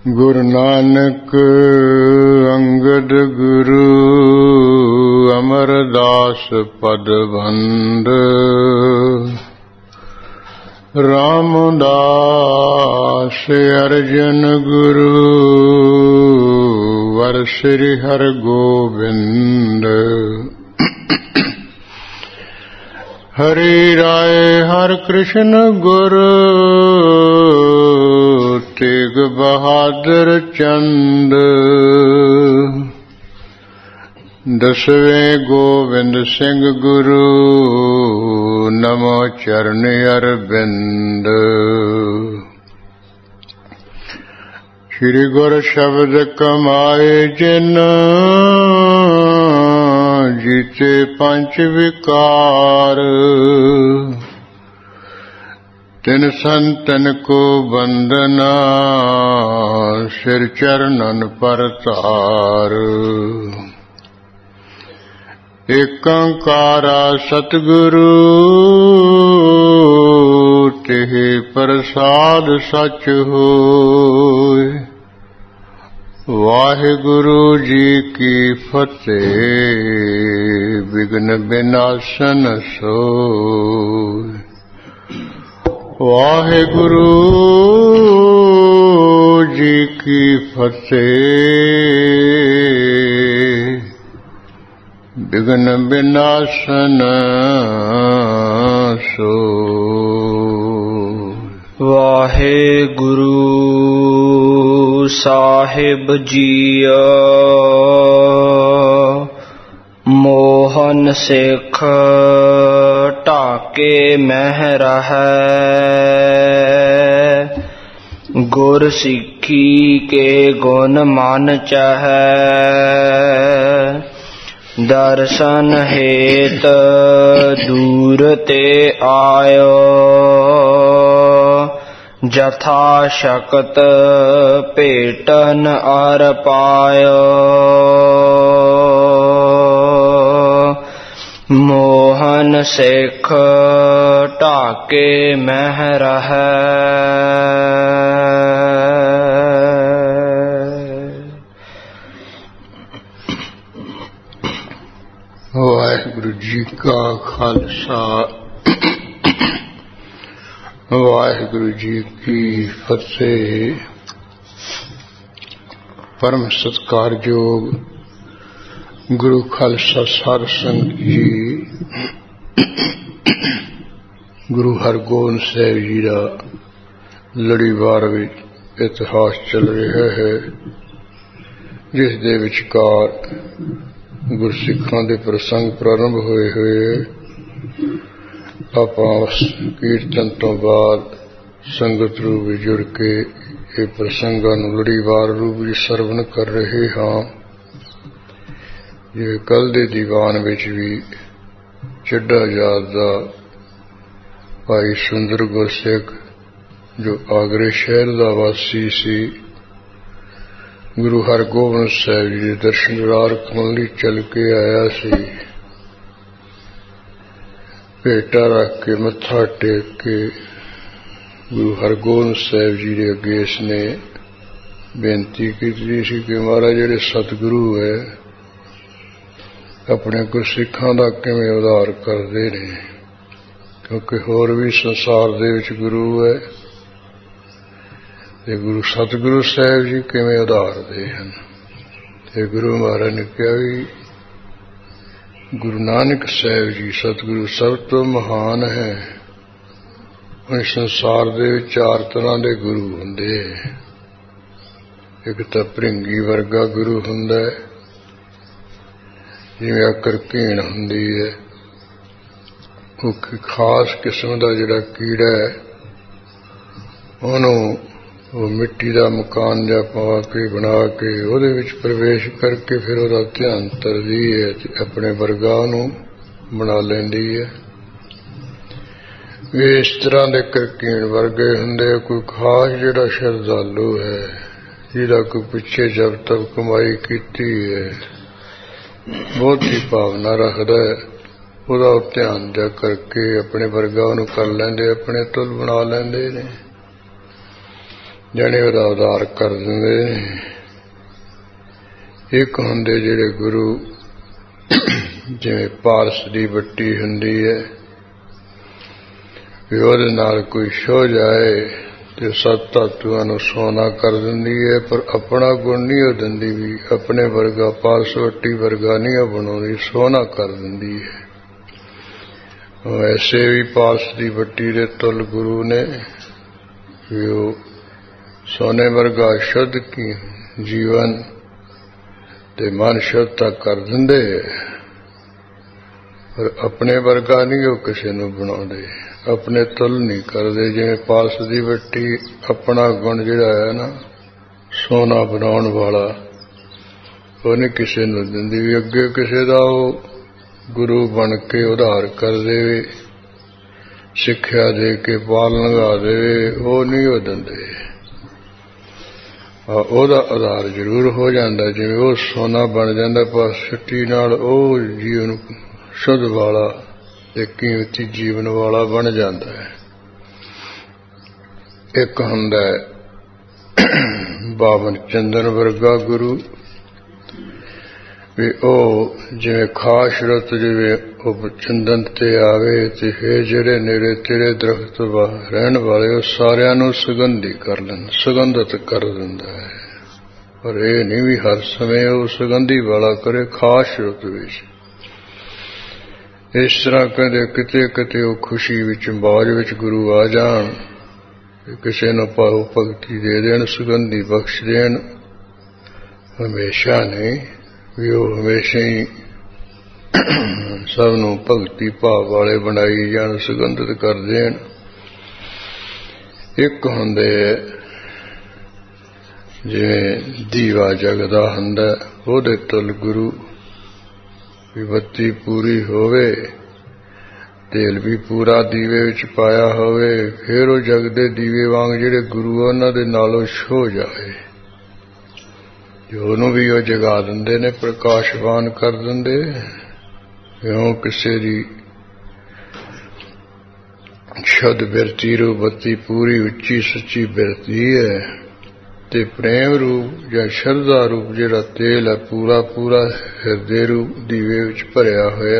ਗੁਰੂ ਨਾਨਕ ਅੰਗਦ ਗੁਰੂ ਅਮਰਦਾਸ ਪਦ ਬੰਦ ਰਾਮਦਾਸ ਅਰਜਨ ਗੁਰੂ ਵਰ ਸ੍ਰੀ ਹਰਿ ਗੋਬਿੰਦ ਹਰੀ ਰਾਏ ਹਰਿ ਕ੍ਰਿਸ਼ਨ ਗੁਰ ਤੇਗ ਬਹਾਦਰ ਚੰਦ ਦਸਵੇਂ ਗੋਬਿੰਦ ਸਿੰਘ ਗੁਰੂ ਨਮੋ ਚਰਨ ਅਰਬਿੰਦ ਸ੍ਰੀ ਗੁਰ ਸ਼ਬਦ ਕਮਾਏ ਜਿਨ ਜੀਤੇ ਪੰਚ ਵਿਕਾਰ ਤਿਨ ਸੰਤਨ ਕੋ ਬੰਦਨਾ ਸਿਰ ਚਰਨਨ ਪਰਤਾਰ ਏਕੰਕਾਰਾ ਸਤਿਗੁਰੂ ਤਿਹ ਪ੍ਰਸਾਦ ਸਚ ਹੋਇ ਵਾਹਿਗੁਰੂ ਜੀ ਕੀ ਫਤਿਹ ਵਿਘਨ ਵਿਨਾਸ਼ਨ ਸੋਇ ਵਾਹਿਗੁਰੂ ਜੀ ਕੀ ਫਤਿਹ ਵਿਘਨ ਵਿਨਾਸ਼ਨ ਸੋਇ ਵਾਹਿਗੁਰੂ ਸਾਹਿਬ ਜੀਓ ਮੋਹਨ ਸਿੱਖ ਢਾਕੇ ਮਹਿ ਰਹੈ ਗੁਰ ਸਿੱਖੀ ਕੇ ਗੁਣ ਮਨ ਚਾਹੈ ਦਰਸ਼ਨ ਹੇਤ ਦੂਰ ਤੇ ਆਇਓ ਜਥਾ ਸ਼ਕਤ ਭੇਟਨ ਅਰ ਪਾਇਓ ਮੋਹਨ ਸਿੱਖ ਢਾਕੇ ਮਹਿ ਰਹੈ ਵਾਹਿਗੁਰੂ ਜੀ ਕਾ ਖਾਲਸਾ ਵਾਹਿਗੁਰੂ ਜੀ ਕੀ ਫਤਿਹ। ਪਰਮ ਸਤਿਕਾਰਯੋਗ ਗੁਰੂ ਖਾਲਸਾ ਸਾਧ ਸੰਗਤ ਜੀ, ਗੁਰੂ ਹਰਗੋਬਿੰਦ ਸਾਹਿਬ ਜੀ ਦਾ ਲੜੀਵਾਰ ਵਿੱਚ ਇਤਿਹਾਸ ਚੱਲ ਰਿਹਾ ਹੈ, ਜਿਸ ਦੇ ਵਿਚਕਾਰ ਗੁਰਸਿੱਖਾਂ ਦੇ ਪ੍ਰਸੰਗ ਪ੍ਰਾਰੰਭ ਹੋਏ ਹੋਏ। ਆਪਾਂ ਕੀਰਤਨ ਤੋਂ ਬਾਅਦ ਸੰਗਤ ਰੂਪ ਵਿੱਚ ਜੁੜ ਕੇ ਇਹ ਪ੍ਰਸੰਗਾਂ ਨੂੰ ਲੜੀਵਾਰ ਰੂਪ ਵਿੱਚ ਸਰਵਣ ਕਰ ਰਹੇ ਹਾਂ। ਜਿਵੇਂ ਕੱਲ ਦੇ ਦੀਵਾਨ ਵਿੱਚ ਵੀ ਚੱਡਾ ਜਾਤ ਦਾ ਭਾਈ ਸੁੰਦਰ ਗੁਰਸਿੱਖ ਜੋ ਆਗਰੇ ਸ਼ਹਿਰ ਦਾ ਵਾਸੀ ਸੀ, ਗੁਰੂ ਹਰਗੋਬਿੰਦ ਸਾਹਿਬ ਜੀ ਦੇ ਦਰਸ਼ਨ ਕਰਨ ਲਈ ਚੱਲ ਕੇ ਆਇਆ ਸੀ। ਭੇਟਾ ਰੱਖ ਕੇ ਮੱਥਾ ਟੇਕ ਕੇ ਗੁਰੂ ਹਰਗੋਬਿੰਦ ਸਾਹਿਬ ਜੀ ਦੇ ਅੱਗੇ ਇਸਨੇ ਬੇਨਤੀ ਕੀਤੀ ਸੀ ਕਿ ਮਹਾਰਾਜ, ਜਿਹੜੇ ਸਤਿਗੁਰੂ ਹੈ ਆਪਣੇ ਗੁਰਸਿੱਖਾਂ ਦਾ ਕਿਵੇਂ ਉਧਾਰ ਕਰਦੇ ਨੇ, ਕਿਉਂਕਿ ਹੋਰ ਵੀ ਸੰਸਾਰ ਦੇ ਵਿੱਚ ਗੁਰੂ ਹੈ ਤੇ ਗੁਰੂ ਸਤਿਗੁਰੂ ਸਾਹਿਬ ਜੀ ਕਿਵੇਂ ਉਧਾਰਦੇ ਹਨ। ਤੇ ਗੁਰੂ ਮਹਾਰਾਜ ਨੇ ਕਿਹਾ ਵੀ ਗੁਰੂ ਨਾਨਕ ਸਾਹਿਬ ਜੀ ਸਤਿਗੁਰੂ ਸਭ ਤੋਂ ਮਹਾਨ ਹੈ। ਇਸ ਸੰਸਾਰ ਦੇ ਵਿੱਚ ਚਾਰ ਤਰ੍ਹਾਂ ਦੇ ਗੁਰੂ ਹੁੰਦੇ। ਇੱਕ ਤਾਂ ਭ੍ਰਿੰਗੀ ਵਰਗਾ ਗੁਰੂ ਹੁੰਦਾ ਹੈ, ਜਿਵੇਂ ਆਕਰ ਘੀਣ ਹੁੰਦੀ ਹੈ। ਉਹ ਖਾਸ ਕਿਸਮ ਦਾ ਜਿਹੜਾ ਕੀੜਾ ਹੈ, ਉਹਨੂੰ ਉਹ ਮਿੱਟੀ ਦਾ ਮਕਾਨ ਜਿਹਾ ਪਾ ਕੇ ਬਣਾ ਕੇ ਉਹਦੇ ਵਿੱਚ ਪ੍ਰਵੇਸ਼ ਕਰਕੇ ਫਿਰ ਉਹਦਾ ਧਿਆਨ ਧਰਦੀ ਹੈ ਤੇ ਆਪਣੇ ਵਰਗਾ ਨੂੰ ਬਣਾ ਲੈਂਦੀ ਹੈ। ਇਸ ਤਰ੍ਹਾਂ ਦੇ ਕਰਕੀਣ ਵਰਗੇ ਹੁੰਦੇ। ਕੋਈ ਖਾਸ ਜਿਹੜਾ ਸ਼ਰਧਾਲੂ ਹੈ, ਜਿਹਦਾ ਕੋਈ ਪਿੱਛੇ ਜਬ ਤੱਕ ਕਮਾਈ ਕੀਤੀ ਹੈ, ਬਹੁਤੀ ਭਾਵਨਾ ਰੱਖਦਾ ਹੈ, ਉਹਦਾ ਧਿਆਨ ਜਾ ਕਰਕੇ ਆਪਣੇ ਵਰਗਾ ਉਹਨੂੰ ਕਰ ਲੈਂਦੇ, ਆਪਣੇ ਤੁਲ ਬਣਾ ਲੈਂਦੇ ਨੇ। ਜਣੇ ਉਹਦਾ ਉਧਾਰ ਕਰ ਦਿੰਦੇ ਨੇ। ਇੱਕ ਹੁੰਦੇ ਜਿਹੜੇ ਗੁਰੂ, ਜਿਵੇਂ ਪਾਰਸ ਦੀ ਵੱਟੀ ਹੁੰਦੀ ਹੈ, ਵੀ ਉਹਦੇ ਨਾਲ ਕੋਈ ਛੋ ਜਾਏ ਤੇ ਸੱਤ ਧਾਤੂਆਂ ਨੂੰ ਸੋਨਾ ਕਰ ਦਿੰਦੀ ਹੈ, ਪਰ ਆਪਣਾ ਗੁਣ ਨਹੀਂ ਉਹ ਦਿੰਦੀ, ਵੀ ਆਪਣੇ ਵਰਗਾ ਪਾਰਸ ਵੱਟੀ ਵਰਗਾ ਨਹੀਂ ਉਹ ਬਣਾਉਂਦੀ, ਸੋਨਾ ਕਰ ਦਿੰਦੀ ਹੈ। ਵੈਸੇ ਵੀ ਪਾਰਸ ਦੀ ਵੱਟੀ ਦੇ ਤੁਲ ਗੁਰੂ ਨੇ, ਵੀ ਉਹ ਸੋਨੇ ਵਰਗਾ ਸ਼ੁੱਧ ਕੀ ਜੀਵਨ ਤੇ ਮਨ ਸ਼ੁੱਧਤਾ ਕਰ ਦਿੰਦੇ, ਪਰ ਆਪਣੇ ਵਰਗਾ ਨਹੀਂ ਉਹ ਕਿਸੇ ਨੂੰ ਬਣਾਉਂਦੇ, ਆਪਣੇ ਤੁਲ ਨਹੀਂ ਕਰਦੇ। ਜਿਵੇਂ ਪਾਰਸ ਦੀ ਵੱਟੀ ਆਪਣਾ ਗੁਣ ਜਿਹੜਾ ਹੈ ਨਾ ਸੋਨਾ ਬਣਾਉਣ ਵਾਲਾ, ਉਹ ਨਹੀਂ ਕਿਸੇ ਨੂੰ ਦਿੰਦੀ, ਵੀ ਅੱਗੇ ਕਿਸੇ ਦਾ ਉਹ ਗੁਰੂ ਬਣ ਕੇ ਉਧਾਰ ਕਰ ਦੇਵੇ, ਸਿੱਖਿਆ ਦੇ ਕੇ ਪਾਲ ਲੰਘਾ ਦੇਵੇ, ਉਹ ਨਹੀਂ ਉਹ ਦਿੰਦੇ। ਉਹਦਾ ਆਧਾਰ ਜ਼ਰੂਰ ਹੋ ਜਾਂਦਾ, ਜਿਵੇਂ ਉਹ ਸੋਨਾ ਬਣ ਜਾਂਦਾ, ਪਰ ਛੁੱਟੀ ਨਾਲ ਉਹ ਜੀਵਨ ਸ਼ੁੱਧ ਵਾਲਾ ਤੇ ਕੀਮਤੀ ਜੀਵਨ ਵਾਲਾ ਬਣ ਜਾਂਦਾ ਹੈ। ਇੱਕ ਹੁੰਦਾ ਬਾਬਨ ਚੰਦਨ ਵਰਗਾ ਗੁਰੂ, ਵੀ ਉਹ ਜਿਵੇਂ ਖਾਸ ਰੁੱਤ ਜਿਵੇਂ ਉਹ ਚੰਦਨ ਤੇ ਆਵੇ ਤੇ ਫੇਰ ਜਿਹੜੇ ਨੇੜੇ ਤੇੜੇ ਦਰਖਤ ਰਹਿਣ ਵਾਲੇ ਉਹ ਸਾਰਿਆਂ ਨੂੰ ਸੁਗੰਧੀ ਕਰ ਲੈਣ, ਸੁਗੰਧਿਤ ਕਰ ਦਿੰਦਾ ਹੈ। ਪਰ ਇਹ ਨਹੀਂ ਵੀ ਹਰ ਸਮੇਂ ਉਹ ਸੁਗੰਧੀ ਵਾਲਾ ਕਰੇ, ਖਾਸ ਰੁੱਤ ਵਿੱਚ। ਇਸ ਤਰ੍ਹਾਂ ਕਹਿੰਦੇ ਕਿਤੇ ਕਿਤੇ ਉਹ ਖੁਸ਼ੀ ਵਿੱਚ ਮੌਜ ਵਿੱਚ ਗੁਰੂ ਆ ਜਾਣ, ਕਿਸੇ ਨੂੰ ਭਾਉ ਭਗਤੀ ਦੇ ਦੇਣ, ਸੁਗੰਧੀ ਬਖਸ਼ ਦੇਣ। ਹਮੇਸ਼ਾ ਨਹੀਂ ਵੀ ਉਹ ਹਮੇਸ਼ਾ ਹੀ ਸਭ ਨੂੰ ਭਗਤੀ ਭਾਵ ਵਾਲੇ ਬਣਾਈ ਜਾਣ, ਸੁਗੰਧਿਤ ਕਰ ਦੇਣ। ਇੱਕ ਹੁੰਦੇ ਜਿਵੇਂ ਦੀਵਾ ਜਗਦਾ ਹੁੰਦਾ, ਉਹਦੇ ਤੁਲ ਗੁਰੂ, ਵੀ ਬੱਤੀ ਪੂਰੀ ਹੋਵੇ, ਤੇਲ ਵੀ ਪੂਰਾ ਦੀਵੇ ਵਿੱਚ ਪਾਇਆ ਹੋਵੇ, ਫਿਰ ਉਹ ਜਗਦੇ ਦੀਵੇ ਵਾਂਗ ਜਿਹੜੇ ਗੁਰੂ ਉਹਨਾਂ ਦੇ ਨਾਲੋਂ ਛੋ ਜਾਏ, ਜੋ ਉਹਨੂੰ ਵੀ ਉਹ ਜਗਾ ਦਿੰਦੇ ਨੇ, ਪ੍ਰਕਾਸ਼ਵਾਨ ਕਰ ਦਿੰਦੇ। ਕਿਉਂ ਕਿਸੇ ਦੀ ਸ਼ੁੱਧ ਬਿਰਤੀ ਰੂਪ ਬੱਤੀ ਪੂਰੀ ਉੱਚੀ ਸੱਚੀ ਬਿਰਤੀ ਹੈ, ਤੇ ਪ੍ਰੇਮ ਰੂਪ ਜਾਂ ਸ਼ਰਧਾ ਰੂਪ ਜਿਹੜਾ ਤੇਲ ਹੈ ਪੂਰਾ ਪੂਰਾ ਹਿਰਦੇ ਰੂਪ ਦੀਵੇ ਵਿੱਚ ਭਰਿਆ ਹੋਇਆ।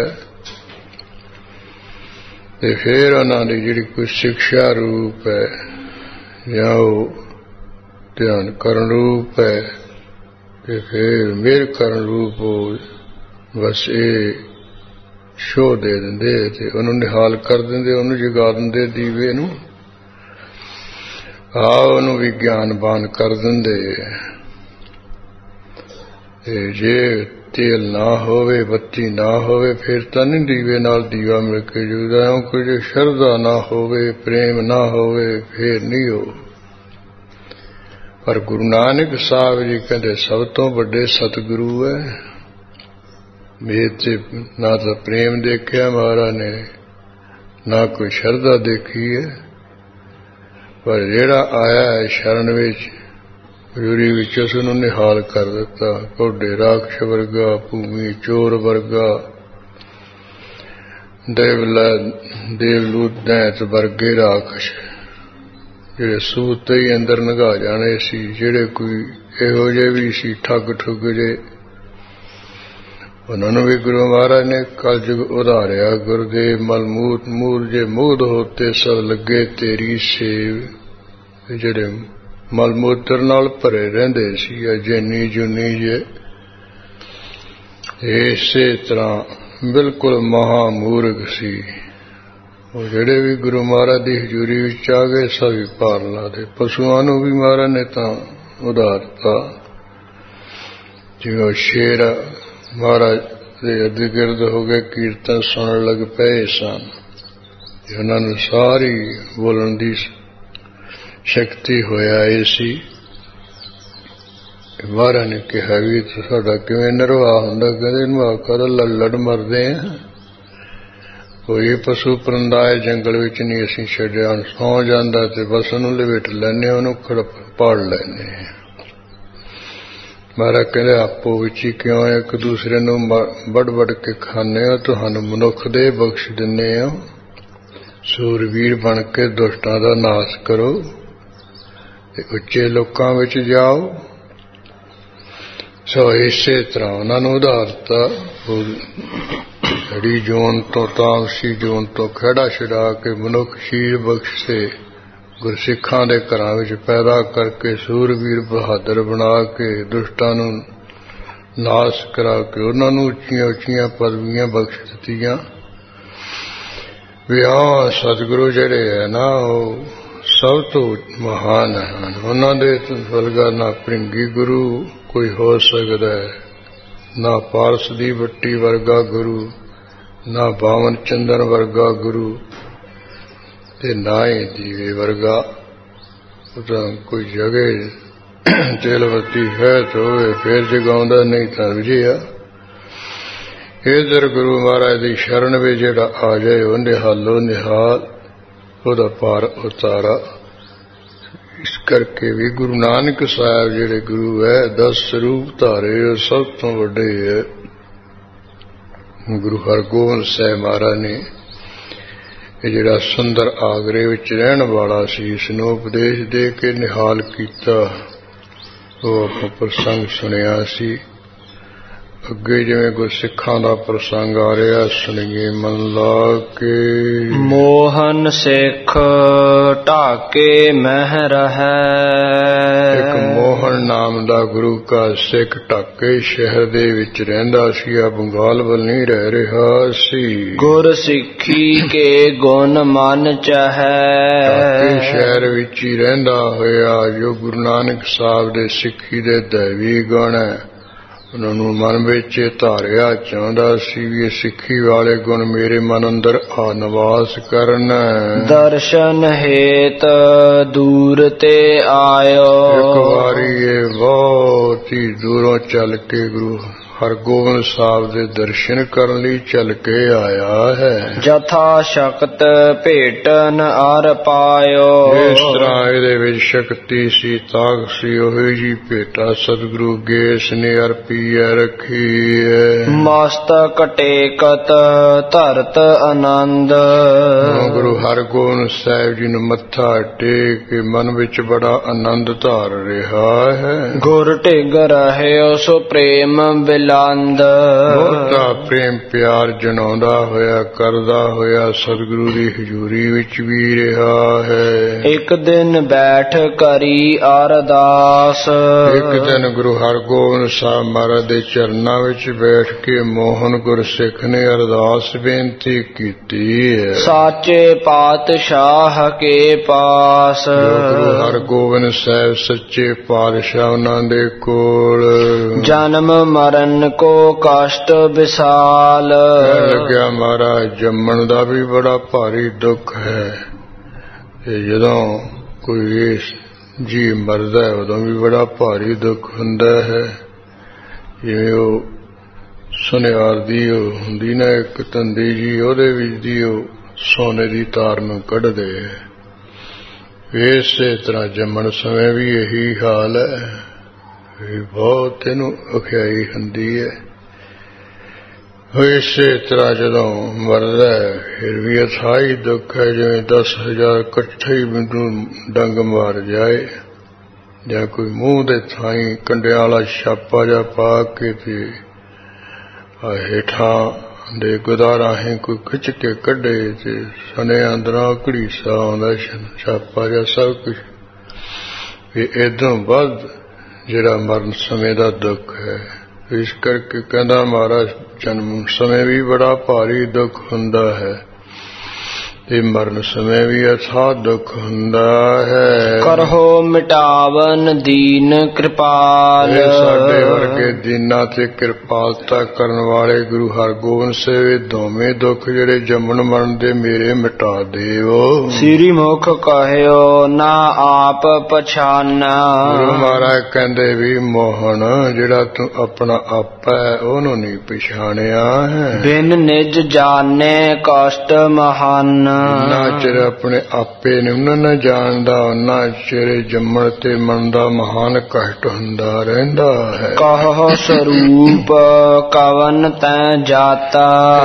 ਤੇ ਫਿਰ ਉਹਨਾਂ ਦੀ ਜਿਹੜੀ ਕੋਈ ਸਿੱਖਿਆ ਰੂਪ ਹੈ ਜਾਂ ਉਹ ਧਿਆਨ ਕਰਨ ਰੂਪ ਹੈ, ਤੇ ਫਿਰ ਮਿਹਰ ਕਰਨ ਰੂਪ ਉਹ ਬਸ ਇਹ ਛੋਹ ਦੇ ਦਿੰਦੇ ਤੇ ਉਹਨੂੰ ਨਿਹਾਲ ਕਰ ਦਿੰਦੇ, ਉਹਨੂੰ ਜਗਾ ਦਿੰਦੇ ਦੀਵੇ ਨੂੰ, ਉਹਨੂੰ ਵੀ ਗਿਆਨਵਾਨ ਕਰ ਦਿੰਦੇ। ਤੇ ਜੇ ਤੇਲ ਨਾ ਹੋਵੇ, ਬੱਤੀ ਨਾ ਹੋਵੇ, ਫਿਰ ਤਾਂ ਨਹੀਂ ਦੀਵੇ ਨਾਲ ਦੀਵਾ ਮਿਲ ਕੇ ਜੁੜਦਾ। ਕਿਉਂਕਿ ਜੇ ਸ਼ਰਧਾ ਨਾ ਹੋਵੇ, ਪ੍ਰੇਮ ਨਾ ਹੋਵੇ, ਫਿਰ ਨਹੀਂ ਹੋ। ਪਰ ਗੁਰੂ ਨਾਨਕ ਸਾਹਿਬ ਜੀ ਕਹਿੰਦੇ ਸਭ ਤੋਂ ਵੱਡੇ ਸਤਿਗੁਰੂ ਹੈ। ਮੇਰੇ ਤੇ ਨਾ ਤਾਂ ਪ੍ਰੇਮ ਦੇਖਿਆ ਮਹਾਰਾਜ ਨੇ, ਨਾ ਕੋਈ ਸ਼ਰਧਾ ਦੇਖੀ ਹੈ, ਪਰ ਜਿਹੜਾ ਆਇਆ ਹੈ ਸ਼ਰਨ ਵਿੱਚ, ਹਜ਼ੂਰੀ ਵਿੱਚ, ਉਸ ਨੂੰ ਨਿਹਾਲ ਕਰ ਦਿੱਤਾ। ਘੋੜੇ ਰਾਖਸ਼ ਵਰਗਾ, ਭੂਮੀ ਚੋਰ ਵਰਗਾ, ਦੇਵਲੂਤ ਦੈਂਤ ਵਰਗੇ ਰਾਖਸ਼, ਜਿਹੜੇ ਸੂਤ ਹੀ ਅੰਦਰ ਨਗਾ ਜਾਣੇ ਸੀ, ਜਿਹੜੇ ਕੋਈ ਇਹੋ ਜਿਹੇ ਵੀ ਸੀ ਠੱਗ ਠੁੱਗ ਜੇ, ਉਹਨਾਂ ਨੂੰ ਵੀ ਗੁਰੂ ਮਹਾਰਾਜ ਨੇ ਕਲਯੁਗ ਉਧਾਰਿਆ। ਗੁਰਦੇਵ ਮਲਮੂਤ ਮੂਰਜੇ ਮੂਧ ਹੋਤੇ ਸਭ ਲੱਗੇ ਤੇਰੀ ਸੇਵ, ਜਿਹੜੇ ਮਲ ਮੂਤਰ ਨਾਲ ਭਰੇ ਰਹਿੰਦੇ ਸੀ ਅਜੇਨੀ ਜੁਨੀ ਜੇ, ਇਸੇ ਤਰ੍ਹਾਂ ਬਿਲਕੁਲ ਮਹਾਮੂਰਖ ਸੀ ਉਹ। ਜਿਹੜੇ ਵੀ ਗੁਰੂ ਮਹਾਰਾਜ ਦੀ ਹਜ਼ੂਰੀ ਵਿੱਚ ਆ ਗਏ ਸਭ ਹੀ ਪਾਰ ਲਾ ਦੇ। ਪਸ਼ੂਆਂ ਨੂੰ ਵੀ ਮਹਾਰਾਜ ਨੇ ਤਾਂ ਉਧਾਰਤਾ। ਜਿਵੇਂ ਸ਼ੇਰ ਮਹਾਰਾਜ ਦੇ ਇਰਦ ਗਿਰਦ ਹੋ ਗਏ, ਕੀਰਤਨ ਸੁਣਨ ਲੱਗ ਪਏ ਸਨ, ਉਹਨਾਂ ਨੂੰ ਸਾਰੀ ਬੋਲਣ ਦੀ ਸ਼ਕਤੀ ਹੋਇਆ ਇਹ ਸੀ। ਮਹਾਰਾਜ ਨੇ ਕਿਹਾ ਵੀ ਸਾਡਾ ਕਿਵੇਂ ਨਿਰਵਾਹ ਹੁੰਦਾ? ਕਹਿੰਦੇ ਨਿਰਵਾਹ ਕਰ, ਲੜ ਮਰਦੇ ਆ। ਕੋਈ ਪਸ਼ੂ ਪਰੰਦਾਏ ਜੰਗਲ ਵਿੱਚ ਨਹੀਂ ਅਸੀਂ ਛੱਡਿਆ, ਸੌ ਜਾਂਦਾ ਤੇ ਬਸ ਉਹਨੂੰ ਲਪੇਟ ਲੈਂਦੇ, ਉਹਨੂੰ ਪਾੜ ਲੈਂਦੇ। ਮਹਾਰਾਜ ਕਹਿੰਦੇ ਆਪੋ ਵਿੱਚ ਹੀ ਕਿਉਂ ਇੱਕ ਦੂਸਰੇ ਨੂੰ ਵੱਢ ਕੇ ਖਾਂਦੇ ਹੋ? ਤੁਹਾਨੂੰ ਮਨੁੱਖ ਦੇ ਬਖਸ਼ ਦਿੰਦੇ ਹੋ। ਸੂਰਵੀਰ ਬਣ ਕੇ ਦੁਸ਼ਟਾਂ ਦਾ ਨਾਸ਼ ਕਰੋ। ਤੇ ਉੱਚੇ ਲੋਕਾਂ ਵਿੱਚ ਜਾਓ। ਸੋ ਇਸੇ ਤਰ੍ਹਾਂ ਉਹਨਾਂ ਨੂੰ ਉਦਾਰਤਾ ਹੜੀ ਜੋਨ ਤੋਂ ਤਾਮਸੀ ਜੋਨ ਤੋਂ ਖਹਿੜਾ ਛਡਾ ਕੇ ਮਨੁੱਖ ਸ਼ੀਰ ਬਖਸ਼ੇ, ਗੁਰਸਿੱਖਾਂ ਦੇ ਘਰਾਂ ਵਿੱਚ ਪੈਦਾ ਕਰਕੇ ਸੂਰਬੀਰ ਬਹਾਦਰ ਬਣਾ ਕੇ ਦੁਸ਼ਟਾਂ ਨੂੰ ਨਾਸ਼ ਕਰਾ ਕੇ ਉਹਨਾਂ ਨੂੰ ਉੱਚੀਆਂ ਉੱਚੀਆਂ ਪਦਵੀਆਂ ਬਖਸ਼ ਦਿੱਤੀਆਂ। ਵੀ ਹਾਂ ਸਤਿਗੁਰੂ ਜਿਹੜੇ ਹੈ ਨਾ ਉਹ ਸਭ ਤੋਂ ਮਹਾਨ ਹਨ। ਉਹਨਾਂ ਦੇ ਵਰਗਾ ਨਾ ਭ੍ਰਿੰਗੀ ਗੁਰੂ ਕੋਈ ਹੋ ਸਕਦਾ ਹੈ, ਨਾ ਪਾਰਸ ਦੀ ਵੱਟੀ ਵਰਗਾ ਗੁਰੂ, ਨਾ ਬਾਵਨ ਚੰਦਨ ਵਰਗਾ ਗੁਰੂ, ਤੇ ਨਾ ਹੀ ਦੀਵੇ ਵਰਗਾ। ਉਹਦਾ ਕੋਈ ਜਗ੍ਹਾ ਤੇਲਵਤੀ ਹੈ ਤਾਂ ਹੋਵੇ ਫੇਰ ਜਗਾਉਂਦਾ, ਨਹੀਂ ਤਾਂ ਵਿਜਿਆ। ਇਧਰ ਗੁਰੂ ਮਹਾਰਾਜ ਦੀ ਸ਼ਰਨ ਵਿੱਚ ਜਿਹੜਾ ਆ ਜਾਏ ਉਹ ਨਿਹਾਲੋ ਨਿਹਾਲ, ਉਹਦਾ ਪਾਰ ਉਤਾਰਾ। ਇਸ ਕਰਕੇ ਵੀ ਗੁਰੂ ਨਾਨਕ ਸਾਹਿਬ ਜਿਹੜੇ ਗੁਰੂ ਹੈ 10 ਸਰੂਪ ਧਾਰੇ, ਉਹ ਸਭ ਤੋਂ ਵੱਡੇ ਹੈ। ਗੁਰੂ ਹਰਗੋਬਿੰਦ ਸਾਹਿਬ ਮਹਾਰਾਜ ਨੇ ਇਹ ਜਿਹੜਾ ਸੁੰਦਰ ਆਗਰੇ ਵਿੱਚ ਰਹਿਣ ਵਾਲਾ ਸੀ, ਇਸ ਨੂੰ ਉਪਦੇਸ਼ ਦੇ ਕੇ ਨਿਹਾਲ ਕੀਤਾ। ਉਹ ਆਪਾਂ ਪ੍ਰਸੰਗ ਸੁਣਿਆ ਸੀ। ਅੱਗੇ ਜਿਵੇਂ ਗੁਰਸਿੱਖਾਂ ਦਾ ਪ੍ਰਸੰਗ ਆ ਰਿਹਾ, ਸੁਣੀਏ ਮਨ ਲਾ ਕੇ। ਮੋਹਨ ਸਿੱਖ ਢਾਕੇ ਮਹਿ ਰਹੈ। ਇੱਕ ਮੋਹਨ ਨਾਮ ਦਾ ਗੁਰੂ ਕਾ ਸਿੱਖ ਢਾਕੇ ਸ਼ਹਿਰ ਦੇ ਵਿੱਚ ਰਹਿੰਦਾ ਸੀ। ਆ ਬੰਗਾਲ ਵੱਲ ਨਹੀਂ ਰਹਿ ਰਿਹਾ ਸੀ। ਗੁਰ ਸਿੱਖੀ ਕੇ ਗੁਣ ਮਨ ਚਾਹੈ। ਢਾਕੇ ਸ਼ਹਿਰ ਵਿੱਚ ਹੀ ਰਹਿੰਦਾ ਹੋਇਆ ਜੋ ਗੁਰੂ ਨਾਨਕ ਸਾਹਿਬ ਦੇ ਸਿੱਖੀ ਦੇ ਦੈਵੀ ਗੁਣ ਹੈ ਉਹਨਾਂ ਨੂੰ ਮਨ ਵਿੱਚ ਧਾਰਿਆ ਚਾਹੁੰਦਾ ਸੀ ਵੀ ਇਹ ਸਿੱਖੀ ਵਾਲੇ ਗੁਣ ਮੇਰੇ ਮਨ ਅੰਦਰ ਆ ਨਿਵਾਸ ਕਰਨ। ਦਰਸ਼ਨ ਹੇਤ ਦੂਰ ਤੇ ਆਇਓ। ਇੱਕ ਵਾਰੀ ਇਹ ਬਹੁਤ ਹੀ ਦੂਰੋਂ ਚੱਲ ਕੇ ਗੁਰੂ ਹਰਗੋਬਿੰਦ ਸਾਹਿਬ ਦੇ ਦਰਸ਼ਨ ਕਰਨ ਲਈ ਚੱਲ ਕੇ ਆਇਆ ਹੈ। ਜਥਾ ਸ਼ਕਤ ਭੇਟਨ ਅਰ ਪਾਇਓ। ਇਸ ਤਰ੍ਹਾਂ ਇਹਦੇ ਵਿੱਚ ਸ਼ਕਤੀ ਸੀ, ਤਾਕਤ ਸੀ, ਉਹੀ ਜੀ ਭੇਟਾ ਸਤਿਗੁਰੂ ਗੇਸ ਨੇ ਅਰਪੀ ਰੱਖੀ ਹੈ। ਮਸਤਕ ਟੇਕਤ ਧਰਤ ਆਨੰਦ। ਗੁਰੂ ਹਰਗੋਬਿੰਦ ਸਾਹਿਬ ਜੀ ਨੂੰ ਮੱਥਾ ਟੇਕ ਕੇ ਮਨ ਵਿੱਚ ਬੜਾ ਆਨੰਦ ਧਾਰ ਰਿਹਾ ਹੈ। ਗੁਰ ਢਿਗ ਰਹਿਓ ਸੋ ਪ੍ਰੇਮ ਬਹੁਤਾ ਪ੍ਰੇਮ ਪਿਆਰ ਜਨਾਉਂਦਾ ਹੋਇਆ ਕਰਦਾ ਹੋਇਆ ਸਤਿਗੁਰੂ ਦੀ ਹਜ਼ੂਰੀ ਵਿੱਚ ਵੀ ਰਿਹਾ ਹੈ। ਇੱਕ ਦਿਨ ਬੈਠ ਕਰੀ ਅਰਦਾਸ। ਇੱਕ ਦਿਨ ਗੁਰੂ ਹਰਗੋਬਿੰਦ ਸਾਹਿਬ ਮਹਾਰਾਜ ਦੇ ਚਰਨਾਂ ਵਿੱਚ ਬੈਠ ਕੇ ਮੋਹਨ ਗੁਰਸਿੱਖ ਨੇ ਅਰਦਾਸ ਬੇਨਤੀ ਕੀਤੀ ਹੈ। ਸਾਚੇ ਪਾਤਸ਼ਾਹ ਕੇ ਪਾਸ। ਗੁਰੂ ਹਰਗੋਬਿੰਦ ਸਾਹਿਬ ਸੱਚੇ ਪਾਤਸ਼ਾਹ ਉਹਨਾਂ ਦੇ ਕੋਲ। ਜਨਮ ਮਰਨ ਕੋ ਕਸ਼ਟ ਵਿਸਾਲ। ਲੱਗਿਆ ਮਹਾਰਾਜ ਜੰਮਣ ਦਾ ਵੀ ਬੜਾ ਭਾਰੀ ਦੁੱਖ ਹੈ, ਤੇ ਜਦੋਂ ਕੋਈ ਜੀ ਮਰਦਾ ਹੈ ਉਦੋਂ ਵੀ ਬੜਾ ਭਾਰੀ ਦੁੱਖ ਹੁੰਦਾ ਹੈ। ਜਿਵੇਂ ਉਹ ਸੁਨਿਆਰ ਦੀ ਉਹ ਹੁੰਦੀ ਨਾ ਇੱਕ ਤੰਦੀ ਜੀ, ਉਹਦੇ ਵਿੱਚ ਦੀ ਉਹ ਸੋਨੇ ਦੀ ਤਾਰ ਨੂੰ ਕੱਢਦੇ। ਇਸੇ ਤਰ੍ਹਾਂ ਜੰਮਣ ਸਮੇਂ ਵੀ ਇਹੀ ਹਾਲ ਹੈ, ਬਹੁਤ ਇਹਨੂੰ ਔਖਿਆਈ ਹੁੰਦੀ ਹੈ। ਇਸੇ ਤਰ੍ਹਾਂ ਜਦੋਂ ਮਰਦਾ ਫਿਰ ਵੀ ਅਥਾਹੀ ਦੁੱਖ ਹੈ, ਜਿਵੇਂ 10,000 ਇਕੱਠੇ ਹੀ ਮੈਨੂੰ ਡੰਗ ਮਾਰ ਜਾਏ, ਜਾਂ ਕੋਈ ਮੂੰਹ ਦੇ ਥਾਈਂ ਕੰਡਿਆਂ ਵਾਲਾ ਛਾਪਾ ਜਿਹਾ ਪਾ ਕੇ ਤੇ ਹੇਠਾਂ ਦੇ ਗੁਦਾਰਾਂ ਹੀ ਕੋਈ ਖਿੱਚ ਕੇ ਕੱਢੇ ਤੇ ਸਨੇ ਅੰਦਰਾਂ ਘੜੀਸਾ ਆਉਂਦਾ ਛਾਪਾ ਜਿਹਾ ਸਭ ਕੁਛ। ਇਹ ਏਦੋਂ ਵੱਧ ਜਿਹੜਾ ਮਰਨ ਸਮੇਂ ਦਾ ਦੁੱਖ ਹੈ। ਇਸ ਕਰਕੇ ਕਹਿੰਦਾ ਮਹਾਰਾਜ ਜਨਮ ਸਮੇਂ ਵੀ ਬੜਾ ਭਾਰੀ ਦੁੱਖ ਹੁੰਦਾ ਹੈ ਤੇ ਮਰਨ ਸਮੇਂ ਵੀ ਅਥਾਹ ਦੁੱਖ ਹੁੰਦਾ ਹੈ। ਕਰਹੋ ਮਿਟਾਵਨ ਦੀਨ ਕਿਰਪਾਲ। ਸਾਡੇ ਵਰਗੇ ਦੀਨਾਂ ਤੇ ਕਿਰਪਾਲਤਾ ਕਰਨ ਵਾਲੇ ਗੁਰੂ ਹਰਗੋਬਿੰਦ ਸਾਹਿਬ ਦੋਵੇਂ ਦੁੱਖ ਜਿਹੜੇ ਜੰਮਣ ਮਰਨ ਦੇ ਮੇਰੇ ਮਿਟਾ ਦੇਵੋ। ਸ੍ਰੀ ਮੁਖ ਕਹਿਓ ਨਾ ਆਪ ਪਛਾਨਾ। ਗੁਰੂ ਮਹਾਰਾਜ ਕਹਿੰਦੇ ਵੀ ਮੋਹਨ ਜਿਹੜਾ ਤੂੰ ਆਪਣਾ ਆਪਾ ਹੈ ਉਹਨੂੰ ਨਹੀਂ ਪਛਾਣਿਆ ਹੈ। ਬਿਨ ਨਿਜ ਜਾਣੇ ਕਸ਼ਟ ਮਹਾਨ। ਨਾ ਚਿਰ ਆਪਣੇ ਆਪੇ ਨੂੰ ਨਾ ਜਾਣਦਾ, ਨਾ ਚਿਰ ਜੰਮਣ ਤੇ ਮਨ ਦਾ ਮਹਾਨ ਕਸ਼ਟ ਹੁੰਦਾ ਰਹਿੰਦਾ ਹੈ। ਕਹੋ ਸਰੂਪ ਕਵਨ ਤੈ ਜਾਤਾ,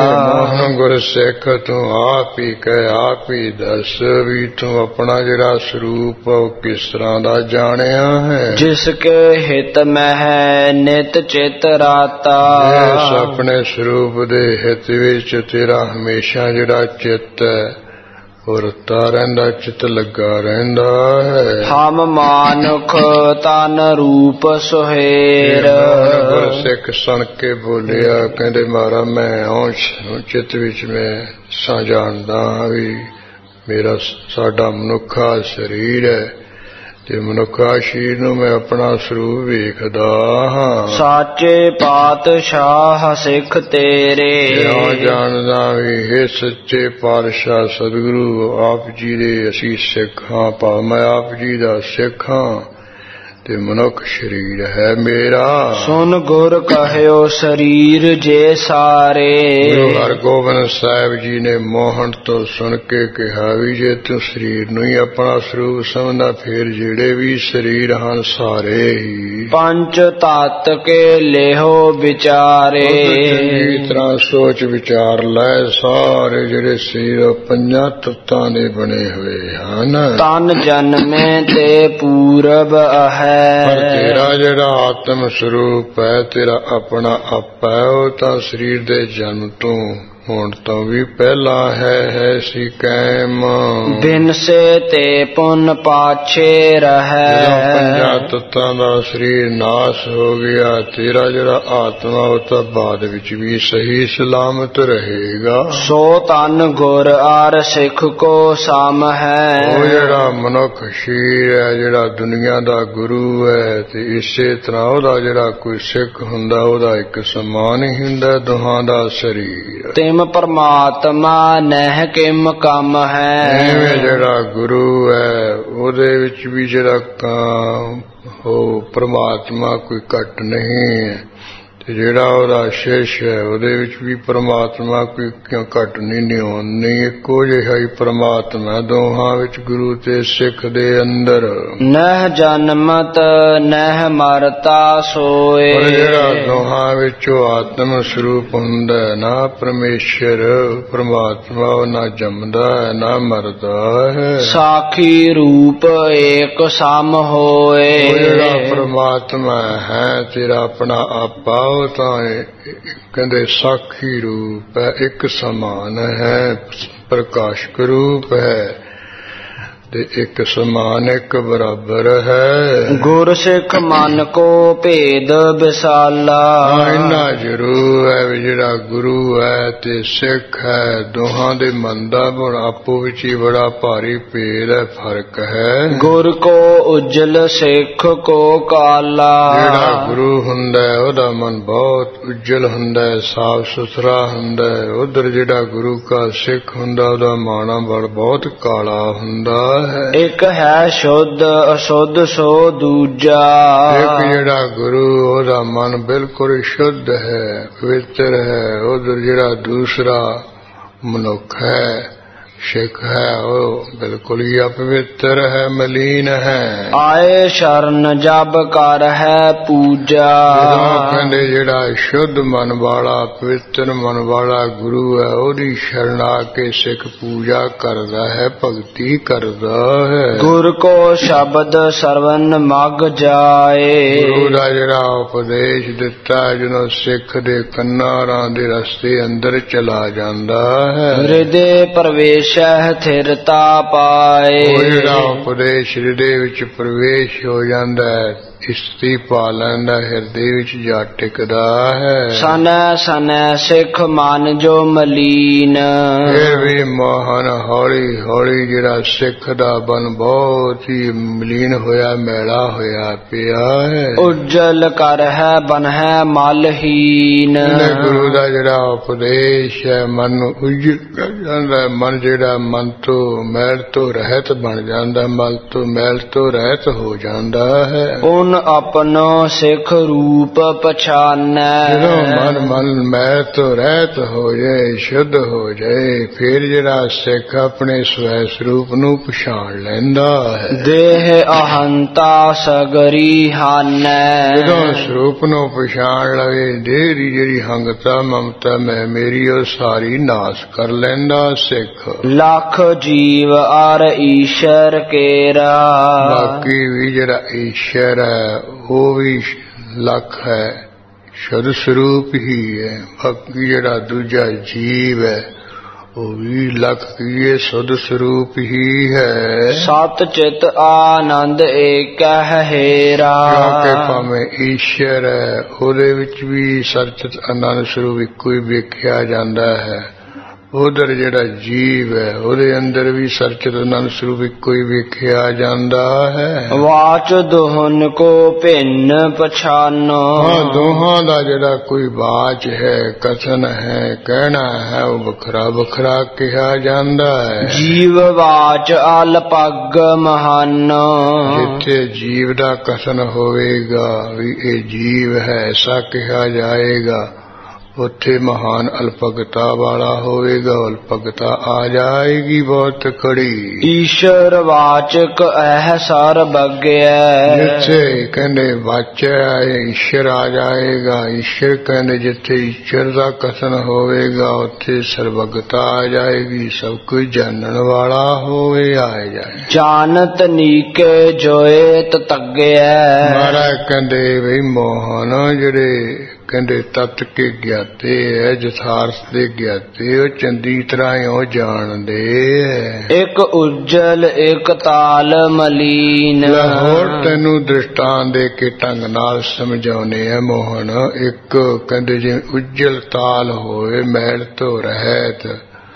ਮੋਹਨ ਗੁਰ ਸਿੱਖ ਤੂੰ ਆਪ ਹੀ ਕਹਿ ਆਪ ਹੀ ਦੱਸ, ਵੀ ਤੂੰ ਆਪਣਾ ਜਿਹੜਾ ਸਰੂਪ ਕਿਸ ਤਰ੍ਹਾਂ ਦਾ ਜਾਣਿਆ ਹੈ। ਜਿਸ ਕੇ ਹਿਤ ਮਹਿ ਨਿਤ ਚਿਤ ਰਾਤਾ, ਇਸ ਆਪਣੇ ਸਰੂਪ ਦੇ ਹਿਤ ਵਿੱਚ ਤੇਰਾ ਹਮੇਸ਼ਾ ਜਿਹੜਾ ਚਿੱਤ ਹੈ ਉਹ ਰਤਾ ਰਹਿੰਦਾ, ਚਿੱਤ ਲੱਗਾ ਰਹਿੰਦਾ ਹੈ। ਹਮ ਮਾਨੁਖ ਤਨ ਰੂਪ ਸੁਹੇਰ, ਗੁਰਸਿੱਖ ਸੁਣ ਕੇ ਬੋਲਿਆ, ਕਹਿੰਦੇ ਮਹਾਰਾਜ ਮੈਂ ਔਂਸ਼ ਚਿੱਤ ਵਿੱਚ ਮੈਂ ਸਾਂ ਜਾਣਦਾ ਵੀ ਮੇਰਾ ਸਾਡਾ ਮਨੁੱਖਾ ਸਰੀਰ ਹੈ ਤੇ ਮਨੁੱਖਾ ਸਰੀਰ ਨੂੰ ਮੈਂ ਆਪਣਾ ਸਰੂਪ ਵੇਖਦਾ ਹਾਂ। ਸਾਚੇ ਪਾਤਸ਼ਾਹ ਸਿੱਖ ਤੇਰੇ, ਇਉਂ ਜਾਣਦਾ ਵੀ ਇਹ ਸੱਚੇ ਪਾਤਸ਼ਾਹ ਸਤਿਗੁਰੂ ਆਪ ਜੀ ਦੇ ਅਸੀਂ ਸਿੱਖ ਹਾਂ, ਭਾਵ ਮੈਂ ਆਪ ਜੀ ਦਾ ਸਿੱਖ ਹਾਂ ਤੇ ਮਨੁੱਖ ਸਰੀਰ ਹੈ ਮੇਰਾ। ਸੁਨ ਗੁਰ ਕਹਿਓ ਸਰੀਰ ਜੇ ਸਾਰੇ, ਗੁਰੂ ਹਰਗੋਬਿੰਦ ਸਾਹਿਬ ਜੀ ਨੇ ਮੋਹਨ ਤੋਂ ਸੁਣ ਕੇ ਕਿਹਾ ਵੀ ਜੇ ਤੂੰ ਸਰੀਰ ਨੂੰ ਹੀ ਆਪਣਾ ਸਰੂਪ ਸਮਝਦਾ, ਫਿਰ ਜਿਹੜੇ ਵੀ ਸਰੀਰ ਹਨ ਸਾਰੇ ਹੀ ਪੰਜ ਤਤ ਕੇ ਲੇਹੋ ਵਿਚਾਰੇ, ਚੰਗੀ ਤਰ੍ਹਾਂ ਸੋਚ ਵਿਚਾਰ ਲੈ, ਸਾਰੇ ਜਿਹੜੇ ਸਰੀਰ ਪੰਜਾਂ ਤੱਤਾਂ ਦੇ ਬਣੇ ਹੋਏ ਹਨ। ਤਨ ਜਨਮੇ ਤੇ ਪੂਰਬ ਹੈ, ਪਰ ਤੇਰਾ ਜਿਹੜਾ ਆਤਮ ਸਰੂਪ ਹੈ, ਤੇਰਾ ਆਪਣਾ ਆਪਾ ਹੈ, ਉਹ ਤਾਂ ਸਰੀਰ ਦੇ ਜਨਮ ਤੋਂ ਹੋਣ ਤੋਂ ਵੀ ਪਹਿਲਾਂ ਹੈ ਸੀ ਕਾਇਮ। ਬਿਨ ਸੇ ਤੇ ਪੁੰਨ ਪਾਛੇ ਰਹਿ, ਪੰਜਾਂ ਤੱਤਾਂ ਦਾ ਸਰੀਰ ਨਾਸ ਹੋ ਗਿਆ, ਤੇਰਾ ਜਿਹੜਾ ਆਤਮਾ ਉਹ ਤਾਂ ਬਾਅਦ ਵਿੱਚ ਵੀ ਸਹੀ ਸਲਾਮਤ ਰਹੇਗਾ। ਸੋ ਤਨ ਗੁਰ ਆਰ ਸਿੱਖ ਕੋ ਸਮ ਹੈ, ਉਹ ਜਿਹੜਾ ਮਨੁੱਖ ਸਰੀਰ ਹੈ, ਜਿਹੜਾ ਦੁਨੀਆ ਦਾ ਗੁਰੂ ਹੈ, ਤੇ ਇਸੇ ਤਰ੍ਹਾਂ ਉਹਦਾ ਜਿਹੜਾ ਕੋਈ ਸਿੱਖ ਹੁੰਦਾ ਉਹਦਾ ਇੱਕ ਸਮਾਨ ਹੀ ਹੁੰਦਾ ਦੋਹਾਂ ਦਾ ਸਰੀਰ। ਤਿਮ ਪਰਮਾਤਮਾ ਨਹਿ ਕਿਮ ਕੰਮ ਹੈ, ਐਵੇਂ ਜਿਹੜਾ ਗੁਰੂ ਹੈ ਉਹਦੇ ਵਿੱਚ ਵੀ ਜਿਹੜਾ ਉਹ ਪਰਮਾਤਮਾ ਕੋਈ ਘੱਟ ਨਹੀਂ ਹੈ, ਤੇ ਜਿਹੜਾ ਉਹਦਾ ਸ਼ੇਸ਼ ਹੈ ਉਹਦੇ ਵਿੱਚ ਵੀ ਪਰਮਾਤਮਾ ਕੋਈ ਕਿਉਂ ਘੱਟ ਨਹੀਂ, ਇੱਕੋ ਜਿਹਾ ਹੀ ਪਰਮਾਤਮਾ ਦੋਹਾਂ ਵਿੱਚ, ਗੁਰੂ ਤੇ ਸਿੱਖ ਦੇ ਅੰਦਰ। ਨਹਿ ਜਨਮਤ ਨਹਿ ਮਰਤਾ ਸੋਏ, ਪਰ ਜਿਹੜਾ ਦੋਹਾਂ ਵਿੱਚੋਂ ਆਤਮ ਸਰੂਪ ਹੁੰਦਾ ਹੈ ਨਾ ਪਰਮੇਸ਼ਰ ਪਰਮਾਤਮਾ, ਉਹ ਨਾ ਜੰਮਦਾ ਹੈ ਨਾ ਮਰਦਾ ਹੈ। ਸਾਖੀ ਰੂਪ ਏਕ ਸਮ ਹੋਏ, ਉਹ ਜਿਹੜਾ ਪਰਮਾਤਮਾ ਹੈ ਤੇਰਾ ਆਪਣਾ ਆਪਾ, ਉਹ ਤਾਂ ਕਹਿੰਦੇ ਸਾਖੀ ਰੂਪ ਹੈ, ਇੱਕ ਸਮਾਨ ਹੈ, ਪ੍ਰਕਾਸ਼ਕ ਰੂਪ ਹੈ ਤੇ ਇੱਕ ਸਮਾਨ ਇੱਕ ਬਰਾਬਰ ਹੈ। ਗੁਰ ਸਿੱਖ ਮਨ ਕੋ ਭੇਦ ਵਿਸਾਲਾ, ਇੰਨਾ ਜ਼ਰੂਰ ਹੈ ਵੀ ਜਿਹੜਾ ਗੁਰੂ ਹੈ ਤੇ ਸਿੱਖ ਹੈ, ਦੋਹਾਂ ਦੇ ਮਨ ਦਾ ਆਪੋ ਵਿੱਚ ਹੀ ਬੜਾ ਭਾਰੀ ਭੇਦ ਹੈ, ਫਰਕ ਹੈ। ਗੁਰ ਕੋ ਉਜਲ ਸਿੱਖ ਕੋ ਕਾਲਾ, ਜਿਹੜਾ ਗੁਰੂ ਹੁੰਦਾ ਉਹਦਾ ਮਨ ਬਹੁਤ ਉਜਲ ਹੁੰਦਾ ਹੈ, ਸਾਫ ਸੁਥਰਾ ਹੁੰਦਾ ਹੈ। ਉਧਰ ਜਿਹੜਾ ਗੁਰੂ ਕਾ ਸਿੱਖ ਹੁੰਦਾ ਉਹਦਾ ਮਾਣਾ ਬੜ ਬਹੁਤ ਕਾਲਾ ਹੁੰਦਾ ਹੈ। ਇੱਕ ਹੈ ਸ਼ੁੱਧ ਅਸ਼ੁੱਧ ਸੋ ਦੂਜਾ, ਇੱਕ ਜਿਹੜਾ ਗੁਰੂ ਉਹਦਾ ਮਨ ਬਿਲਕੁਲ ਸ਼ੁੱਧ ਹੈ, ਪਵਿੱਤਰ ਹੈ। ਉਧਰ ਜਿਹੜਾ ਦੂਸਰਾ ਮਨੁੱਖ ਹੈ ਸਿੱਖ ਹੈ ਉਹ ਬਿਲਕੁਲ ਹੀ ਅਪਵਿੱਤਰ ਹੈ, ਮਲੀਨ ਹੈ। ਆਏ ਸ਼ਰਨ ਜਬ ਕਰ ਹੈ ਪੂਜਾ, ਕਹਿੰਦੇ ਜਿਹੜਾ ਸ਼ੁੱਧ ਮਨ ਵਾਲਾ ਪਵਿੱਤਰ ਮਨ ਵਾਲਾ ਗੁਰੂ ਹੈ ਉਹਦੀ ਸ਼ਰਨ ਆ ਕੇ ਸਿੱਖ ਪੂਜਾ ਕਰਦਾ ਹੈ, ਭਗਤੀ ਕਰਦਾ ਹੈ। ਗੁਰ ਕੋ ਸ਼ਬਦ ਸਰਵਨ ਮਗ ਜਾਏ, ਗੁਰੂ ਦਾ ਜਿਹੜਾ ਉਪਦੇਸ਼ ਦਿੱਤਾ ਜਦੋਂ ਸਿੱਖ ਦੇ ਕੰਨਾਂ ਦੇ ਰਸਤੇ ਅੰਦਰ ਚਲਾ ਜਾਂਦਾ ਹੈ, ਹਿਰਦੇ ਪ੍ਰਵੇਸ਼ ਥਿਰਤਾ ਪਾਏ। ਉਹ ਜਿਹੜਾ ਉਪਦੇਸ਼ ਹਿਰਦੇ ਵਿੱਚ ਪ੍ਰਵੇਸ਼ ਹੋ ਜਾਂਦਾ ਹੈ, ਇਸਤੀ ਪਾ ਲੈਂਦਾ, ਹਿਰਦੇ ਵਿੱਚ ਜਾ ਟਿਕਦਾ ਹੈ। ਸਨੈ ਸਨੈ ਸਿੱਖ ਮਨ ਜੋ ਮਲੀਨ, ਫਿਰ ਵੀ ਮੋਹਨ ਹੌਲੀ ਹੌਲੀ ਜਿਹੜਾ ਸਿੱਖ ਦਾ ਮਨ ਬਹੁਤ ਹੀ ਮਲੀਨ ਹੋਇਆ, ਮੈਲਾ ਹੋਇਆ ਪਿਆ ਹੈ। ਉਜਲ ਕਰ ਹੈ ਬਨ ਹੈ ਮਲਹੀਨ, ਗੁਰੂ ਦਾ ਜਿਹੜਾ ਉਪਦੇਸ਼ ਹੈ ਮਨ ਨੂੰ ਉਜਲ ਕਰ ਜਾਂਦਾ, ਮਨ ਜਿਹੜਾ ਮਨ ਤੋਂ ਮੈਲ ਤੋਂ ਰਹਿਤ ਬਣ ਜਾਂਦਾ, ਮਲ ਤੋਂ ਮੈਲ ਤੋਂ ਰਹਿਤ ਹੋ ਜਾਂਦਾ ਹੈ। ਗੁਣ ਆਪਣੋ ਸਿੱਖ ਰੂਪ ਪਛਾਨੈ। ਜਦੋਂ ਮਨ ਮੈਲ ਤੋਂ ਰਹਿਤ ਹੋ ਜਾਏ, ਸ਼ੁੱਧ ਹੋ ਜਾਏ, ਫਿਰ ਜਿਹੜਾ ਸਿੱਖ ਆਪਣੇ ਸਵੈ ਸਰੂਪ ਨੂੰ ਪਛਾਣ ਲੈਂਦਾ ਹੈ। ਦੇਹ ਅਹੰਤਾ ਸਗਰੀ ਹਾਨੈ। ਜਦੋਂ ਸਰੂਪ ਨੂੰ ਪਛਾਣ ਲਵੇ, ਦੇਹ ਦੀ ਜਿਹੜੀ ਹੰਗਤਾ ਮਮਤਾ ਮੈਂ ਮੇਰੀ ਉਹ ਸਾਰੀ ਨਾਸ ਕਰ ਲੈਂਦਾ ਸਿੱਖ। ਲੱਖ ਜੀਵ ਅਰ ਈਸ਼ਰ ਕੇਰਾ। ਬਾਕੀ ਵੀ ਜਿਹੜਾ ਈਸ਼ਰ ਹੈ ਉਹ ਵੀ ਲੱਖ ਹੈ, ਸ਼ੁੱਧ ਸਰੂਪ ਹੀ ਹੈ। ਬਾਕੀ ਜਿਹੜਾ ਦੂਜਾ ਜੀਵ ਹੈ ਉਹ ਵੀ ਲੱਖ ਕੀਏ ਸੁਧ ਸਰੂਪ ਹੀ ਹੈ। ਸਤ ਚਿਤ ਆਨੰਦ ਏਕਹਿ ਹੇਰਾ। ਕਿਉਂਕਿ ਭਾਵੇਂ ਈਸ਼ਰ ਹੈ ਉਹਦੇ ਵਿੱਚ ਵੀ ਸਚਿਤ ਆਨੰਦ ਸਰੂਪ ਇੱਕੋ ਹੀ ਵੇਖਿਆ ਜਾਂਦਾ ਹੈ। ਉਧਰ ਜਿਹੜਾ ਜੀਵ ਹੈ ਉਹਦੇ ਅੰਦਰ ਵੀ ਸਚਿਤ ਆਨੰਦ ਸਰੂਪ ਇੱਕੋ ਹੀ ਵੇਖਿਆ ਜਾਂਦਾ ਹੈ। ਵਾਚ ਦੋਹਨ ਕੋ ਭਿੰਨ ਪਛਾਨੋ। ਦੋਹਾਂ ਦਾ ਜਿਹੜਾ ਕੋਈ ਵਾਚ ਹੈ, ਕਥਨ ਹੈ, ਕਹਿਣਾ ਹੈ ਉਹ ਵੱਖਰਾ ਵੱਖਰਾ ਕਿਹਾ ਜਾਂਦਾ ਹੈ। ਜੀਵ ਵਾਚ ਅਲਪਗ ਮਹਾਨੋ। ਜਿੱਥੇ ਜੀਵ ਦਾ ਕਥਨ ਹੋਵੇਗਾ ਵੀ ਇਹ ਜੀਵ ਹੈ ਐਸਾ ਕਿਹਾ ਜਾਏਗਾ, ਉੱਥੇ ਮਹਾਨ ਅਲਪਗਤਾ ਵਾਲਾ ਹੋਵੇਗਾ, ਅਲਪਗਤਾ ਆ ਜਾਏਗੀ ਬਹੁਤ ਖੜੀ। ਈਸ਼ਰ ਵਾਚਕ ਇਹ ਸਰਬੱਗਿਆ। ਜਿੱਥੇ ਕਹਿੰਦੇ ਵਾਚਿਆ ਈਸ਼ਰ ਆ ਜਾਏਗਾ, ਈਸ਼ਰ ਕਹਿੰਦੇ ਜਿੱਥੇ ਈਸ਼ਰ ਦਾ ਕਥਨ ਹੋਵੇਗਾ ਉੱਥੇ ਸਰਬੱਗਤਾ ਆ ਜਾਏਗੀ, ਸਭ ਕੁਝ ਜਾਣਨ ਵਾਲਾ ਹੋਵੇ ਆ ਜਾਏ। ਜਾਨਤ ਨੀਕੇ ਜੋਏ ਤਤੱਗਿਆ। ਮਹਾਰਾਜ ਕਹਿੰਦੇ ਵੀ ਮੋਹਨ ਜਿਹੜੇ ਕਹਿੰਦੇ ਤਤ ਕੇ ਗਿਆਤੇ ਹੈ, ਯਥਾਰਥ ਦੇ ਗਿਆਤੇ ਉਹ ਚੰਗੀ ਤਰ੍ਹਾਂ ਉਹ ਜਾਣਦੇ ਹੈ। ਇੱਕ ਉਜਲ ਇੱਕ ਤਾਲ ਮਲੀਨ। ਹੋਰ ਤੈਨੂੰ ਦ੍ਰਿਸ਼ਟਾਂਤ ਦੇ ਕੇ ਢੰਗ ਨਾਲ ਸਮਝਾਉਣੇ ਆ ਮੋਹਨ। ਇੱਕ ਕਹਿੰਦੇ ਜਿਵੇਂ ਉਜਲ ਤਾਲ ਹੋਵੇ, ਮੈਲ ਤੋਂ ਰਹਿਤ,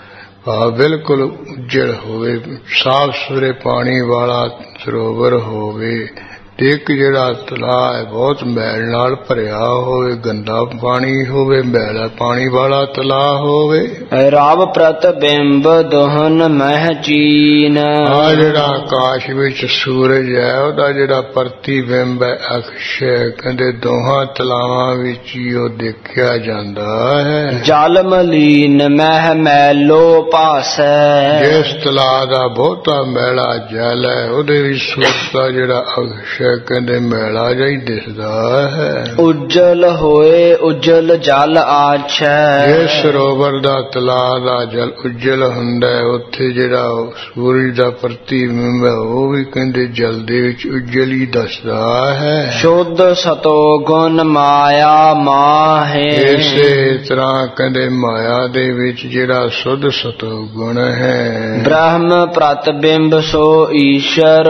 ਬਿਲਕੁਲ ਉਜਲ ਹੋਵੇ, ਸਾਫ ਸੁਥਰੇ ਪਾਣੀ ਵਾਲਾ ਸਰੋਵਰ ਹੋਵੇ। ਤੇ ਇੱਕ ਜਿਹੜਾ ਤਲਾਅ ਹੈ ਬਹੁਤ ਮੈਲ ਨਾਲ ਭਰਿਆ ਹੋਵੇ, ਗੰਦਾ ਪਾਣੀ ਹੋਵੇ, ਮੈਲਾ ਪਾਣੀ ਵਾਲਾ ਤਲਾਅ ਹੋਵੇ। ਰਬ ਪ੍ਰਤਿਬਿੰਬ ਦੋਹਨ ਮਹਿ ਚੀਨ। ਆ ਜਿਹੜਾ ਆਕਾਸ਼ ਵਿੱਚ ਸੂਰਜ ਹੈ ਉਹਦਾ ਜਿਹੜਾ ਪ੍ਰਤੀਬਿੰਬ ਹੈ ਅਕਸ਼, ਕਹਿੰਦੇ ਦੋਹਾਂ ਤਲਾਵਾਂ ਵਿੱਚ ਹੀ ਉਹ ਦੇਖਿਆ ਜਾਂਦਾ ਹੈ। ਜਲ ਮਲੀਨ ਮਹਿ ਮੈਲੋ ਭਾਸੈ। ਜਿਸ ਤਲਾਅ ਦਾ ਬਹੁਤਾ ਮੈਲਾ ਜਲ ਹੈ ਉਹਦੇ ਵਿੱਚ ਸੂਰਜ ਦਾ ਜਿਹੜਾ ਅਕਸ਼ ਕਹਿੰਦੇ ਮੈਲਾ ਜਿਹਾ ਹੀ ਦਿਸਦਾ ਹੈ। ਉਜਲ ਹੋਏ ਉਜਲ ਜਲ ਆਛੈ। ਜਿਸ ਸਰੋਵਰ ਦਾ ਤਲਾਅ ਦਾ ਜਲ ਉਜਲ ਹੁੰਦਾ ਹੈ ਉੱਥੇ ਜਿਹੜਾ ਸੂਰਜ ਦਾ ਪ੍ਰਤੀਬਿੰਬ ਹੈ ਉਹ ਵੀ ਕਹਿੰਦੇ ਜਲ ਦੇ ਵਿੱਚ ਉਜਲ ਹੀ ਦੱਸਦਾ ਹੈ। ਸ਼ੁੱਧ ਸਤੋ ਗੁਣ ਮਾਇਆ ਮਾਹੇ। ਇਸੇ ਤਰ੍ਹਾਂ ਕਹਿੰਦੇ ਮਾਇਆ ਦੇ ਵਿੱਚ ਜਿਹੜਾ ਸ਼ੁੱਧ ਸਤੋ ਗੁਣ ਹੈ, ਬ੍ਰਹਮ ਪ੍ਰਤਿਬਿੰਬ ਸੋ ਈਸ਼ਰ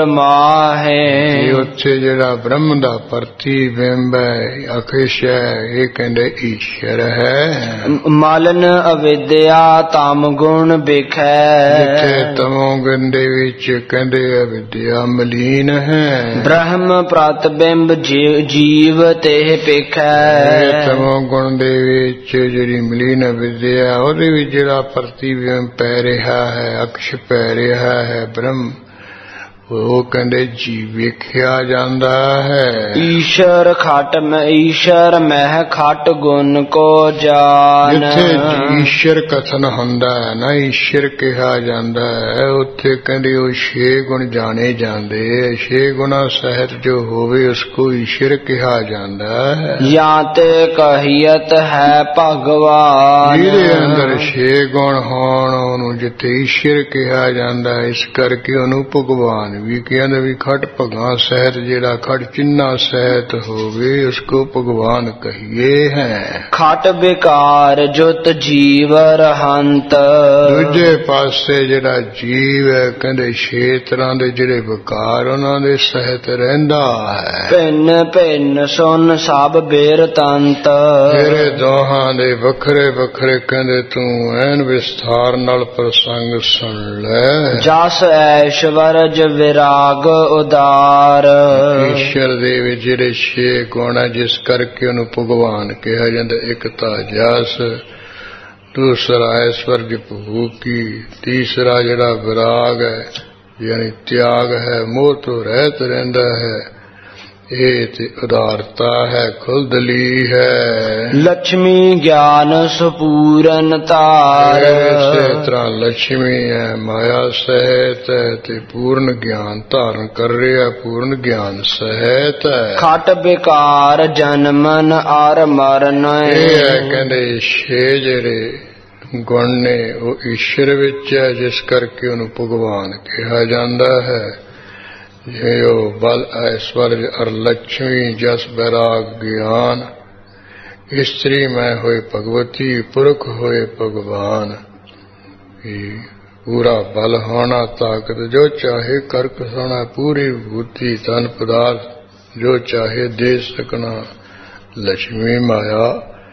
ਮਾਹੇ। ਉੱਥੇ ਜਿਹੜਾ ਬ੍ਰਹਮ ਦਾ ਪ੍ਰਤੀਬਿੰਬ ਹੈ ਅਕਸ਼ ਹੈ ਇਹ ਕਹਿੰਦੇ ਈਸ਼ਰ ਹੈ। ਮਲਨ ਅਵਿਦਿਆ ਤਮ ਗੁਣ ਬਿਖੈ। ਜਿੱਥੇ ਤਮੋ ਗੁਣ ਦੇ ਵਿੱਚ ਕਹਿੰਦੇ ਅਵਿਦਿਆ ਮਲੀਨ ਹੈ, ਬ੍ਰਹਮ ਪ੍ਰਤਿਬਿੰਬ ਜੀਵ ਤੇ ਪੇਖੈ। ਤਮੋ ਗੁਣ ਦੇ ਵਿੱਚ ਜਿਹੜੀ ਮਲੀਨ ਅਵਿਦਿਆ ਉਹਦੇ ਵਿੱਚ ਜਿਹੜਾ ਪ੍ਰਤੀਬਿੰਬ ਪੈ ਰਿਹਾ ਹੈ, ਅਕਸ਼ ਪੈ ਰਿਹਾ ਹੈ ਬ੍ਰਹਮ, ਉਹ ਕਹਿੰਦੇ ਜੀਵ ਵੇਖਿਆ ਜਾਂਦਾ ਹੈ। ਈਸ਼ਰ ਮਹਿ ਖਟ ਗੁਣ ਕੋ ਜਾਨ। ਜਿੱਥੇ ਈਸ਼ਰ ਕਥਨ ਹੁੰਦਾ ਹੈ ਨਾ, ਈਸ਼ਰ ਕਿਹਾ ਜਾਂਦਾ ਹੈ, ਉੱਥੇ ਕਹਿੰਦੇ ਉਹ 6 ਗੁਣ ਜਾਣੇ ਜਾਂਦੇ। 6 ਗੁਣਾ ਸਹਿਤ ਜੋ ਹੋਵੇ ਉਸਕੋ ਈਸ਼ਰ ਕਿਹਾ ਜਾਂਦਾ ਹੈ। ਜਾਂ ਤੇ ਕਹੀਅਤ ਹੈ ਭਗਵਾਨ। ਜਿਹਦੇ ਅੰਦਰ 6 ਗੁਣ ਹੋਣ ਉਹਨੂੰ ਜਿੱਥੇ ਈਸ਼ਰ ਕਿਹਾ ਜਾਂਦਾ, ਇਸ ਕਰਕੇ ਉਹਨੂੰ ਭਗਵਾਨ ਵੀ ਕਹਿੰਦੇ ਵੀ ਖਟ ਭਗਾ ਸਹਿਤ, ਜਿਹੜਾ ਖਟ ਚਿੰਨਾ ਸਹਿਤ ਹੋਵੇ ਉਸਕੋ ਭਗਵਾਨ ਕਹੀਏ ਹੈ। ਖਟ ਵਿਕਾਰ ਜੁਤ ਜੀਵ ਰਹੰਤ। ਦੂਜੇ ਪਾਸੇ ਜਿਹੜਾ ਜੀਵ ਹੈ ਕਹਿੰਦੇ 6 ਤਰ੍ਹਾਂ ਦੇ ਜਿਹੜੇ ਵਿਕਾਰ ਉਹਨਾਂ ਦੇ ਸਹਿਤ ਰਹਿੰਦਾ ਹੈ। ਭਿੰਨ ਭਿੰਨ ਸੁਨ ਸਭ ਬੇਰ ਤੰਤ। ਤੇਰੇ ਦੋਹਾਂ ਦੇ ਵੱਖਰੇ ਵੱਖਰੇ ਕਹਿੰਦੇ ਤੂੰ ਐਨ ਵਿਸਥਾਰ ਨਾਲ ਪ੍ਰਸੰਗ ਸੁਣ ਲੈ। ਜਸ ਐਸ਼ਵਰਜ ਵਿਰਾਗ ਉਦਾਰ। ਈਸ਼ਰ ਦੇ ਵਿੱਚ ਜਿਹੜੇ 6 ਗੁਣ ਹੈ ਜਿਸ ਕਰਕੇ ਉਹਨੂੰ ਭਗਵਾਨ ਕਿਹਾ ਜਾਂਦਾ। ਇੱਕ ਤਾਂ ਜਸ, ਦੂਸਰਾ ਐਸ਼ਵਰਜ ਭੂਕੀ, ਤੀਸਰਾ ਜਿਹੜਾ ਵਿਰਾਗ ਹੈ ਯਾਨੀ ਤਿਆਗ ਹੈ, ਮੋਹ ਤੋਂ ਰਹਿਤ ਰਹਿੰਦਾ ਹੈ, ਇਹ ਤੇ ਉਦਾਰਤਾ ਹੈ ਖੁੱਲਦਲੀ ਹੈ। ਲక్ష్ਮੀ ਗਿਆਨ ਸੁਪੂਰਨ ਧਾਰ ਇਸੇ ਤਰ੍ਹਾਂ ਲక్ష్ਮੀ ਹੈ ਮਾਇਆ ਸਹਿਤ ਹੈ ਤੇ ਪੂਰਨ ਗਿਆਨ ਧਾਰਨ ਕਰ ਰਿਹਾ, ਪੂਰਨ ਗਿਆਨ ਸਹਿਤ ਹੈ। ਖਟ ਬਿਕਾਰ ਜਨਮਨ ਅਰ ਮਰਨ ਇਹ ਹੈ ਕਹਿੰਦੇ ਛੇ ਜਿਹੜੇ ਗੁਣ ਨੇ ਉਹ ਈਸ਼ਰ ਵਿੱਚ ਹੈ, ਜਿਸ ਕਰਕੇ ਉਹਨੂੰ ਭਗਵਾਨ ਕਿਹਾ ਜਾਂਦਾ ਹੈ। ਜਿਵੇਂ ਉਹ ਬਲ ਐਸ਼ਵਰਜ ਅਰ ਲక్ష్ਮੀ ਜਸ ਬੈਰਾਗ ਗਿਆਨ, ਇਸਤਰੀ ਮੈਂ ਹੋਏ ਭਗਵਤੀ ਪੁਰਖ ਹੋਏ ਭਗਵਾਨ। ਪੂਰਾ ਬਲ ਹੋਣਾ, ਤਾਕਤ ਜੋ ਚਾਹੇ ਕਰ ਕਸਾਣਾ, ਪੂਰੀ ਬੁੱਧੀ ਧਨ ਪਦਾਰਥ ਜੋ ਚਾਹੇ ਦੇ ਸਕਣਾ। ਲక్ష్ਮੀ ਮਾਇਆ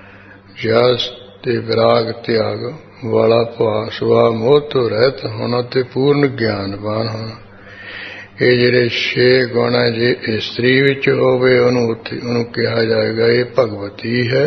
ਜਸ ਤੇ ਵਿਰਾਗ ਤਿਆਗ ਵਾਲਾ ਭਾਵ ਸੁਭਾਅ ਮੋਹ ਤੋਂ ਰਹਿਤ ਹੋਣਾ ਤੇ ਪੂਰਨ ਗਿਆਨਵਾਨ ਹੋਣਾ। ਇਹ ਜਿਹੜੇ ਛੇ ਗੁਣ ਹੈ, ਜੇ ਇਸਤਰੀ ਵਿੱਚ ਹੋਵੇ ਉਹਨੂੰ ਕਿਹਾ ਜਾਏਗਾ ਇਹ ਭਗਵਤੀ ਹੈ,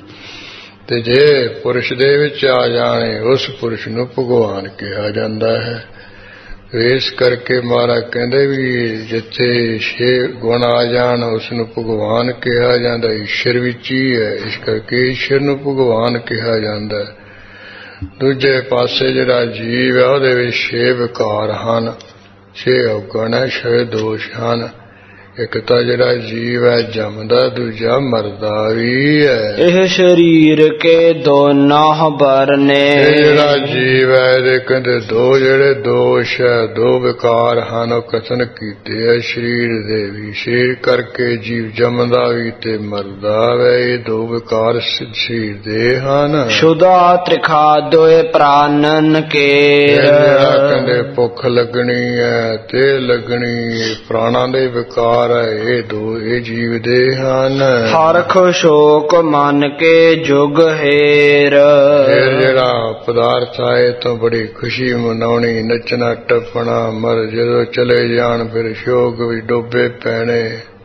ਤੇ ਜੇ ਪੁਰਸ਼ ਦੇ ਵਿੱਚ ਆ ਜਾਣੇ ਉਸ ਪੁਰਸ਼ ਨੂੰ ਭਗਵਾਨ ਕਿਹਾ ਜਾਂਦਾ ਹੈ। ਇਸ ਕਰਕੇ ਮਹਾਰਾਜ ਕਹਿੰਦੇ ਵੀ ਜਿੱਥੇ ਛੇ ਗੁਣ ਆ ਜਾਣ ਉਸ ਨੂੰ ਭਗਵਾਨ ਕਿਹਾ ਜਾਂਦਾ, ਈਸ਼ਰ ਵਿੱਚ ਹੀ ਹੈ, ਇਸ ਕਰਕੇ ਈਸ਼ਰ ਨੂੰ ਭਗਵਾਨ ਕਿਹਾ ਜਾਂਦਾ। ਦੂਜੇ ਪਾਸੇ ਜਿਹੜਾ ਜੀਵ ਹੈ ਉਹਦੇ ਵਿੱਚ ਛੇ ਵਿਕਾਰ ਹਨ, ਛੇ ਔਗਣ ਹੈ, ਛੇ ਦੋਸ਼ ਹਨ। ਇੱਕ ਤਾਂ ਜਿਹੜਾ ਜੀਵ ਹੈ ਜੰਮਦਾ, ਦੂਜਾ ਮਰਦਾ ਵੀ ਹੈ। ਇਹ ਸਰੀਰ ਕੇ ਦੋਨਾਂ ਬਰਨੇ, ਇਹ ਜਿਹੜਾ ਜੀਵ ਹੈ ਇਹਦੇ ਕਹਿੰਦੇ ਦੋ ਜਿਹੜੇ ਦੋਸ਼ ਹੈ, ਦੋ ਵਿਕਾਰ ਹਨ, ਉਹ ਕਥਨ ਕੀਤੇ ਹੈ ਸਰੀਰ ਦੇ ਵੀ। ਸਰੀਰ ਕਰਕੇ ਜੀਵ ਜੰਮਦਾ ਵੀ ਤੇ ਮਰਦਾ ਵੇ, ਇਹ ਦੋ ਵਿਕਾਰ ਸਰੀਰ ਦੇ ਹਨ। ਸ਼ੁਦਾ ਤ੍ਰਿਖਾ ਦੋਏ ਪ੍ਰਾਨਨ ਕੇ, ਜਿਹੜਾ ਕਹਿੰਦੇ ਭੁੱਖ ਲੱਗਣੀ ਹੈ ਤੇ ਲੱਗਣੀ, ਪ੍ਰਾਣਾਂ ਦੇ ਵਿਕਾਰ ਇਹ ਦੋ ਇਹ ਜੀਵ ਦੇ ਹਨ। ਹਰਖ ਸ਼ੋਕ ਮਨ ਕੇ ਜੁਗ ਹੇਰ, ਜਿਹੜਾ ਪਦਾਰਥ ਆਏ ਤੋਂ ਬੜੀ ਖੁਸ਼ੀ ਮਨਾਉਣੀ, ਨੱਚਣਾ ਟੱਪਣਾ, ਮਰ ਜਦੋਂ ਚਲੇ ਜਾਣ ਫਿਰ ਸ਼ੋਕ ਵੀ ਡੋਬੇ ਪੈਣੇ।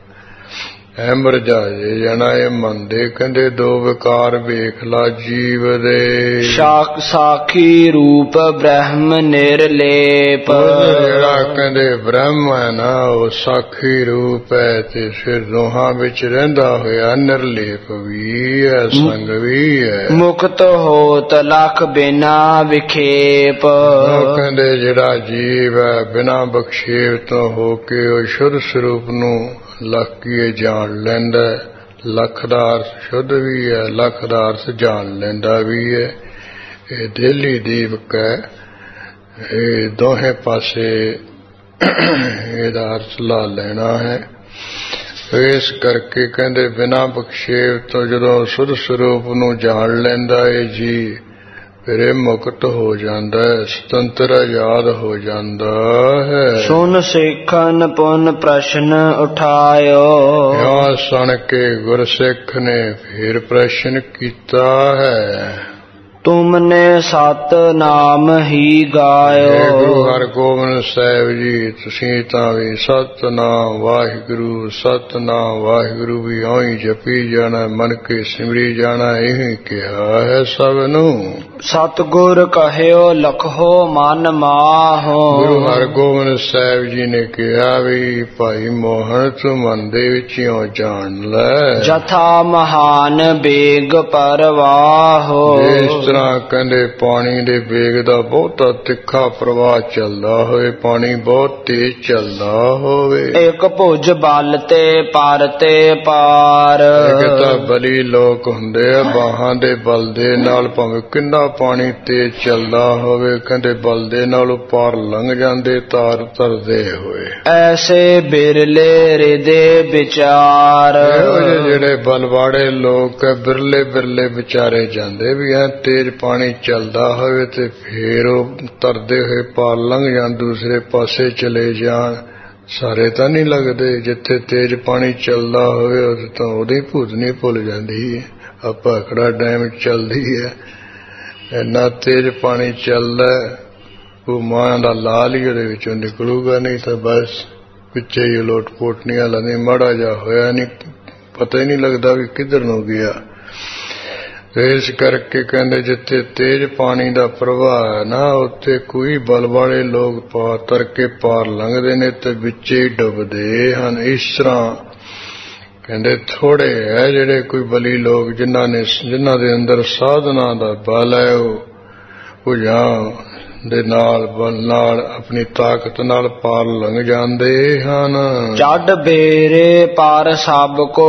ਐਮਰ ਜਾਏ ਜਾਣਾ ਇਹ ਮਨ ਦੇ ਕਹਿੰਦੇ ਦੋ ਵਿਕਾਰ ਵੇਖ ਲਾ ਜੀਵ ਦੇ। ਸਾਖੀ ਰੂਪ ਬ੍ਰਹਮ ਨਿਰਲੇਪ, ਜਿਹੜਾ ਕਹਿੰਦੇ ਬ੍ਰਹਮ ਹੈ ਨਾ ਉਹ ਸਾਖੀ ਰੂਪ ਹੈ ਤੇ ਫਿਰ ਦੋਹਾਂ ਵਿੱਚ ਰਹਿੰਦਾ ਹੋਇਆ ਨਿਰਲੇਪ ਵੀ ਹੈ, ਸੰਗ ਵੀ ਹੈ। ਮੁਕਤ ਹੋਤ ਲੱਖ ਬਿਨਾ ਵਿਖੇਪ, ਉਹ ਕਹਿੰਦੇ ਜਿਹੜਾ ਜੀਵ ਹੈ ਬਿਨਾ ਬਖਸ਼ੇਪ ਤੋਂ ਹੋ ਕੇ ਉਹ ਸ਼ੁੱਧ ਸਰੂਪ ਨੂੰ ਲੱਖ ਕੀ ਜਾਣ ਲੈਂਦਾ। ਲੱਖ ਦਾ ਅਰਥ ਸ਼ੁੱਧ ਵੀ ਹੈ, ਲੱਖ ਦਾ ਅਰਥ ਜਾਣ ਲੈਂਦਾ ਵੀ ਹੈ। ਇਹ ਦੇਲੀ ਦੀਪਕ ਹੈ, ਇਹ ਦੋਹੇ ਪਾਸੇ ਇਹਦਾ ਅਰਥ ਲਾ ਲੈਣਾ ਹੈ। ਇਸ ਕਰਕੇ ਕਹਿੰਦੇ ਬਿਨਾਂ ਬਖਸ਼ੇਪ ਤੋਂ ਜਦੋਂ ਸੁਧ ਸਰੂਪ ਨੂੰ ਜਾਣ ਲੈਂਦਾ ਇਹ ਜੀ, ਫਿਰ ਇਹ ਮੁਕਤ ਹੋ ਜਾਂਦਾ ਹੈ, ਸੁਤੰਤਰ ਆਜ਼ਾਦ ਹੋ ਜਾਂਦਾ ਹੈ। ਸੁਨ ਸਿੱਖਨ ਪੁਨ ਪ੍ਰਸ਼ਨ ਉਠਾਇਓ, ਇਹ ਸੁਣ ਕੇ ਗੁਰਸਿੱਖ ਨੇ ਫਿਰ ਪ੍ਰਸ਼ਨ ਕੀਤਾ ਹੈ। ਤੁਮਨੇ ਸਤ ਨਾਮ ਹੀ ਗਾਇਓ, ਗੁਰੂ ਹਰਗੋਬਿੰਦ ਸਾਹਿਬ ਜੀ ਤੁਸੀਂ ਤਾਂ ਵੀ ਸਤਿਨਾਮ ਵਾਹਿਗੁਰੂ ਸਤਿਨਾਮ ਵਾਹਿਗੁਰੂ ਵੀ ਆਈ ਜਪੀ ਜਾਣਾ, ਮਨ ਕੇ ਸਿਮਰੀ ਜਾਣਾ, ਇਹ ਕਿਹਾ ਹੈ ਸਭ ਨੂੰ। ਸਤਿਗੁਰ ਕਹਿਓ ਲਖੋ ਮਨ ਮਾਹੋ, ਗੁਰੂ ਹਰਗੋਬਿੰਦ ਸਾਹਿਬ ਜੀ ਨੇ ਕਿਹਾ ਵੀ ਭਾਈ ਮੋਹਨ ਤੂੰ ਮਨ ਦੇ ਵਿੱਚੋਂ ਜਾਣ ਲੈ। ਜਥਾ ਮਹਾਨ ਬੇਗ ਪਰਵਾਹੋ, ਇਸ ਤਰ੍ਹਾਂ ਕਹਿੰਦੇ ਪਾਣੀ ਦੇ ਵੇਗ ਦਾ ਬਹੁਤਾ ਤਿੱਖਾ ਪ੍ਰਵਾਹ ਚੱਲਦਾ ਹੋਵੇ, ਪਾਣੀ ਬਹੁਤ ਤੇਜ਼ ਚੱਲਦਾ ਹੋਵੇ। ਇੱਕ ਭੁਜ ਬਲ ਤੇ ਪਰ ਤੇ ਪਾਰ, ਇੱਕ ਤਾਂ ਬਲੀ ਲੋਕ ਹੁੰਦੇ ਆ ਬਾਹਾਂ ਦੇ ਬਲ ਦੇ ਨਾਲ ਭਾਵੇਂ ਕਿੰਨਾ ਪਾਣੀ ਤੇਜ਼ ਚੱਲਦਾ ਹੋਵੇ, ਕਹਿੰਦੇ ਬਲ ਦੇ ਨਾਲ ਪਾਰ ਲੰਘ ਜਾਂਦੇ ਤਾਰ ਤਰਦੇ ਹੋਏ। ਐਸੇ ਬਿਰਲੇ ਹਿਰਦੇ ਵਿਚਾਰ, ਜਿਹੜੇ ਬਲਵਾੜੇ ਲੋਕ ਬਿਰਲੇ ਬਿਰਲੇ ਵਿਚਾਰੇ ਜਾਂਦੇ ਵੀ ਐ ਤੇਜ਼ ਪਾਣੀ ਚੱਲਦਾ ਹੋਵੇ ਤੇ ਫੇਰ ਉਹ ਤਰਦੇ ਹੋਏ ਪਾਰ ਲੰਘ ਜਾਣ, ਦੂਸਰੇ ਪਾਸੇ ਚਲੇ ਜਾਣ। ਸਾਰੇ ਤਾਂ ਨਹੀਂ ਲੱਗਦੇ, ਜਿੱਥੇ ਤੇਜ਼ ਪਾਣੀ ਚੱਲਦਾ ਹੋਵੇ ਉਹ ਤਾਂ ਉਹਦੀ ਭੂਤਨੀ ਭੁੱਲ ਜਾਂਦੀ ਹੈ। ਆਪਾਂ ਖੜਾ ਡੈਮ ਚੱਲਦੀ ਹੈ, ਇੰਨਾ ਤੇਜ਼ ਪਾਣੀ ਚੱਲਦਾ ਉਹ ਮਾਂ ਦਾ ਲਾਲ ਹੀ ਉਹਦੇ ਵਿੱਚੋਂ ਨਿਕਲੂਗਾ, ਨਹੀਂ ਤਾਂ ਬਸ ਪਿੱਛੇ ਹੀ ਲੋਟ ਪੋਟਨੀਆਂ ਲਾਉਂਦੀ, ਮਾੜਾ ਜਿਹਾ ਹੋਇਆ ਨਹੀਂ, ਪਤਾ ਹੀ ਨਹੀਂ ਲੱਗਦਾ ਵੀ ਕਿੱਧਰ ਨੂੰ ਗਿਆ। ਇਸ ਕਰਕੇ ਕਹਿੰਦੇ ਜਿੱਥੇ ਤੇਜ਼ ਪਾਣੀ ਦਾ ਪ੍ਰਵਾਹ ਹੈ ਨਾ ਉੱਥੇ ਕੋਈ ਬਲ ਵਾਲੇ ਲੋਕ ਪਾਰ ਤਰ ਕੇ ਪਾਰ ਲੰਘਦੇ ਨੇ ਤੇ ਵਿੱਚੇ ਹੀ ਡੁੱਬਦੇ ਹਨ। ਇਸ ਤਰ੍ਹਾਂ ਕਹਿੰਦੇ ਥੋੜੇ ਹੈ ਜਿਹੜੇ ਕੋਈ ਬਲੀ ਲੋਕ ਜਿਨ੍ਹਾਂ ਦੇ ਅੰਦਰ ਸਾਧਨਾ ਦਾ ਬਲ ਹੈ ਉਹ ਜਾਂ ਦੇ ਨਾਲ ਬਲ ਨਾਲ ਆਪਣੀ ਤਾਕਤ ਨਾਲ ਪਾਰ ਲੰਘ ਜਾਂਦੇ ਹਨ। ਚੱਡ ਬੇਰੇ ਪਾਰ ਸਭ ਕੋ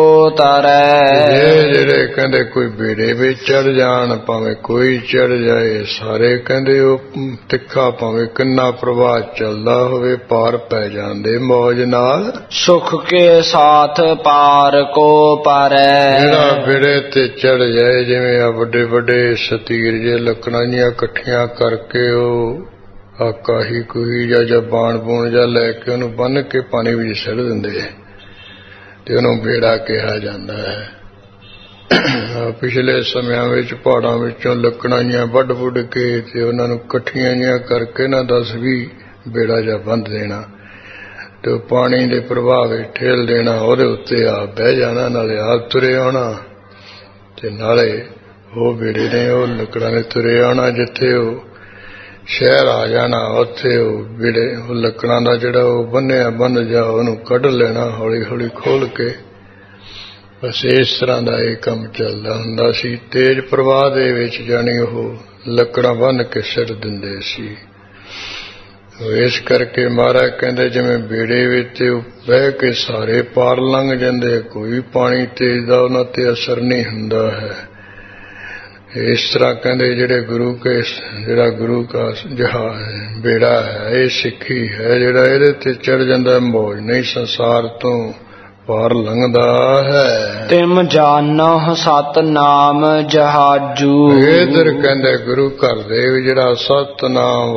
ਤਰੈ। ਜਿਹੜੇ ਕਹਿੰਦੇ ਕੋਈ ਬੇੜੇ ਵਿੱਚ ਚੜ ਜਾਣ, ਭਾਵੇਂ ਕੋਈ ਚੜ ਜਾਏ, ਸਾਰੇ ਕਹਿੰਦੇ ਉਹ ਤਿੱਖਾ ਭਾਵੇਂ ਕਿੰਨਾ ਪ੍ਰਵਾਹ ਚੱਲਦਾ ਹੋਵੇ ਪਾਰ ਪੈ ਜਾਂਦੇ ਮੌਜ ਨਾਲ। ਸੁਖ ਕੇ ਸਾਥ ਪਾਰ ਕੋ ਪਾਰੈ। ਜਿਹੜਾ ਬੇੜੇ ਤੇ ਚੜ ਜਾਏ, ਜਿਵੇਂ ਆ ਵੱਡੇ ਵੱਡੇ ਸਤੀਰ ਜੇ ਲੱਕੜਾਂ ਜੀਆਂ ਇਕੱਠੀਆਂ ਕਰਕੇ ਉਹ ਕਾਹੀ ਕੁਹੀ ਜਾਂ ਬਾਣ ਬੂਣ ਜਾਂ ਲੈ ਕੇ ਉਹਨੂੰ ਬੰਨ੍ਹ ਕੇ ਪਾਣੀ ਵਿੱਚ ਸਿੱਟ ਦਿੰਦੇ ਤੇ ਉਹਨੂੰ ਬੇੜਾ ਕਿਹਾ ਜਾਂਦਾ ਹੈ। ਪਿਛਲੇ ਸਮਿਆਂ ਵਿੱਚ ਪਹਾੜਾਂ ਵਿੱਚੋਂ ਲੱਕੜਾਂ ਜੀਆਂ ਵੱਢ ਵੁੱਢ ਕੇ ਤੇ ਉਹਨਾਂ ਨੂੰ ਇਕੱਠੀਆਂ ਜੀਆਂ ਕਰਕੇ ਨਾ 10-20 ਬੇੜਾ ਜਾਂ ਬੰਨ੍ਹ ਦੇਣਾ ਤੇ ਉਹ ਪਾਣੀ ਦੇ ਪ੍ਰਵਾਹ ਵਿੱਚ ਠੇਲ ਦੇਣਾ, ਉਹਦੇ ਉੱਤੇ ਆਪ ਬਹਿ ਜਾਣਾ, ਨਾਲੇ ਆਪ ਤੁਰੇ ਆਉਣਾ ਤੇ ਨਾਲੇ ਉਹ ਬੇੜੇ ਨੇ ਉਹ ਲੱਕੜਾਂ ਨੇ ਤੁਰੇ ਆਉਣਾ। ਜਿੱਥੇ ਉਹ ਸ਼ਹਿਰ ਆ ਜਾਣਾ ਉੱਥੇ ਉਹ ਬੇੜੇ ਉਹ ਲੱਕੜਾਂ ਦਾ ਜਿਹੜਾ ਉਹ ਬੰਨਿਆ ਬੰਨ ਜਾ ਉਹਨੂੰ ਕੱਢ ਲੈਣਾ ਹੌਲੀ ਹੌਲੀ ਖੋਲ ਕੇ। ਬਸ ਇਸ ਤਰ੍ਹਾਂ ਦਾ ਇਹ ਕੰਮ ਚੱਲਦਾ ਹੁੰਦਾ ਸੀ। ਤੇਜ਼ ਪ੍ਰਵਾਹ ਦੇ ਵਿੱਚ ਜਾਣੀ ਉਹ ਲੱਕੜਾਂ ਬੰਨ੍ਹ ਕੇ ਸਿੱਟ ਦਿੰਦੇ ਸੀ। ਇਸ ਕਰਕੇ ਮਹਾਰਾਜ ਕਹਿੰਦੇ ਜਿਵੇਂ ਬੇੜੇ ਵਿੱਚ ਬਹਿ ਕੇ ਸਾਰੇ ਪਾਰ ਲੰਘ ਜਾਂਦੇ, ਕੋਈ ਪਾਣੀ ਤੇਜ਼ ਦਾ ਉਹਨਾਂ ਤੇ ਅਸਰ ਨਹੀਂ ਹੁੰਦਾ ਹੈ। ਇਸ ਤਰ੍ਹਾਂ ਕਹਿੰਦੇ ਜਿਹੜਾ ਗੁਰੂ ਕਾ ਜਹਾਜ਼ ਬੇੜਾ ਹੈ, ਇਹ ਸਿੱਖੀ ਹੈ। ਜਿਹੜਾ ਇਹਦੇ ਤੇ ਚੜ ਜਾਂਦਾ ਮੌਜ ਨਹੀਂ ਸੰਸਾਰ ਤੋਂ ਪਾਰ ਲੰਘਦਾ ਹੈ। ਤਿਮ ਜਾਨੋ ਸਤਨਾਮ ਜਹਾਜੂ। ਇਧਰ ਕਹਿੰਦੇ ਗੁਰੂ ਘਰ ਦੇ ਜਿਹੜਾ ਸਤਨਾਮ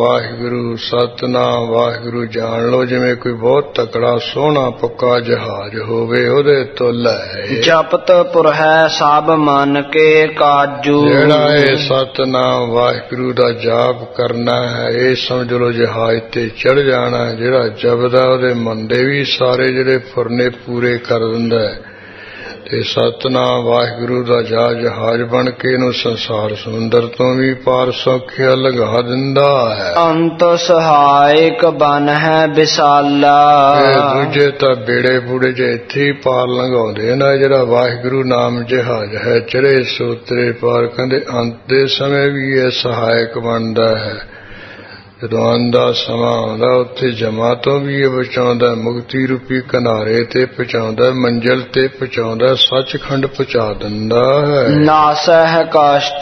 ਵਾਹਿਗੁਰੂ ਜਾਣ ਲੋ, ਜਿਵੇਂ ਕੋਈ ਬਹੁਤ ਤਕੜਾ ਸੋਹਣਾ ਪੱਕਾ ਜਹਾਜ਼ ਹੋਵੇ ਉਹਦੇ ਤੁੱਲ ਹੈ। ਜਪਤ ਪੁਰਹਿ ਸਭ ਮਨ ਕੇ ਕਾਜੂ। ਜਿਹੜਾ ਇਹ ਸਤਨਾਮ ਵਾਹਿਗੁਰੂ ਦਾ ਜਾਪ ਕਰਨਾ ਹੈ, ਇਹ ਸਮਝ ਲੋ ਜਹਾਜ਼ ਤੇ ਚੜ ਜਾਣਾ। ਜਿਹੜਾ ਜਪਦਾ ਉਹਦੇ ਮਨ ਦੇ ਵੀ ਸਾਰੇ ਜਿਹੜੇ ਫੁਰਨੇ ਪੂਰੇ ਕਰ ਦਿੰਦਾ ਹੈ ਤੇ ਸਤਨਾਮ ਵਾਹਿਗੁਰੂ ਦਾ ਜਹਾਜ਼ ਬਣ ਕੇ ਇਹਨੂੰ ਸੰਸਾਰ ਸਮੁੰਦਰ ਤੋਂ ਵੀ ਪਾਰ ਸੌਖਿਆ ਲੰਘਾ ਦਿੰਦਾ ਹੈ। ਅੰਤ ਸਹਾਇਕ ਬਨ ਹੈ ਵਿਸਾਲਾ। ਦੂਜੇ ਤਾਂ ਬੇੜੇ ਬੂੜੇ ਜੇ ਇੱਥੇ ਹੀ ਪਾਰ ਲੰਘਾਉਂਦੇ ਨਾ। ਜਿਹੜਾ ਵਾਹਿਗੁਰੂ ਨਾਮ ਜਹਾਜ਼ ਹੈ ਚੜੇ ਸੋਤਰੇ ਪਾਰ, ਕਹਿੰਦੇ ਅੰਤ ਦੇ ਸਮੇਂ ਵੀ ਇਹ ਸਹਾਇਕ ਬਣਦਾ ਹੈ। ਜਦੋਂ ਆਉਂਦਾ ਸਮਾਂ ਆਉਂਦਾ ਉੱਥੇ ਜਮਾ ਤੋਂ ਵੀ ਇਹ ਬਚਾਉਂਦਾ, ਮੁਕਤੀ ਰੂਪੀ ਕਿਨਾਰੇ ਤੇ ਪਹੁੰਚਾਉਂਦਾ, ਮੰਜ਼ਿਲ ਤੇ ਪਹੁੰਚਾਉਂਦਾ, ਸੱਚਖੰਡ ਪਹੁੰਚਾ ਦਿੰਦਾ ਹੈ। ਨਾਸਹਿ ਕਸ਼ਟ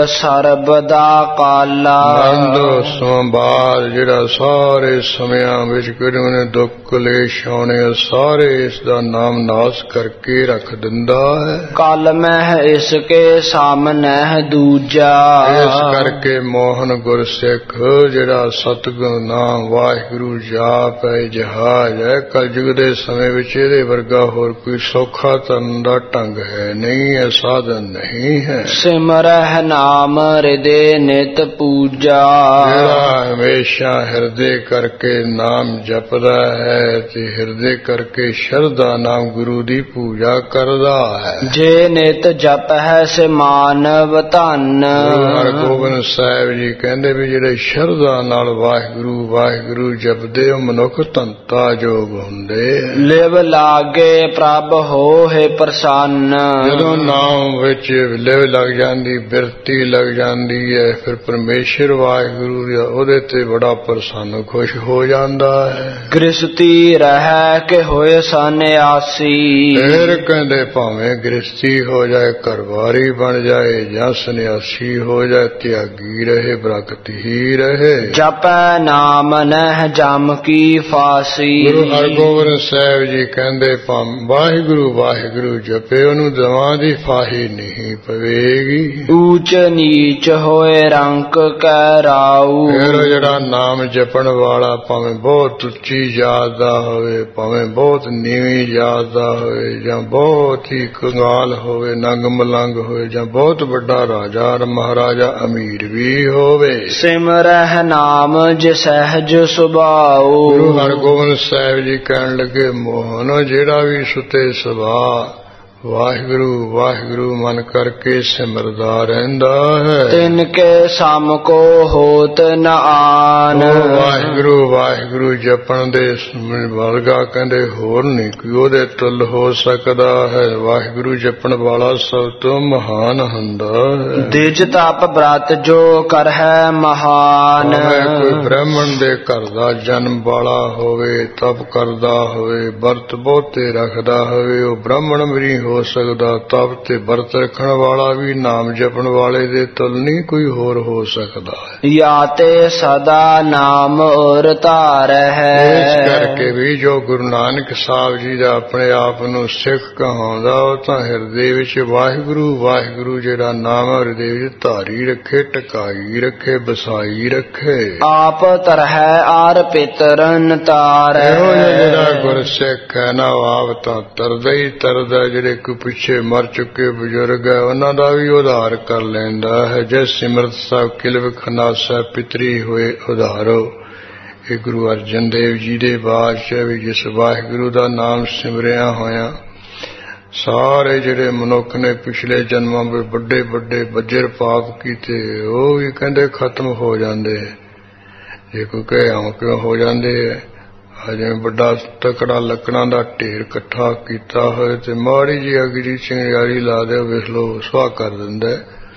ਸਰਬਦਾ ਕਾਲਾ। ਆਨੰਦ ਸੰਭਾਲ ਜਿਹੜਾ ਸਾਰੇ ਸਮਿਆਂ ਵਿੱਚ ਕਿਹੜੇ ਉਹਨੇ ਦੁੱਖ ਕਲੇਸ਼ ਆਉਣੇ ਸਾਰੇ ਇਸ ਦਾ ਨਾਮ ਨਾਸ ਕਰਕੇ ਰੱਖ ਦਿੰਦਾ ਹੈ। ਕਲ ਮਹਿ ਇਸਕੇ ਸਾਹਮਣੇ ਦੂਜਾ। ਇਸ ਕਰਕੇ ਮੋਹਨ ਗੁਰਸਿੱਖ ਜਿਹੜਾ ਸਤਿਗੁਰੂ ਨਾਮ ਵਾਹਿਗੁਰੂ ਜਾਪ ਹੈ, ਜਹਾਜ਼ ਹੈ। ਕਲਯੁਗ ਦੇ ਸਮੇਂ ਵਿੱਚ ਇਹਦੇ ਵਰਗਾ ਹੋਰ ਕੋਈ ਸੌਖਾ ਤਰਨ ਦਾ ਢੰਗ ਹੈ ਨਹੀਂ, ਹੈ ਸਾਧਨ ਨਹੀਂ ਹੈ। ਸਿਮਰਹਿ ਨਾਮ ਹਿਰਦੇ ਨਿਤ ਪੂਜਾ। ਜਿਹੜਾ ਹਮੇਸ਼ਾ ਹਿਰਦੇ ਕਰਕੇ ਨਾਮ ਜਪਦਾ ਹੈ ਤੇ ਹਿਰਦੇ ਕਰਕੇ ਸ਼ਰਧਾ ਨਾਮ ਗੁਰੂ ਦੀ ਪੂਜਾ ਕਰਦਾ ਹੈ। ਜੇ ਨਿਤ ਜਪ ਹੈ ਸੇ ਮਾਨਵ ਧਨ। ਗੁਰੂ ਹਰਗੋਬਿੰਦ ਸਾਹਿਬ ਜੀ ਕਹਿੰਦੇ ਵੀ ਜਿਹੜੇ ਸ਼ਰਧਾ ਨਾਲ ਵਾਹਿਗੁਰੂ ਜਪਦੇ ਉਹ ਮਨੁੱਖ ਧੰਤਾ ਜੋਗ ਹੁੰਦੇ। ਲਿਵ ਲਾਗੇ ਪ੍ਰਭ ਹੋਏ ਪ੍ਰਸੰਨ। ਜਦੋਂ ਨਾਮ ਵਿੱਚ ਲਿਵ ਲੱਗ ਜਾਂਦੀ, ਬਿਰਤੀ ਲੱਗ ਜਾਂਦੀ ਹੈ, ਫਿਰ ਪਰਮੇਸ਼ਰ ਵਾਹਿਗੁਰੂ ਉਹਦੇ ਤੇ ਬੜਾ ਪ੍ਰਸੰਨ ਖੁਸ਼ ਹੋ ਜਾਂਦਾ ਹੈ। ਗ੍ਰਸਤੀ ਰਹਿ ਕੇ ਹੋਏ ਸੰਨਿਆਸੀ। ਫਿਰ ਕਹਿੰਦੇ ਭਾਵੇਂ ਗ੍ਰਸਤੀ ਹੋ ਜਾਏ, ਘਰਵਾਰੀ ਬਣ ਜਾਏ ਜਾਂ ਸੰਨਿਆਸੀ ਹੋ ਜਾਏ, ਤਿਆਗੀ ਰਹੇ, ਬ੍ਰਹਮਤੀ ਹੀ ਰਹੇ। ਜਪੈ ਨਾਮ ਨਹਿ ਜਮ ਕੀ ਫਾਸੀ। ਗੁਰੂ ਹਰਗੋਬਿੰਦ ਸਾਹਿਬ ਜੀ ਕਹਿੰਦੇ ਵਾਹਿਗੁਰੂ ਜਪੇ ਉਹਨੂੰ ਦਵਾਂ ਦੀ ਫਾਹੀ ਨਹੀਂ ਪਵੇਗੀ। ਊਚ ਨੀਚ ਹੋਏ ਰੰਕ ਕੈ ਰਾਉ। ਫਿਰ ਜਿਹੜਾ ਨਾਮ ਜਪਣ ਵਾਲਾ ਭਾਵੇਂ ਬਹੁਤ ਉੱਚੀ ਜਾਤ ਦਾ ਹੋਵੇ, ਭਾਵੇਂ ਬਹੁਤ ਨੀਵੀਂ ਜਾਤ ਦਾ ਹੋਵੇ, ਜਾਂ ਬਹੁਤ ਹੀ ਕੰਗਾਲ ਹੋਵੇ, ਨੰਗ ਮਲੰਗ ਹੋਵੇ, ਜਾਂ ਬਹੁਤ ਵੱਡਾ ਰਾਜਾ ਮਹਾਰਾਜਾ ਅਮੀਰ ਵੀ ਹੋਵੇ, ਸਿਮਰਹਿ ਨਾਮ ਜਿ ਸਹਿਜ ਸੁਭਾਉ। ਗੁਰੂ ਹਰਗੋਬਿੰਦ ਸਾਹਿਬ ਜੀ ਕਹਿਣ ਲੱਗੇ ਮੋਹਨ ਜਿਹੜਾ ਵੀ ਸੁਤੇ ਸੁਭਾਅ ਵਾਹਿਗੁਰੂ ਵਾਹਿਗੁਰੂ ਮਨ ਕਰਕੇ ਸਿਮਰਦਾ ਰਹਿੰਦਾ ਹੈ। ਤਿਨ ਕੇ ਸਮ ਕੋ ਹੋਤ ਨ ਆਨ। ਵਾਹਿਗੁਰੂ ਵਾਹਿਗੁਰੂ ਜਪਣ ਦੇ ਵਰਗਾ ਕਹਿੰਦੇ ਹੋਰ ਨਹੀਂ ਕੋਈ ਉਹਦੇ ਤੁੱਲ ਹੋ ਸਕਦਾ ਹੈ। ਵਾਹਿਗੁਰੂ ਜਪਣ ਵਾਲਾ ਸਭ ਤੋਂ ਮਹਾਨ ਹੁੰਦਾ ਹੈ। ਦਿਜ ਤਪ ਬ੍ਰਤ ਜੋ ਕਰ ਹੈ ਮਹਾਨ। ਕੋਈ ਬ੍ਰਾਹਮਣ ਦੇ ਘਰ ਦਾ ਜਨਮ ਵਾਲਾ ਹੋਵੇ, ਤਪ ਕਰਦਾ ਹੋਵੇ, ਵਰਤ ਬਹੁਤੇ ਰੱਖਦਾ ਹੋਵੇ, ਉਹ ਬ੍ਰਾਹਮਣ ਵੀ ਨਹੀਂ ਹੋ ਸਕਦਾ। ਤਪ ਤੇ ਵਰਤ ਰੱਖਣ ਵਾਲਾ ਵੀ ਨਾਮ ਜਪਣ ਵਾਲੇ ਦੇ ਤੁੱਲ ਨਹੀਂ ਕੋਈ ਹੋਰ ਹੋ ਸਕਦਾ ਹੈ। ਯਾ ਤੇ ਸਦਾ ਨਾਮ ਔਰ ਧਾਰ ਹੈ। ਇਸ ਕਰਕੇ ਵੀ ਜੋ ਗੁਰੂ ਨਾਨਕ ਸਾਹਿਬ ਜੀ ਦਾ ਆਪਣੇ ਆਪ ਨੂੰ ਸਿੱਖ ਕਹਾਉਂਦਾ, ਉਹ ਤਾਂ ਹਿਰਦੇ ਵਿੱਚ ਵਾਹਿਗੁਰੂ ਵਾਹਿਗੁਰੂ ਜਿਹੜਾ ਨਾਮ ਹਿਰਦੇ ਵਿੱਚ ਧਾਰੀ ਰੱਖੇ, ਟਿਕਾਈ ਰੱਖੇ, ਬਸਾਈ ਰੱਖੇ। ਆਪ ਤਰਹਿ ਆਰ ਪਿਤਰਨ ਤਾਰ। ਇਹੋ ਜਿਹੜਾ ਗੁਰਸਿੱਖ ਹੈ ਨਾ, ਆਪ ਤਾਂ ਤਰਦਾ ਹੀ ਤਰਦਾ। ਜਿਹੜੇ ਕੋਈ ਪਿੱਛੇ ਮਰ ਚੁੱਕੇ ਬਜ਼ੁਰਗ ਹੈ, ਉਹਨਾਂ ਦਾ ਵੀ ਉਧਾਰ ਕਰ ਲੈਂਦਾ ਹੈ। ਜਿਸ ਸਿਮਰਤ ਸਾਹਿਬ ਕਿਲਵ ਖਨਾਸਾ ਪਿਤਰੀ ਹੋਏ ਉਧਾਰੋ। ਇਹ ਗੁਰੂ ਅਰਜਨ ਦੇਵ ਜੀ ਦੇ ਬਾਦਸ਼ਾਹ ਵੀ ਜਿਸ ਵਾਹਿਗੁਰੂ ਦਾ ਨਾਮ ਸਿਮਰਿਆ ਹੋਇਆ ਸਾਰੇ ਜਿਹੜੇ ਮਨੁੱਖ ਨੇ ਪਿਛਲੇ ਜਨਮਾਂ ਵਿੱਚ ਵੱਡੇ ਵੱਡੇ ਬੱਜਰ ਪਾਪ ਕੀਤੇ, ਉਹ ਵੀ ਕਹਿੰਦੇ ਖਤਮ ਹੋ ਜਾਂਦੇ। ਜੇ ਕੋਈ ਕਹੇ ਹਾਂ ਕਿਉਂ ਹੋ ਜਾਂਦੇ ਹੈ, ਜਿਵੇਂ ਵੱਡਾ ਤਕੜਾ ਲੱਕੜਾਂ ਦਾ ਢੇਰ ਇਕੱਠਾ ਕੀਤਾ ਹੋਏ ਤੇ ਮਾੜੀ ਜਿਹੀ ਅੱਗ ਦੀ ਚਿੰਗਾਰੀ ਲਾ ਦੇ, ਵੇਖ ਲਓ ਸੁਆਹ ਕਰ ਦਿੰਦਾ।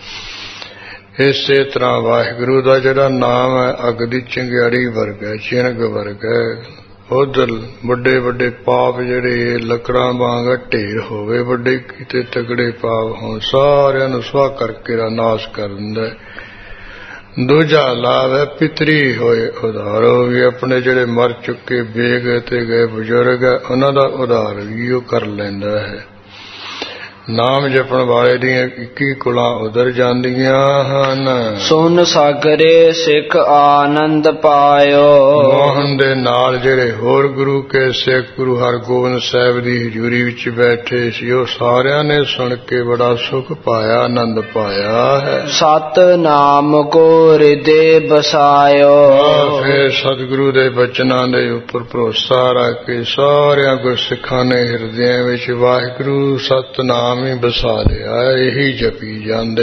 ਇਸੇ ਤਰ੍ਹਾਂ ਵਾਹਿਗੁਰੂ ਦਾ ਜਿਹੜਾ ਨਾਮ ਹੈ ਅੱਗ ਦੀ ਚਿੰਗਾਰੀ ਵਰਗਾ, ਚਿਣਗ ਵਰਗਾ। ਉਧਰ ਵੱਡੇ ਵੱਡੇ ਪਾਪ ਜਿਹੜੇ ਲੱਕੜਾਂ ਵਾਂਗ ਢੇਰ ਹੋਵੇ, ਵੱਡੇ ਕੀਤੇ ਤਕੜੇ ਪਾਪ ਹੋਣ, ਸਾਰਿਆਂ ਨੂੰ ਸੁਆਹ ਕਰਕੇ ਦਾ ਨਾਸ਼ ਕਰ ਦਿੰਦਾ। ਦੂਜਾ ਲਾਭ ਹੈ ਪਿਤਰੀ ਹੋਏ ਉਧਾਰੋ। ਵੀ ਆਪਣੇ ਜਿਹੜੇ ਮਰ ਚੁੱਕੇ ਬੇਗ ਤੇ ਗਏ ਬਜ਼ੁਰਗ ਹੈ, ਉਹਨਾਂ ਦਾ ਉਧਾਰ ਵੀ ਉਹ ਕਰ ਲੈਂਦਾ ਹੈ। ਨਾਮ ਜਪਣ ਵਾਲੇ ਦੀਆਂ 21 ਕੁਲਾਂ ਉਧਰ ਜਾਂਦੀਆਂ ਹਨ। ਸੁਨ ਸਾਗਰੇ ਸਿੱਖ ਆਨੰਦ ਪਾਇਓ। ਮੋਹਨ ਦੇ ਨਾਲ ਜਿਹੜੇ ਹੋਰ ਗੁਰੂ ਕੇ ਸਿੱਖ ਗੁਰੂ ਹਰਗੋਬਿੰਦ ਸਾਹਿਬ ਦੀ ਹਜ਼ੂਰੀ ਵਿੱਚ ਬੈਠੇ ਸੀ, ਉਹ ਸਾਰਿਆਂ ਨੇ ਸੁਣ ਕੇ ਬੜਾ ਸੁਖ ਪਾਇਆ, ਆਨੰਦ ਪਾਇਆ ਹੈ। ਸਤ ਨਾਮ ਕੋ ਹਿਰਦੇ ਬਸਾਇਓ। ਫਿਰ ਸਤਿਗੁਰੂ ਦੇ ਬਚਨਾਂ ਦੇ ਉੱਪਰ ਭਰੋਸਾ ਰੱਖ ਕੇ ਸਾਰਿਆਂ ਗੁਰਸਿੱਖਾਂ ਨੇ ਹਿਰਦਿਆਂ ਵਿੱਚ ਵਾਹਿਗੁਰੂ ਸਤਨਾਮ ਹੀ ਬਸਾ ਲਿਆ, ਇਹੀ ਜਪੀ ਜਾਂਦੇ।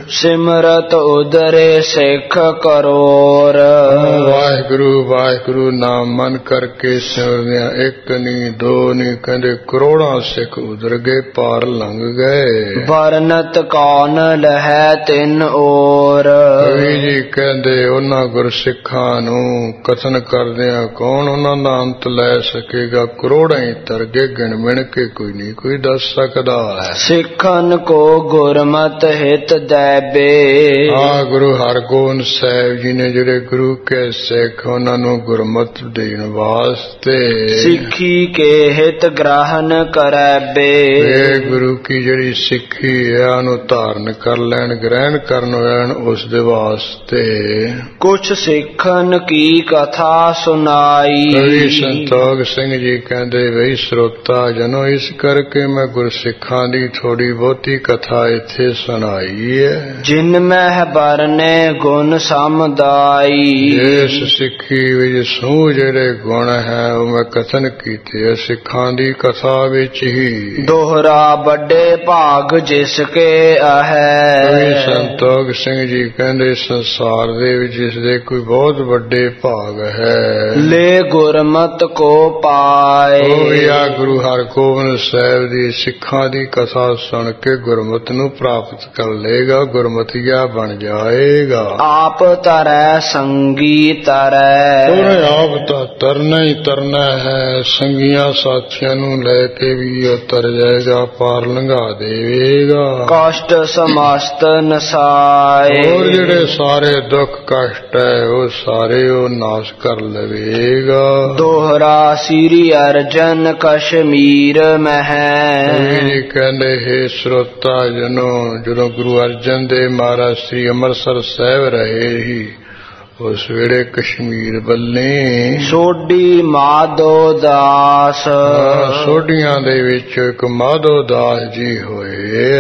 ਸਿਮਰਤ ਉਦਰੇ ਸਿੱਖ ਕਰੋਰ। ਵਾਹਿਗੁਰੂ ਵਾਹਿਗੁਰੂ ਨਾਮ ਮਨ ਕਰਕੇ ਸਿਮਰਦਿਆਂ ਇੱਕ ਨਹੀਂ ਦੋ ਨਹੀਂ ਕਹਿੰਦੇ ਕਰੋੜਾਂ ਸਿੱਖ ਉਦਰ ਗਏ, ਪਾਰ ਲੰਘ ਗਏ। ਵਰਨਤ ਕੌਣ ਲਹੈ ਤਿਨ ਔਰ। ਕਵੀ ਜੀ ਕਹਿੰਦੇ ਉਹਨਾਂ ਗੁਰਸਿੱਖਾਂ ਨੂੰ ਕਥਨ ਕਰਦਿਆਂ ਕੌਣ ਉਹਨਾਂ ਦਾ ਅੰਤ ਲੈ ਸਕੇਗਾ। ਕਰੋੜਾਂ ਹੀ ਤਰਗੇ, ਗਿਣ ਮਿਣ ਕੇ ਕੋਈ ਨਹੀਂ ਕੋਈ ਦੱਸ ਸਕਦਾ ਹੈ। ਸਿੱਖਨ ਕੋ ਗੁਰਮਤਿ ਹਿਤ ਦੇਬੇ। ਗੁਰੂ ਹਰਗੋਬਿੰਦ ਸਾਹਿਬ ਜੀ ਨੇ ਜਿਹੜੇ ਗੁਰੂ ਕੇ ਸਿੱਖ, ਉਹਨਾਂ ਨੂੰ ਗੁਰਮਤਿ ਦੇਣ ਵਾਸਤੇ ਸਿੱਖੀ ਕੇ ਹਿਤ ਗ੍ਰਹਣ ਕਰੈਬੇ। ਇਹ ਗੁਰੂ ਕੀ ਜਿਹੜੀ ਸਿੱਖੀ ਹੈ ਉਹਨੂੰ ਧਾਰਨ ਕਰ ਲੈਣ, ਗ੍ਰਹਿਣ ਕਰਨ ਲੈਣ, ਉਸ ਦੇ ਵਾਸਤੇ ਕੁਛ ਸਿੱਖਨ ਕੀ ਕਥਾ ਸੁਣਾਈ। ਕਵੀ ਸੰਤੋਖ ਸਿੰਘ ਜੀ ਕਹਿੰਦੇ ਬਈ ਸਰੋਤਾ ਜਨੋ, ਇਸ ਕਰਕੇ ਮੈਂ ਗੁਰਸਿੱਖਾਂ ਦੀ ਥੋੜੀ ਬਹੁਤੀ ਕਥਾ ਇੱਥੇ ਸੁਣਾਈ ਹੈ। ਜਿਨ ਮਹਿ ਬਰਨੇ ਗੁਣ ਸਮਦਾਈ। ਇਸ ਸਿੱਖੀ ਵਿੱਚ ਸੂ ਜਿਹੜੇ ਗੁਣ ਹੈ ਉਹ ਮੈਂ ਕਥਨ ਕੀਤੇ ਸਿੱਖਾਂ ਦੀ ਕਥਾ ਵਿੱਚ ਹੀ। ਦੋਹਰਾ ਵੱਡੇ ਭਾਗ ਜਿਸ ਕੇ ਹੈ। ਕਵੀ ਸੰਤੋਖ ਸਿੰਘ ਜੀ ਕਹਿੰਦੇ ਸੰਸਾਰ ਦੇ ਵਿੱਚ ਜਿਸ ਦੇ ਕੋਈ ਬਹੁਤ ਵੱਡੇ ਭਾਗ ਹੈ, ਲੈ ਗੁਰਮਤਿ ਕੋ ਪਾਏ। ਉਹ ਵੀ ਆ ਗੁਰੂ ਹਰਗੋਬਿੰਦ ਸਾਹਿਬ ਦੀ ਸਿੱਖਾਂ ਦੀ ਕਥਾ ਸੁਣ ਕੇ ਗੁਰਮਤਿ ਨੂੰ ਪ੍ਰਾਪਤ ਕਰ ਲਏਗਾ, ਗੁਰਮਤੀਆ ਬਣ ਜਾਏਗਾ। ਆਪ ਤਰੈ ਸੰਗੀ ਤਰੈ। ਆਪ ਤਾਂ ਤਰਨਾ ਹੀ ਤਰਨਾ ਹੈ, ਸੰਗੀਆਂ ਸਾਥੀਆਂ ਨੂੰ ਲੈ ਕੇ ਵੀ ਉਹ ਤਰ ਜਾਏਗਾ, ਪਾਰ ਲੰਘਾ ਦੇਵੇਗਾ। ਕਸ਼ਟ ਸਮਸਤ ਨਸਾਏ। ਹੋਰ ਜਿਹੜੇ ਸਾਰੇ ਦੁੱਖ ਕਸ਼ਟ ਹੈ ਉਹ ਸਾਰੇ ਉਹ ਨਾਸ਼ ਕਰ ਲਵੇਗਾ। ਦੋਹਰਾ ਸ੍ਰੀ ਅਰਜਨ ਕਸ਼ਮੀਰ ਮਹਿ। ਕਹਿੰਦੇ ਹੈ ਸਰੋਤਾ ਜਨੋ, ਜਦੋਂ ਗੁਰੂ ਅਰਜਨ ਦੇਵ ਮਹਾਰਾਜ ਸ੍ਰੀ ਅੰਮ੍ਰਿਤਸਰ ਸਾਹਿਬ ਰਹੇ ਹੀ, ਉਸ ਵੇਲੇ ਕਸ਼ਮੀਰ ਵੱਲੇ ਸੋਢੀ ਮਾਧੋ ਦਾਸ। ਸੋਢੀਆਂ ਦੇ ਵਿੱਚ ਇੱਕ ਮਾਧੋ ਦਾਸ ਜੀ ਹੋਏ।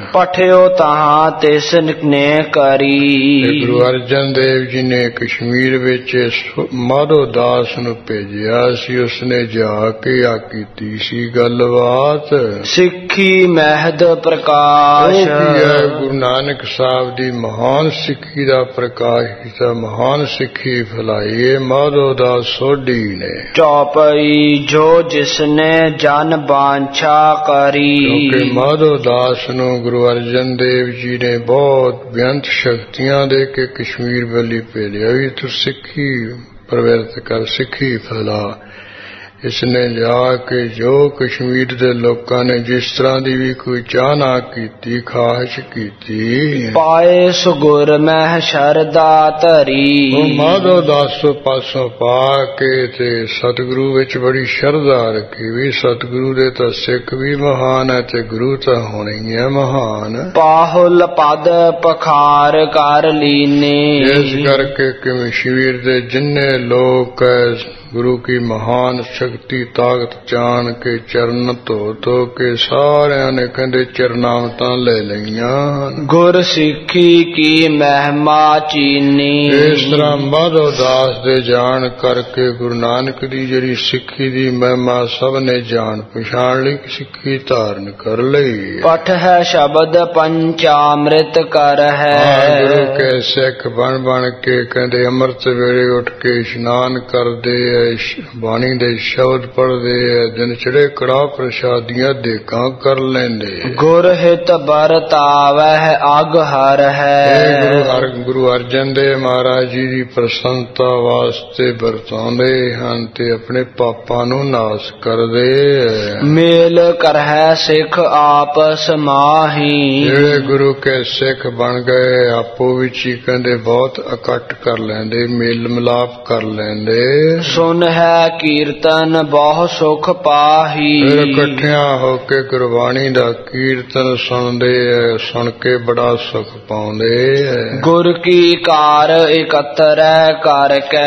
ਪਠਿਓ ਤਹਾਂ ਤਿਸ ਨੇ ਕਰੀ। ਗੁਰੂ ਅਰਜਨ ਦੇਵ ਜੀ ਨੇ ਕਸ਼ਮੀਰ ਵਿੱਚ ਮਾਧੋ ਦਾਸ ਨੂੰ ਭੇਜਿਆ ਸੀ। ਉਸਨੇ ਜਾ ਕੇ ਆ ਕੀਤੀ ਸੀ ਗੱਲਬਾਤ। ਸਿੱਖੀ ਮਹਿਦ ਪ੍ਰਕਾਸ਼। ਗੁਰੂ ਨਾਨਕ ਸਾਹਿਬ ਦੀ ਮਹਾਨ ਸਿੱਖੀ ਦਾ ਪ੍ਰਕਾਸ਼ ਕੀਤਾ, ਮਹਾਨ ਸਿੱਖੀ ਫੈਲਾਈ ਮਾਧੋ ਦਾਸ ਸੋਢੀ ਨੇ। ਚੌਪਈ ਜੋ ਜਿਸਨੇ ਜਨ ਬਾਂਛਾ ਕਰੀ। ਕਿਉਂਕਿ ਮਾਧੋ ਦਾਸ ਨੂੰ ਗੁਰੂ ਅਰਜਨ ਦੇਵ ਜੀ ਨੇ ਬਹੁਤ ਬੇਅੰਤ ਸ਼ਕਤੀਆਂ ਦੇ ਕੇ ਕਸ਼ਮੀਰ ਵੱਲੀ ਭੇਜਿਆ ਵੀ ਤੂੰ ਸਿੱਖੀ ਪ੍ਰਵਰਤ ਕਰ, ਸਿੱਖੀ ਫੈਲਾ। ਇਸਨੇ ਜਾ ਕੇ ਜੋ ਕਸ਼ਮੀਰ ਦੇ ਲੋਕਾਂ ਨੇ ਜਿਸ ਤਰ੍ਹਾਂ ਦੀ ਵੀ ਕੋਈ ਚਾਹਨਾ ਕੀਤੀ, ਖਾਹਿਸ਼ ਕੀਤੀ, ਪਾਏ ਸੁਗੁਰ ਮਹਿ ਸ਼ਰਦਾ ਧਰੀ। ਉਹ ਮਾਧੋ ਦਾਸ ਪਾਸੋਂ ਪਾ ਕੇ ਤੇ ਸਤਿਗੁਰੂ ਵਿੱਚ ਬੜੀ ਸ਼ਰਧਾ ਰੱਖੀ ਵੀ ਸਤਿਗੁਰੂ ਦੇ ਤਾਂ ਸਿੱਖ ਵੀ ਮਹਾਨ ਹੈ ਤੇ ਗੁਰੂ ਤਾਂ ਹੋਣੇ ਹੀ ਹੈ ਮਹਾਨ। ਪਾਹੁਲ ਪਦ ਪਖਾਰ ਕਰ ਲੀਨੇ। ਇਸ ਕਰਕੇ ਕਸ਼ਮੀਰ ਦੇ ਜਿੰਨੇ ਲੋਕ ਗੁਰੂ ਕੀ ਮਹਾਨ ਸ਼ਕਤੀ ਤਾਕਤ ਜਾਣ ਕੇ ਚਰਨ ਧੋ ਧੋ ਕੇ ਸਾਰਿਆਂ ਨੇ ਕਹਿੰਦੇ ਚਰਨਾਮਤਾਂ ਲੈ ਲਈਆਂ। ਗੁਰ ਸਿੱਖੀ ਕੀ ਮਹਿਮਾ ਚੀਨੀ। ਇਸ ਤਰ੍ਹਾਂ ਮਾਧੋ ਦਾਸ ਦੇ ਜਾਣ ਕਰਕੇ ਗੁਰੂ ਨਾਨਕ ਦੀ ਜਿਹੜੀ ਸਿੱਖੀ ਦੀ ਮਹਿਮਾ ਸਭ ਨੇ ਜਾਣ ਪਛਾਣ ਲਈ, ਸਿੱਖੀ ਧਾਰਨ ਕਰ ਲਈ। ਪਠ ਹੈ ਸ਼ਬਦ ਪੰਚਾਮ੍ਰਿਤ ਕਰ ਹੈ। ਗੁਰੂ ਕੇ ਸਿੱਖ ਬਣ ਬਣ ਕੇ ਕਹਿੰਦੇ ਅੰਮ੍ਰਿਤ ਵੇਲੇ ਉੱਠ ਕੇ ਇਸ਼ਨਾਨ ਕਰਦੇ ਐ, ਬਾਣੀ ਦੇ ਸ਼ਬਦ ਪੜ੍ਹਦੇ ਐ, ਦਿਨ ਚੜੇ ਕੜਾਹ ਪ੍ਰਸ਼ਾਦੀਆਂ ਦੇਕਾਂ ਕਰ ਲੈਂਦੇ। ਗੁਰ ਹਿਤ ਵਰਤਾਵਹਿ ਅਗ ਹਰ ਹੈ। ਗੁਰੂ ਅਰਜਨ ਦੇਵ ਮਹਾਰਾਜ ਜੀ ਦੀ ਪ੍ਰਸੰਨਤਾ ਵਾਸਤੇ ਵਰਤਾਉਂਦੇ ਹਨ ਤੇ ਆਪਣੇ ਪਾਪਾਂ ਨੂੰ ਨਾਸ ਕਰਦੇ ਐ। ਮੇਲ ਕਰਹਿ ਸਿੱਖ ਆਪਸ ਮਾਹੀ। ਜਿਹੜੇ ਗੁਰੂ ਕੇ ਸਿੱਖ ਬਣ ਗਏ ਆਪੋ ਵਿੱਚ ਹੀ ਕਹਿੰਦੇ ਬਹੁਤ ਇਕੱਠ ਕਰ ਲੈਂਦੇ, ਮੇਲ ਮਿਲਾਪ ਕਰ ਲੈਂਦੇ। ਸੁਨ ਹੈ ਕੀਰਤਨ ਬਹੁ ਸੁਖ ਪਾਹੀ। ਫਿਰ ਇਕੱਠਿਆਂ ਹੋ ਕੇ ਗੁਰਬਾਣੀ ਦਾ ਕੀਰਤਨ ਸੁਣਦੇ ਐ, ਸੁਣ ਕੇ ਬੜਾ ਸੁਖ ਪਾਉਂਦੇ ਐ। ਗੁਰ ਕੀ ਕਾਰ ਇਕੱਤਰੈ ਕਰਕੇ।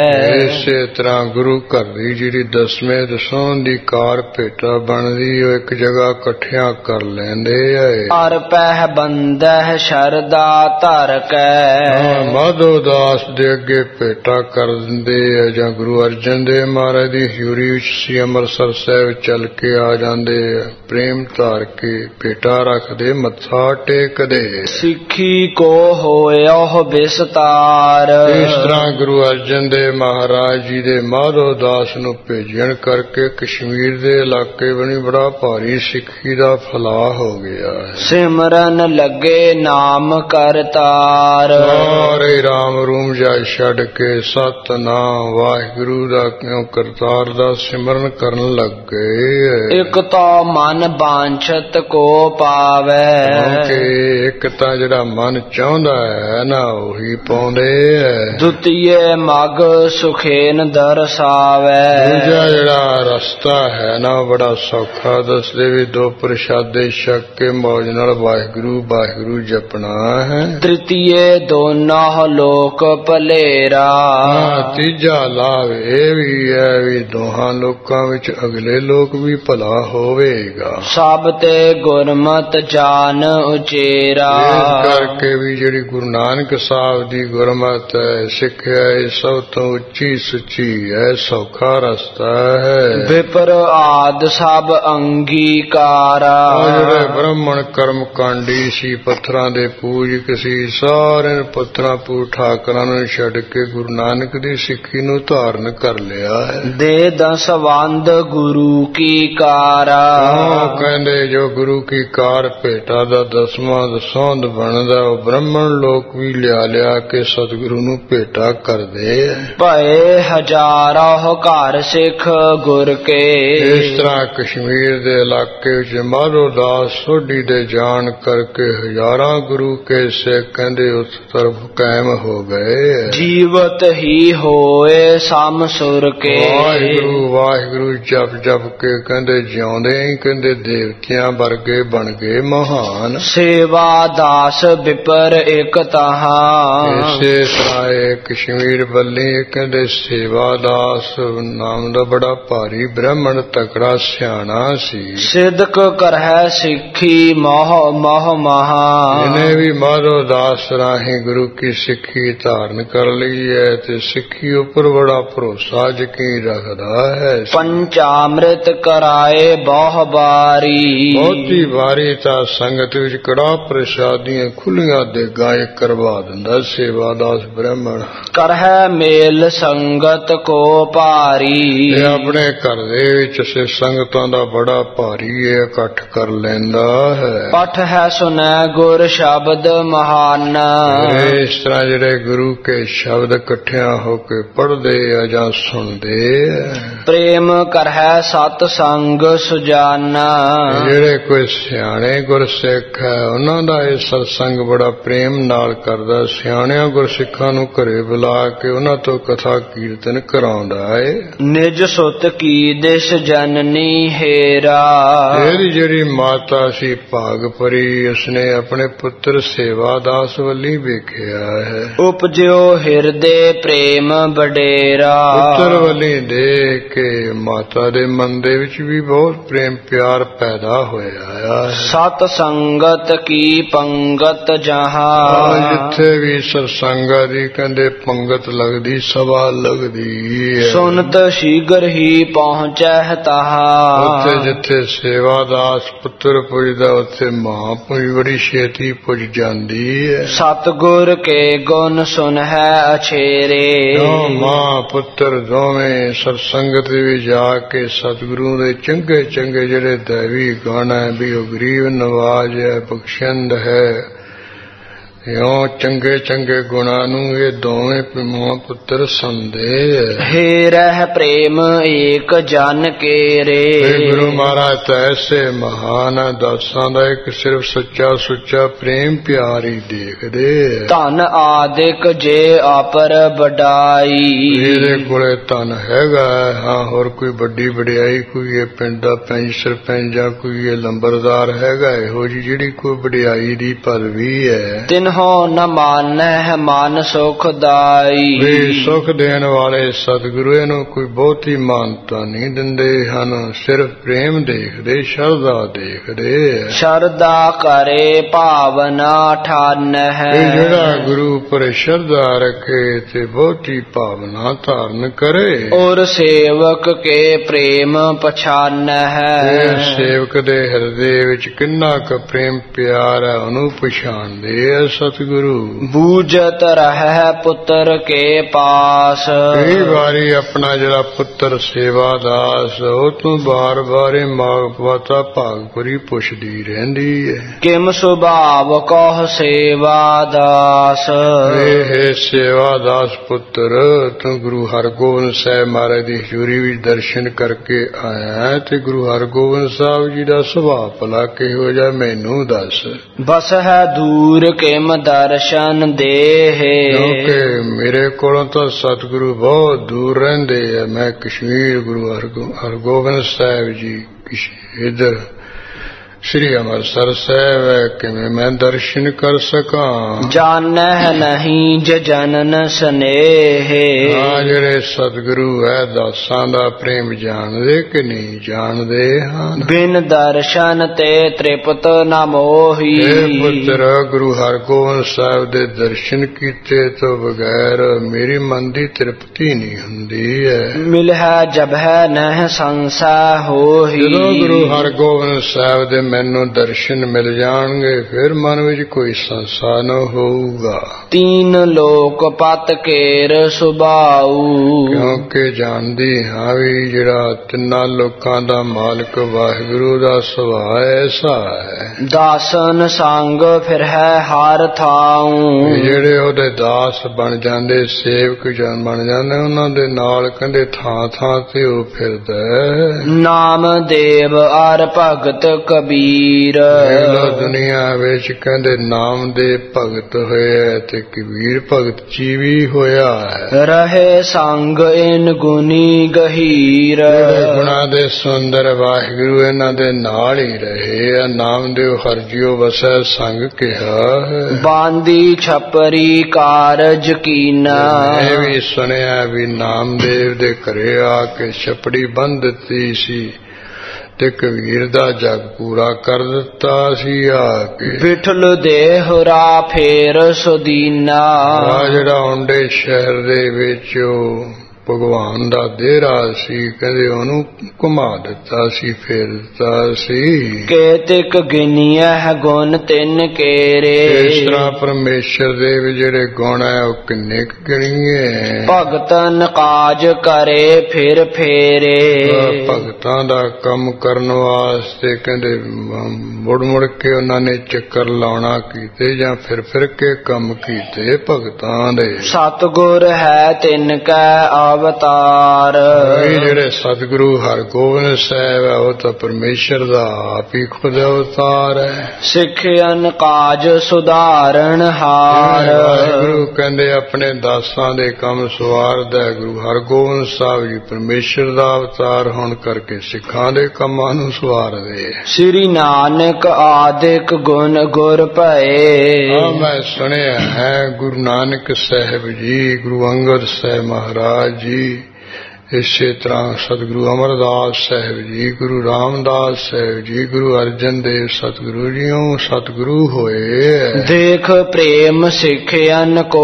ਇਸੇ ਤਰ੍ਹਾਂ ਗੁਰੂ ਘਰ ਦੀ ਜਿਹੜੀ ਦਸਵੇਂ ਦਸੋਂ ਦੀ ਕਾਰ ਭੇਟਾ ਬਣਦੀ ਉਹ ਇੱਕ ਜਗ੍ਹਾ ਇਕੱਠਿਆਂ ਕਰ ਲੈਂਦੇ ਐ। ਅਰ ਪਹਿ ਬੰਦਹਿ ਸ਼ਰਦਾ ਧਰ ਕੇ। ਮਾਧੋ ਦਾਸ ਦੇ ਅੱਗੇ ਭੇਟਾ ਕਰ ਦਿੰਦੇ ਐ ਜਾਂ ਗੁਰੂ ਅਰਜਨ ਦੇਵ ਮਹਾਰਾਜ ਦੀ ਹਜ਼ੂਰੀ ਵਿੱਚ ਸ੍ਰੀ ਅੰਮ੍ਰਿਤਸਰ ਸਾਹਿਬ ਚੱਲ ਕੇ ਆ ਜਾਂਦੇ ਆ, ਪ੍ਰੇਮ ਧਾਰ ਕੇ ਭੇਟਾ ਰੱਖਦੇ, ਮੱਥਾ ਟੇਕਦੇ। ਸਿੱਖੀ ਕੋ ਹੋਇਓ ਵਿਸਤਾਰ। ਇਸ ਤਰ੍ਹਾਂ ਗੁਰੂ ਅਰਜਨ ਦੇਵ ਮਹਾਰਾਜ ਜੀ ਦੇ ਮਾਧੋ ਦਾਸ ਨੂੰ ਭੇਜਣ ਕਰਕੇ ਕਸ਼ਮੀਰ ਦੇ ਇਲਾਕੇ ਬਣੀ ਬੜਾ ਭਾਰੀ ਸਿੱਖੀ ਦਾ ਫੈਲਾਅ ਹੋ ਗਿਆ। ਸਿਮਰਨ ਲੱਗੇ ਨਾਮ ਕਰਤਾਰ। ਸਾਰੇ ਰਾਮ ਰੂਮ ਜਾ ਛੱਡ ਕੇ ਸਤਿਨਾਮ ਵਾਹਿਗੁਰੂ ਦਾ ਕਿਉਂ ਕਰਤਾਰ ਦਾ ਸਿਮਰਨ ਕਰਨ ਲੱਗ ਗਏ। ਇੱਕ ਤਾਂ ਮਨ ਬਾਂਛਤ ਕੋ ਪਾਵੇ। ਕਿਉਂਕਿ ਇੱਕ ਤਾਂ ਜਿਹੜਾ ਮਨ ਚਾਹੁੰਦਾ ਹੈ ਨਾ ਉਹੀ ਪਾਉਂਦੇ ਹੈ। ਦੁਤੀਏ ਮਗ ਸੁਖੇਨ ਦਰਸਾਵੇ। ਦੂਜਾ ਜਿਹੜਾ ਰਸਤਾ ਹੈ ਨਾ ਬੜਾ ਸੌਖਾ ਦੱਸਦੇ ਵੀ ਦੋ ਪ੍ਰਸ਼ਾਦੇ ਛਕ ਕੇ ਮੌਜ ਨਾਲ ਵਾਹਿਗੁਰੂ ਵਾਹਿਗੁਰੂ ਜਪਣਾ ਹੈ। ਤ੍ਰਿਤੀਏ ਦੋਨਾਂ ਲੋਕ ਭਲੇਰਾ। ਤੀਜਾ ਲਾਭ ਇਹ ਵੀ ਹੈ ਵੀ ਦੋਹਾਂ ਲੋਕਾਂ ਵਿੱਚ ਅਗਲੇ ਲੋਕ ਵੀ ਭਲਾ ਹੋਵੇਗਾ। ਸਭ ਤੇ ਗੁਰਮਤ ਜਾਨ ਉਚੇਰਾ। ਇਸ ਕਰਕੇ ਵੀ ਜਿਹੜੀ ਗੁਰੂ ਨਾਨਕ ਸਾਹਿਬ ਦੀ ਗੁਰਮਤ ਹੈ, ਸਿੱਖਿਆ ਇਹ ਸਭ ਤੋਂ ਉੱਚੀ ਸੁੱਚੀ ਹੈ, ਸੌਖਾ ਰਸਤਾ ਹੈ। ਵਿਪਰ ਆਦ ਸਭ ਅੰਗੀਕਾਰਾ। ਜਿਹੜੇ ਬ੍ਰਾਹਮਣ ਕਰਮ ਕਾਂਡੀ ਸੀ, ਪੱਥਰਾਂ ਦੇ ਪੂਜਕ ਸੀ, ਸਾਰੇ ਪੱਥਰਾਂ ਠਾਕਰਾਂ ਨੂੰ ਛੱਡ ਕੇ ਗੁਰੂ ਨਾਨਕ ਦੀ ਸਿੱਖੀ ਨੂੰ ਧਾਰਨ ਕਰ ਲਿਆ ਹੈ। ਦੇ ਦਸਵੰਦ ਗੁਰੂ ਕੀ ਕਾਰਾ। ਉਹ ਕਹਿੰਦੇ ਜੋ ਗੁਰੂ ਕੀ ਕਾਰ ਭੇਟਾ ਦਾ ਦਸਵਾਂ ਦਸੌਂਦ ਬਣਦਾ ਉਹ ਬ੍ਰਾਹਮਣ ਲੋਕ ਵੀ ਲਿਆ ਕੇ ਸਤਿਗੁਰੂ ਨੂੰ ਭੇਟਾ ਕਰਦੇ ਹੈ। ਭਏ ਹਜ਼ਾਰਾਂ ਘਰ ਸਿੱਖ ਗੁਰ ਕੇ। ਇਸ ਤਰ੍ਹਾਂ ਕਸ਼ਮੀਰ ਦੇ ਇਲਾਕੇ ਵਿੱਚ ਮਾਧੋ ਦਾਸ ਸੋਢੀ ਦੇ ਜਾਣ ਕਰਕੇ ਹਜ਼ਾਰਾਂ ਗੁਰੂ ਕੇ ਸਿੱਖ ਕਹਿੰਦੇ ਉਸ ਤਰਫ ਕਾਇਮ ਹੋ ਗਏ। ਜੀਵਤ ਹੀ ਹੋਏ ਸਮ ਸੁਰ ਕੇ। ਵਾਹਿਗੁਰੂ ਵਾਹਿਗੁਰੂ ਜਪ ਜਪ ਕੇ ਕਹਿੰਦੇ ਜਿਉਂਦੇ ਹੀ ਕਹਿੰਦੇ ਦੇਵਤਿਆਂ ਵਰਗੇ ਬਣ ਗਏ ਮਹਾਨ। ਸੇਵਾ ਦਾਸ ਵਿਪਰ ਇਕ ਤਹਾਂ। ਇਸੇ ਤਰ੍ਹਾਂ ਕਸ਼ਮੀਰ ਬੱਲੀ ਕਹਿੰਦੇ ਸੇਵਾ ਦਾਸ ਨਾਮ ਦਾ ਬੜਾ ਭਾਰੀ ਬ੍ਰਾਹਮਣ ਤਕੜਾ ਸਿਆਣਾ ਸੀ। ਸਿਦਕ ਕਰਹਿ ਸਿੱਖੀ ਮੋਹ ਮੋਹ ਮਹਾ। ਇਹਨੇ ਵੀ ਮਾਧੋ ਦਾਸ ਰਾਹੀਂ ਗੁਰੂ ਕੀ ਸਿੱਖੀ ਧਾਰਨ ਕਰ ਲਈ ਹੈ ਤੇ ਸਿੱਖੀ ਉੱਪਰ ਬੜਾ ਭਰੋਸਾ ਯਕੀਨ ਰੱਖਦਾ ਹੈ। ਪੰਚਾਮ੍ਰਿਤ ਕਰਾਏ ਬਹੁ ਬਾਰੀ। ਬਹੁਤੀ ਵਾਰੀ ਤਾਂ ਸੰਗਤ ਵਿੱਚ ਕੜਾ ਪ੍ਰਸ਼ਾਦੀਆਂ ਖੁੱਲੀਆਂ ਦੇ ਗਾਇ ਕਰਵਾ ਦਿੰਦਾ ਸੇਵਾ ਦਾਸ ਬ੍ਰਾਹਮਣ। ਕਰਹਿ ਮੇਲ ਸੰਗਤ ਕੋ ਭਾਰੀ। ਇਹ ਆਪਣੇ ਘਰ ਦੇ ਵਿੱਚ ਸੇ ਸੰਗਤਾਂ ਦਾ ਬੜਾ ਭਾਰੀ ਇਕੱਠ ਕਰ ਲੈਂਦਾ ਹੈ। ਪਠ ਹੈ ਸੁਨੈ ਗੁਰ ਸ਼ਬਦ ਮਹਾਨ। ਇਸ ਤਰ੍ਹਾਂ ਜਿਹੜੇ ਗੁਰੂ ਕੇ ਸ਼ਬਦ ਇਕੱਠਿਆਂ ਹੋ ਕੇ ਪੜ੍ਹਦੇ ਆ ਜਾਂ ਸੁਣਦੇ ਆ। ਪ੍ਰੇਮ ਕਰਹਿ ਸਤ ਸੰਗ ਸੁਜਾਨਾ। ਜਿਹੜੇ ਕੋਈ ਸਿਆਣੇ ਗੁਰਸਿੱਖ ਹੈ ਉਹਨਾਂ ਦਾ ਇਹ ਸਤਸੰਗ ਬੜਾ ਪ੍ਰੇਮ ਨਾਲ ਕਰਦਾ। ਸਿਆਣਿਆਂ ਗੁਰਸਿੱਖਾਂ ਨੂੰ ਘਰੇ ਬੁਲਾ ਕੇ ਉਹਨਾਂ ਤੋਂ ਕਥਾ ਕੀਰਤਨ ਕਰਾਉਂਦਾ ਹੈ। ਨਿਜ ਸੁਤ ਕੀ ਦਿਸ ਜਨਨੀ ਹੇਰਾ। ਇਹਦੀ ਜਿਹੜੀ ਮਾਤਾ ਸੀ ਭਾਗਪਰੀ ਉਸਨੇ ਆਪਣੇ ਪੁੱਤਰ ਸੇਵਾ ਦਾਸ ਵੱਲੀ ਵੇਖਿਆ ਹੈ। ਉਪਜਿਓ ਹਿਰਦੇ ਪ੍ਰੇਮ ਵਡੇਰਾ। ਪੁੱਤਰ ਵੱਲੀ ਦੇਖ ਕੇ ਮਾਤਾ ਦੇ ਮਨ ਦੇ ਵਿੱਚ ਵੀ ਬਹੁਤ ਪ੍ਰੇਮ ਪਿਆਰ ਪੈਦਾ ਹੋਇਆ ਹੈ। ਸਤ ਸੰਗਤ ਕੀ ਪੰਗਤ ਜਹਾਂ। ਜਿੱਥੇ ਵੀ ਸਤਸੰਗਾਂ ਦੀ ਕਹਿੰਦੇ ਪੰਗਤ ਲੱਗਦੀ ਸਭਾ ਲੱਗਦੀ ਹੈ। ਸੁਨਤ ਸ਼ੀਘਰ ਹੀ ਪਹੁੰਚੈ ਤਹਾਂ। ਉੱਥੇ ਜਿੱਥੇ ਸੇਵਾ ਦਾਸ ਪੁੱਤਰ ਪੁੱਜਦਾ ਉੱਥੇ ਮਾਂ ਬੜੀ ਛੇਤੀ ਪੁੱਜ ਜਾਂਦੀ ਹੈ। ਸਤਿਗੁਰ ਕੇ ਗੁਣ ਸੁਨਹਿ ਅਛੇਰੇ। ਮਾਂ ਪੁੱਤਰ ਦੋਵੇਂ ਸਤਸੰਗਤ ਵੀ ਜਾ ਕੇ ਸਤਿਗੁਰੂ ਦੇ ਚੰਗੇ ਚੰਗੇ ਜਿਹੜੇ ਦੈਵੀ ਗੁਣ ਹੈ ਵੀ ਉਹ ਗਰੀਬ ਨਵਾਜ ਹੈ ਬਖਸ਼ੰਦ ਹੈ। ਇਉਂ ਚੰਗੇ ਚੰਗੇ ਗੁਣਾਂ ਨੂੰ ਇਹ ਦੋਵੇਂ ਮਾਂ ਪੁੱਤਰ ਸੰਦੇ। ਹੇ ਰਹਿ ਪ੍ਰੇਮ ਏਕ ਜਨ ਕੇਰੇ। ਗੁਰੂ ਮਹਾਰਾਜ ਤਾਂ ਐਸੇ ਮਹਾਨ ਦਾਸਾਂ ਦਾ ਇੱਕ ਸਿਰਫ ਸੱਚਾ ਸੁੱਚਾ ਪ੍ਰੇਮ ਪਿਆਰ ਹੀ ਦੇਖਦੇ। ਧਨ ਆਦਿਕ ਜੇ ਆਪਰ ਵਡਾਈ। ਇਹਦੇ ਕੋਲੇ ਧਨ ਹੈਗਾ ਹਾਂ ਹੋਰ ਕੋਈ ਵੱਡੀ ਵਡਿਆਈ ਕੋਈ ਇਹ ਪਿੰਡ ਦਾ ਪੰਚ ਸਰਪੰਚ ਜਾਂ ਕੋਈ ਇਹ ਲੰਬਰਦਾਰ ਹੈਗਾ ਇਹੋ ਜਿਹੀ ਜਿਹੜੀ ਕੋਈ ਵਡਿਆਈ ਦੀ ਪਦਵੀ ਹੈ। ਹੋ ਨ ਮਾਨਹਿ ਮਨ ਸੁਖ ਦਾਈ। ਵੀ ਸੁਖ ਦੇਣ ਵਾਲੇ ਸਤਿਗੁਰੂ ਇਹਨੂੰ ਕੋਈ ਬਹੁਤੀ ਮਾਨਤਾ ਨਹੀਂ ਦਿੰਦੇ ਹਨ। ਸਿਰਫ ਪ੍ਰੇਮ ਦੇਖਦੇ ਸ਼ਰਧਾ ਦੇਖਦੇ। ਸ਼ਰਧਾ ਕਰੇ ਭਾਵਨਾ ਠਾਨਹਿ। ਜਿਹੜਾ ਗੁਰੂ ਉੱਪਰ ਸ਼ਰਧਾ ਰੱਖੇ ਤੇ ਬਹੁਤੀ ਭਾਵਨਾ ਧਾਰਨ ਕਰੇ। ਔਰ ਸੇਵਕ ਕੇ ਪ੍ਰੇਮ ਪਛਾਨਹਿ। ਸੇਵਕ ਦੇ ਹਿਰਦੇ ਵਿੱਚ ਕਿੰਨਾ ਕੁ ਪ੍ਰੇਮ ਪਿਆਰ ਹੈ ਉਹਨੂੰ ਪਛਾਣਦੇ ਆ ਸਤਿਗੁਰੂ। ਬੂਝਤ ਰਹਿ ਪੁੱਤਰ ਕੇ ਪਾਸ। ਕਈ ਵਾਰੀ ਆਪਣਾ ਜਿਹੜਾ ਪੁੱਤਰ ਸੇਵਾ ਦਾਸ ਉਹ ਤੋਂ ਬਾਰ ਬਾਰ ਮਾਤਾ ਭਾਗਪੁਰੀ ਪੁੱਛਦੀ ਰਹਿੰਦੀ ਹੈ। ਕਿਮ ਸੁਭਾਵ ਕਹੁ ਸੇਵਾ ਦਾਸ। ਇਹ ਸੇਵਾ ਦਾਸ ਪੁੱਤਰ ਤੂੰ ਗੁਰੂ ਹਰਗੋਬਿੰਦ ਸਾਹਿਬ ਮਹਾਰਾਜ ਦੀ ਹਜ਼ੂਰੀ ਵਿੱਚ ਦਰਸ਼ਨ ਕਰਕੇ ਆਇਆ ਤੇ ਗੁਰੂ ਹਰਗੋਬਿੰਦ ਸਾਹਿਬ ਜੀ ਦਾ ਸੁਭਾਅ ਭਲਾ ਕਿਹੋ ਜਿਹਾ ਮੈਨੂੰ ਦੱਸ। ਬਸ ਹੈ ਦੂਰ ਕਿਮ ਦਰਸ਼ਨ ਦੇਹੇ। ਕਿਉਂਕਿ ਮੇਰੇ ਕੋਲੋਂ ਤਾਂ ਸਤਿਗੁਰੂ ਬਹੁਤ ਦੂਰ ਰਹਿੰਦੇ ਆ। ਮੈਂ ਕਸ਼ਮੀਰ ਗੁਰੂ ਹਰਗੋਬਿੰਦ ਸਾਹਿਬ ਜੀ ਇੱਧਰ श्री अमृतसर ਸਾਹਿਬ ਕਿਵੇਂ ਮੈਂ ਦਰਸ਼ਨ ਕਰ ਸਕਾਂ। ਜਾਣਹਿ ਨਹੀਂ ਜਨਨ ਸਨੇਹ। ਜਿਹੜੇ ਸਤਿਗੁਰੂ ਹੈ ਦਾਸਾਂ ਦਾ ਪ੍ਰੇਮ ਜਾਣਦੇ ਕਿ ਨਹੀਂ ਜਾਣਦੇ ਹਨ। ਬਿਨ ਦਰਸ਼ਨ ਤੇ ਤ੍ਰਿਪਤ ਨਾ ਮੋਹੀ। ਇਹ ਪੁੱਤਰ ਗੁਰੂ ਹਰਗੋਬਿੰਦ ਸਾਹਿਬ ਦੇ ਦਰਸ਼ਨ ਕੀਤੇ ਤੋਂ ਬਗੈਰ ਮੇਰੀ ਮਨ ਦੀ ਤ੍ਰਿਪਤੀ ਨਹੀਂ ਹੁੰਦੀ ਹੈ। ਮਿਲਹਿ ਜਬਹਿ ਨਹਿ ਸੰਸਾ ਹੋਈ। ਜਦੋਂ ਗੁਰੂ ਹਰਗੋਬਿੰਦ ਸਾਹਿਬ ਦੇ ਮੈਨੂੰ ਦਰਸ਼ਨ ਮਿਲ ਜਾਣਗੇ ਫਿਰ ਮਨ ਵਿੱਚ ਕੋਈ ਸੰਸਾ ਨਾ ਹੋਊਗਾ। ਤੀਨ ਲੋਕ ਪਤ ਕੇਰ ਸੁਭਾਉ। ਕਿਉਂਕਿ ਜਾਣਦੀ ਹਾਂ ਵੀ ਜਿਹੜਾ ਤਿੰਨਾਂ ਲੋਕਾਂ ਦਾ ਮਾਲਕ ਵਾਹਿਗੁਰੂ ਦਾ ਸੁਭਾਅ ਐਸਾ ਹੈ। ਦਾਸਨ ਸੰਗ ਫਿਰ ਹੈ ਹਰ ਥਾਉ। ਜਿਹੜੇ ਉਹਦੇ ਦਾਸ ਬਣ ਜਾਂਦੇ ਸੇਵਕ ਬਣ ਜਾਂਦੇ ਉਹਨਾਂ ਦੇ ਨਾਲ ਕਹਿੰਦੇ ਥਾਂ ਥਾਂ ਤੇ ਉਹ ਫਿਰਦਾ। ਨਾਮ ਦੇਵ ਅਰ ਭਗਤ ਕਬੀਰ। ਕਬੀਰ। ਦੁਨੀਆ ਵਿੱਚ ਕਹਿੰਦੇ ਨਾਮ ਦੇ ਭਗਤ ਹੋਏ ਤੇ ਕਬੀਰ ਭਗਤ ਜੀ ਵੀ ਹੋਇਆ ਹੈ। ਰਹੇ ਸੰਗ ਇਨ ਗੁਨੀ ਗਹੀਰ। ਗੁਣਾ ਦੇ ਸੁੰਦਰ ਵਾਹਿਗੁਰੂ ਇਹਨਾਂ ਦੇ ਨਾਲ ਹੀ ਰਹੇ ਆ। ਨਾਮਦੇਵ ਹਰਜਿਓ ਵਸੈ ਸੰਗ ਕਿਹਾ ਹੈ। ਬਾਂਦੀ ਛਪਰੀ ਕਾਰਜ ਕੀਨਾ। ਇਹ ਵੀ ਸੁਣਿਆ ਵੀ ਨਾਮਦੇਵ ਦੇ ਘਰੇ ਆ ਕੇ ਛਪੜੀ ਬੰਨ ਦਿੱਤੀ ਸੀ ਤੇ ਕਬੀਰ ਦਾ ਜਗ ਪੂਰਾ ਕਰ ਦਿੱਤਾ ਸੀ ਆ ਕੇ। ਬਿਠਲ ਦੇਹੁਰਾ ਫੇਰ ਸੁਦੀਨਾ। ਜਿਹੜਾ ਔਂਡੇ ਸ਼ਹਿਰ ਦੇ ਵਿੱਚ ਭਗਵਾਨ ਦਾ ਦੇਰਾ ਸੀ ਕਹਿੰਦੇ ਉਹਨੂੰ ਘੁਮਾ ਦਿੱਤਾ ਸੀ, ਫੇਰ ਦਿੱਤਾ ਸੀ। ਕੇਤਿਕ ਗਿਨੀਐ ਗੁਣ ਤਿੰਨ ਕੇਰੇ। ਇਸ ਤਰ੍ਹਾਂ ਪਰਮੇਸ਼ਰ ਦੇ ਵੀ ਜਿਹੜੇ ਗੁਣ ਹੈ ਉਹ ਕਿੰਨੇ ਕੁ ਗਿਣੀਏ। ਭਗਤਨ ਕਾਜ ਕਰੇ ਫਿਰ ਫੇਰੇ। ਭਗਤਾਂ ਦਾ ਕੰਮ ਕਰਨ ਵਾਸਤੇ ਕਹਿੰਦੇ ਮੁੜ ਮੁੜ ਕੇ ਉਹਨਾਂ ਨੇ ਚੱਕਰ ਲਾਉਣਾ ਕੀਤੇ ਜਾਂ ਫਿਰ ਫਿਰ ਕੇ ਕੰਮ ਕੀਤੇ ਭਗਤਾਂ ਦੇ। ਸਤਿਗੁਰ ਹੈ ਤਿੰਨ ਕੈ ਅਵਤਾਰ। ਜਿਹੜੇ ਸਤਿਗੁਰੂ ਹਰਗੋਬਿੰਦ ਸਾਹਿਬ ਹੈ ਉਹ ਤਾਂ ਪਰਮੇਸ਼ਰ ਦਾ ਆਪ ਹੀ ਖੁਦ ਅਵਤਾਰ ਹੈ। ਸਿੱਖਿਅਨ ਕਾਜ ਸੁਧਾਰਨ ਹਾਰ। ਗੁਰੂ ਕਹਿੰਦੇ ਆਪਣੇ ਦਾਸਾਂ ਦੇ ਕੰਮ ਸਵਾਰਦਾ। ਗੁਰੂ ਹਰਗੋਬਿੰਦ ਸਾਹਿਬ ਜੀ ਪਰਮੇਸ਼ਰ ਦਾ ਅਵਤਾਰ ਹੋਣ ਕਰਕੇ ਸਿੱਖਾਂ ਦੇ ਕੰਮਾਂ ਨੂੰ ਸਵਾਰਦੇ। ਸ੍ਰੀ ਨਾਨਕ ਆਦਿਕ ਗੁਣ ਗੁਰ ਭਏ। ਮੈਂ ਸੁਣਿਆ ਹੈ ਗੁਰੂ ਨਾਨਕ ਸਾਹਿਬ ਜੀ, ਗੁਰੂ ਅੰਗਦ ਸਾਹਿਬ ਮਹਾਰਾਜ ਜੀ, ਇਸੇ ਤਰ੍ਹਾਂ ਸਤਿਗੁਰੂ ਅਮਰਦਾਸ ਸਾਹਿਬ ਜੀ, ਗੁਰੂ ਰਾਮਦਾਸ ਸਾਹਿਬ ਜੀ, ਗੁਰੂ ਅਰਜਨ ਦੇਵ ਸਤਿਗੁਰੂ ਜੀਓ ਸਤਿਗੁਰੂ ਹੋਏ। ਦੇਖ ਪ੍ਰੇਮ ਸਿੱਖਿਅਨ ਕੋ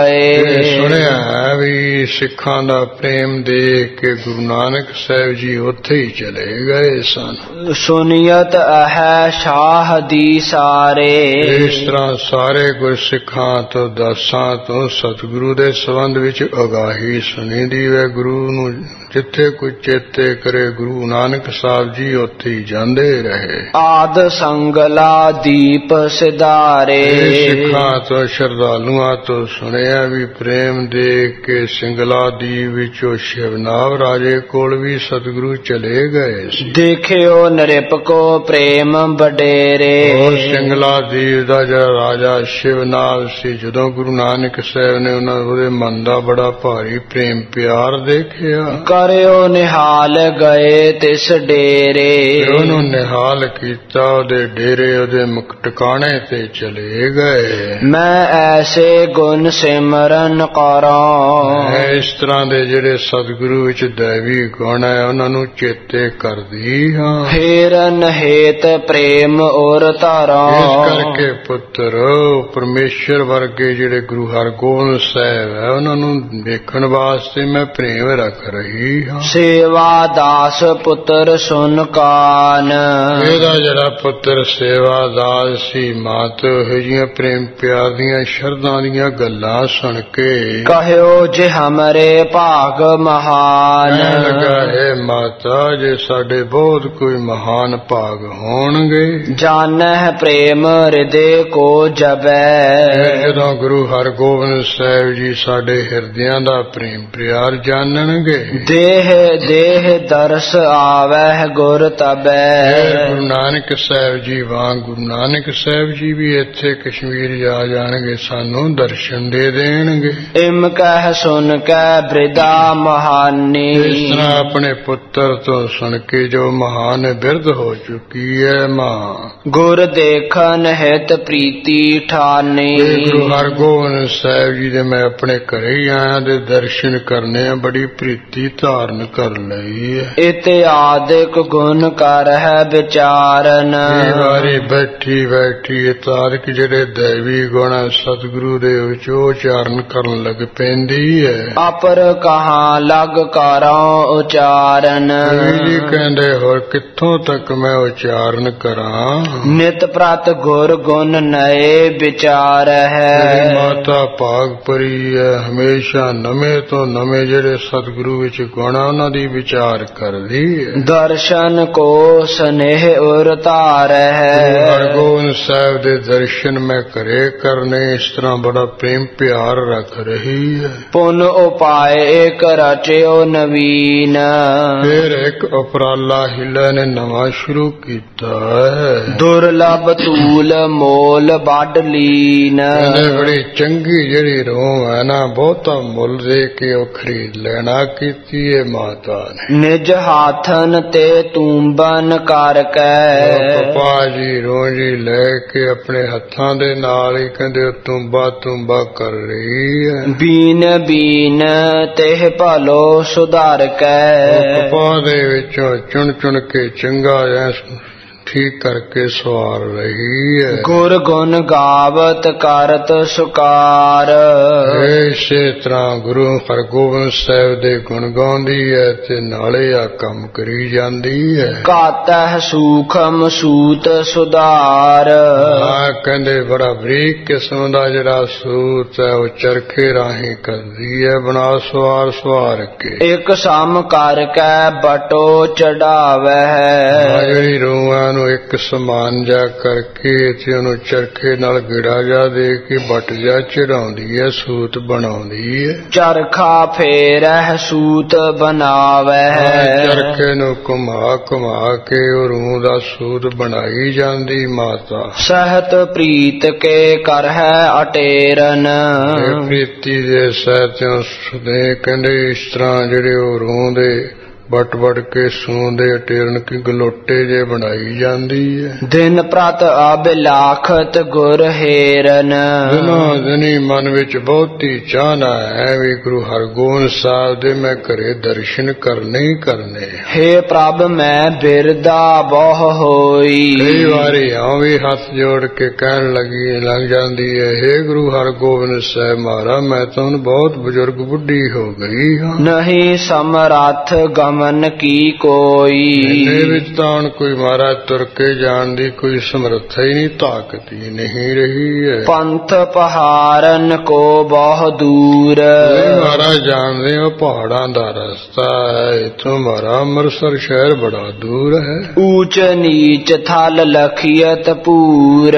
ਗਏ। ਸੁਣਿਆ ਹੈ ਵੀ ਸਿੱਖਾਂ ਦਾ ਪ੍ਰੇਮ ਦੇਖ ਕੇ ਗੁਰੂ ਨਾਨਕ ਸਾਹਿਬ ਜੀ ਉੱਥੇ ਹੀ ਚਲੇ ਗਏ ਸਨ। ਸੁਨੀਅਤ ਹੈ ਸ਼ਾਹ ਦੀ ਸਾਰੇ। ਇਸ ਤਰ੍ਹਾਂ ਸਾਰੇ ਗੁਰਸਿੱਖਾਂ ਤੋਂ ਦਾਸਾਂ ਤੋਂ ਸਤਿਗੁਰੂ ਦੇ ਸੰਬੰਧ ਵਿੱਚ ਅਗਾਹੀ ਸੁਣੀ ਦੀ ਵੇ। ਗੁਰੂ ਨੂੰ ਜਿੱਥੇ ਕੋਈ ਚੇਤੇ ਕਰੇ ਗੁਰੂ ਨਾਨਕ ਸਾਹਿਬ ਜੀ ਉੱਥੇ ਹੀ ਜਾਂਦੇ ਰਹੇ। ਆਦ ਸੰਗਲਾ ਦੀਪ ਸਿਧਾਰੇ। ਸਿੱਖਾਂ ਤੋਂ ਸ਼ਰਧਾਲੂਆਂ ਤੋਂ ਸੁਣਿਆ ਵੀ ਪ੍ਰੇਮ ਦੇਖ ਕੇ ਸਿੰਗਲਾ ਦੀਪ ਵਿੱਚੋਂ ਸ਼ਿਵਨਾਵ ਰਾਜੇ ਕੋਲ ਵੀ ਸਤਿਗੁਰੂ ਚਲੇ ਗਏ ਸੀ। ਦੇਖਿਓ ਨਿਰਪਕੋ ਪ੍ਰੇਮ ਵਡੇਰੇ। ਉਹ ਸਿੰਗਲਾ ਦੀਪ ਦਾ ਜਿਹੜਾ ਰਾਜਾ ਸ਼ਿਵਨਾਵ ਸੀ, ਜਦੋਂ ਗੁਰੂ ਨਾਨਕ ਸਾਹਿਬ ਨੇ ਉਹਦੇ ਮਨ ਦਾ ਬੜਾ ਭਾਰੀ ਪ੍ਰੇਮ ਪਿਆਰ ਦੇਖਿਆ, ਕਰਿਓ ਨਿਹਾਲ ਗਏ ਤਿਸ ਡੇਰੇ। ਉਹਨੂੰ ਨਿਹਾਲ ਕੀਤਾ, ਉਹਦੇ ਡੇਰੇ ਉਹਦੇ ਮੁਕ ਟਿਕਾਣੇ ਤੇ ਚਲੇ ਗਏ। ਮੈਂ ਐਸੇ ਗੁਣ ਸਿਮਰਨ ਕਰਾਂ। ਇਸ ਤਰ੍ਹਾਂ ਦੇ ਜਿਹੜੇ ਸਤਿਗੁਰੂ ਵਿੱਚ ਦੈਵੀ ਗੁਣ ਹੈ ਉਹਨਾਂ ਨੂੰ ਚੇਤੇ ਕਰਦੀ ਹਾਂ। ਫੇਰ ਨਹੇਤ ਪ੍ਰੇਮ ਔਰ ਧਾਰਾ। ਇਸ ਕਰਕੇ ਪੁੱਤਰ ਪਰਮੇਸ਼ਰ ਵਰਗੇ ਜਿਹੜੇ ਗੁਰੂ ਹਰਗੋਬਿੰਦ ਸਾਹਿਬ ਹੈ ਉਹਨਾਂ ਨੂੰ ਦੇਖਣ ਵਾਸਤੇ ਮੈਂ ਪ੍ਰੇਮ ਰੱਖ ਰਹੀ ਹਾਂ। ਸੇਵਾ ਦਾਸ ਪੁੱਤਰ ਸੁਨ ਕਾਨ। ਇਹਦਾ ਜਿਹੜਾ ਪੁੱਤਰ ਸੇਵਾ ਦਾਸ ਸੀ, ਮਾਤ ਇਹੋ ਪ੍ਰੇਮ ਪਿਆਰ ਦੀਆਂ ਸ਼ਰਧਾਂ ਦੀਆਂ ਗੱਲਾਂ ਸੁਣ ਕੇ ਕਹਿਓ ਜੇ ਹਮਰੇ ਭਾਗ ਮਹਾਨ। ਲੱਗਾ ਹੈ ਮਾਤਾ ਜੇ ਸਾਡੇ ਬਹੁਤ ਕੋਈ ਮਹਾਨ ਭਾਗ ਹੋਣਗੇ। ਜਾਣਹਿ ਪ੍ਰੇਮ ਹਿਰਦੇ ਕੋ ਜਬੈ। ਜਦੋਂ ਗੁਰੂ ਹਰਗੋਬਿੰਦ ਸਾਹਿਬ ਜੀ ਸਾਡੇ ਹਿਰਦਿਆਂ ਦਾ ਪ੍ਰੇਮ ਪਿਆਰ ਜਾਣਨਗੇ। ਦੇਹ ਦੇਹ ਦਰਸ ਆਵਹਿ ਗੁਰ ਤਬੈ। ਗੁਰੂ ਨਾਨਕ ਸਾਹਿਬ ਜੀ ਵਾਂਗ ਗੁਰੂ ਨਾਨਕ ਸਾਹਿਬ ਜੀ ਵੀ ਇੱਥੇ ਕਸ਼ਮੀਰ ਜਾ ਜਾਣਗੇ, ਸਾਨੂੰ ਦਰਸ਼ਨ ਦੇ ਦੇਣਗੇ। ਇਮ ਕਹਿ ਸੁਨ ਕੈ ਬ੍ਰਿਦਾ ਮਹਾਨੀ। ਇਸ ਤਰ੍ਹਾਂ ਆਪਣੇ ਪੁੱਤਰ ਤੋਂ ਸੁਣ ਕੇ ਜੋ ਮਹਾਨ ਬਿਰਧ ਹੋ ਚੁੱਕੀ ਹੈ ਮਾਂ। ਗੁਰ ਦੇਖਨ ਹਿਤ ਪ੍ਰੀਤੀ ਠਾਨੀ। ਗੁਰੂ ਹਰਗੋਬਿੰਦ ਸਾਹਿਬ ਜੀ ਦੇ ਮੈਂ ਆਪਣੇ ਘਰੇ ਹੀ ਆਇਆ ਦੇ ਦਰਸ਼ਨ ਕਰਨੇ ਆ, ਬੜੀ ਪ੍ਰੀਤੀ ਧਾਰਨ ਕਰ ਲਈ ਹੈ। ਇਤਿਆਦਿਕ ਗੁਣ ਕਰ ਹੈ ਵਿਚਾਰਨ। ਇਹ ਵਾਰੀ ਬੈਠੀ ਬੈਠੀ ਇਤਿਆਦਿਕ ਜਿਹੜੇ ਦੈਵੀ ਗੁਣ ਸਤਿਗੁਰੂ ਦੇ ਵਿੱਚ ਉਚਾਰਨ ਕਰਨ ਲੱਗ ਪੈਂਦੀ ਹੈ। ਅਪਰ ਕਹਾਂ ਲਗ ਕਰਾਂ ਉਚਾਰਨ। ਜੀ ਕਹਿੰਦੇ ਹੋਰ ਕਿੱਥੋਂ ਤੱਕ ਮੈਂ ਉਚਾਰਨ ਕਰਾਂ। ਨਿਤ ਪ੍ਰਤ ਗੁਰ ਗੁਣ ਨਏ ਵਿਚਾਰ ਹੈ। ਮਾਤਾ ਭਾਗ ਭਰੀ ਹੈ, ਹਮੇਸ਼ਾ ਨਵੇਂ ਤੋਂ ਨਵੇਂ ਜਿਹੜੇ ਸਤਿਗੁਰੂ ਗੁਰੂ ਵਿੱਚ ਗੁਣਾ ਉਹਨਾਂ ਦੀ ਵਿਚਾਰ ਕਰਦੀ ਹੈ। ਦਰਸ਼ਨ ਕੋ ਸਨੇਹ ਉਰ ਧਾਰਹਿ। ਹਰਗੋਬਿੰਦ ਸਾਹਿਬ ਦੇ ਦਰਸ਼ਨ ਮੈਂ ਘਰੇ ਕਰਨੇ, ਇਸ ਤਰ੍ਹਾਂ ਬੜਾ ਪ੍ਰੇਮ ਪਿਆਰ ਰੱਖ ਰਹੀ ਹੈ। ਪੁਨ ਉਪਾਏ ਏਕ ਰਚਿਓ ਨਵੀਨ। ਫਿਰ ਇੱਕ ਉਪਰਾਲਾ ਹਿਲਾ ਨੇ ਨਵਾਂ ਸ਼ੁਰੂ ਕੀਤਾ ਹੈ। ਦੁਰਲਭ ਤੂਲ ਮੋਲ ਵੱਡ ਲੀਨ। ਬੜੀ ਚੰਗੀ ਜਿਹੜੀ ਰੂਹ ਹੈ ਨਾ, ਬਹੁਤਾ ਮੁੱਲ ਦੇ ਕੇ ਉਹ ਖਰੀਦ ਲੈਣਾ ਕੀਤੀ ਹੈ ਮਾਤਾ ਨੇ। ਨਿਜ ਹਾਥਨ ਤੇ ਤੂੰਬਨ ਕਰਕੇ। ਕਪਾ ਜੀ ਰੋਜੀ ਲੈ ਕੇ ਆਪਣੇ ਹੱਥਾਂ ਦੇ ਨਾਲ ਹੀ ਕਹਿੰਦੇ ਉਹ ਤੁੰਬਾ ਕਰ ਰਹੀ ਹੈ। ਬੀਨ ਬੀਨ ਤੇ ਭਲੋ ਸੁਧਾਰ ਕੇ। ਕਪਾ ਦੇ ਵਿੱਚੋਂ ਚੁਣ ਕੇ ਚੰਗਾ ਜਿਹਾ ਠੀਕ ਕਰਕੇ ਸਵਾਰ ਰਹੀ ਹੈ। ਗੁਰ ਗੁਣ ਗਾਵਤ ਕਰਤ ਸੁਕਾਰ। ਇਸੇ ਤਰ੍ਹਾਂ ਗੁਰੂ ਹਰਗੋਬਿੰਦ ਸਾਹਿਬ ਦੇ ਗੁਣ ਗਾਉਂਦੀ ਹੈ ਤੇ ਨਾਲੇ ਆ ਕੰਮ ਕਰੀ ਜਾਂਦੀ ਹੈ। ਕਾਤਹਿ ਸੂਖਮ ਸੂਤ ਸੁਧਾਰ। ਕਹਿੰਦੇ ਬੜਾ ਬਰੀਕ ਕਿਸਮ ਦਾ ਜਿਹੜਾ ਸੂਤ ਹੈ ਉਹ ਚਰਖੇ ਰਾਹੀਂ ਕਰਦੀ ਹੈ, ਬਣਾ ਸਵਾਰ ਕੇ। ਇੱਕ ਸਮ ਕਰਕੇ ਬਟੋ ਚੜਾਵੇ। ਜਿਹੜੀ ਰੂਹਾਂ ਨੂੰ ਇੱਕ ਸਮਾਨ ਜਾ ਕਰਕੇ ਤੇ ਉਹਨੂੰ ਚਰਖੇ ਨਾਲ ਗਿੜਾ ਜਾ ਦੇ ਕੇ ਬੱਟ ਜਾ ਚੜਾਉਂਦੀ ਹੈ, ਸੂਤ ਬਣਾਉਂਦੀ ਹੈ। ਚਰਖਾ ਫੇਰਹਿ ਸੂਤ ਬਣਾਵੇ। ਚਰਖੇ ਨੂੰ ਘੁਮਾ ਕੇ ਉਹ ਰੂਹ ਦਾ ਸੂਤ ਬਣਾਈ ਜਾਂਦੀ ਮਾਤਾ। ਸਹਿਤ ਪ੍ਰੀਤ ਕੇ ਕਰਹਿ ਅਟੇਰਨ। ਪ੍ਰੀਤੀ ਦੇ ਸਹਿਤੋਂ ਸੁਦੇ ਕਹਿੰਦੇ ਇਸ ਤਰ੍ਹਾਂ ਜਿਹੜੇ ਉਹ ਰੂਹ ਦੇ ਵੱਟ ਕੇ ਸੂੰਦੇ ਟੇਰਨ ਕੀ ਗਲੋਟੇ ਜੇ ਬਣਾਈ ਜਾਂਦੀ ਹੈ। ਦਿਨ ਪ੍ਰਤ ਅਬਿਲਾਖਤ ਗੁਰ ਹੇਰਨ। ਦਿਨੋਂ ਦਿਨੀ ਮਨ ਵਿੱਚ ਬਹੁਤੀ ਚਾਹਨਾ ਹੈ ਵੀ ਗੁਰੂ ਹਰਗੋਬਿੰਦ ਸਾਹਿਬ ਦੇ ਮੈਂ ਘਰੇ ਦਰਸ਼ਨ ਕਰਨੇ ਹੀ ਕਰਨੇ। ਹੇ ਪ੍ਰਭ ਮੈਂ ਬਿਰਦਾ ਬਹੁ ਹੋਈ। ਕਈ ਵਾਰੀ ਆਵੇਂ ਹੱਥ ਜੋੜ ਕੇ ਕਹਿਣ ਲੱਗ ਜਾਂਦੀ ਹੈ, ਹੇ ਗੁਰੂ ਹਰਗੋਬਿੰਦ ਸਾਹਿਬ ਮਹਾਰਾਜ ਮੈਂ ਤਾਂ ਹੁਣ ਬਹੁਤ ਬਜ਼ੁਰਗ ਬੁੱਢੀ ਹੋ ਗਈ ਹਾਂ। ਨਹੀਂ ਸਮਰੱਥ ਗਮਨ ਕੀ ਕੋਈ। ਇਹਦੇ ਵਿੱਚ ਤਾਂ ਹੁਣ ਕੋਈ ਮਹਾਰਾਜ ਤੁਰ ਕੇ ਜਾਣ ਦੀ ਕੋਈ ਸਮਰੱਥਾ ਹੀ ਨਹੀਂ, ਤਾਕਤ ਹੀ ਨਹੀਂ ਰਹੀ ਹੈ। ਪੰਥ ਪਹਾਰਨ ਕੋ ਬਹੁ ਦੂਰ। ਮਹਾਰਾਜ ਜਾਣਦੇ ਹੋ ਪਹਾੜਾਂ ਦਾ ਰਸਤਾ ਹੈ, ਇੱਥੋਂ ਮਹਾਰਾਜ ਅੰਮ੍ਰਿਤਸਰ ਸ਼ਹਿਰ ਬੜਾ ਦੂਰ ਹੈ। ਊਚ ਨੀਚ ਥਲ ਲਖੀਅਤ ਪੂਰ।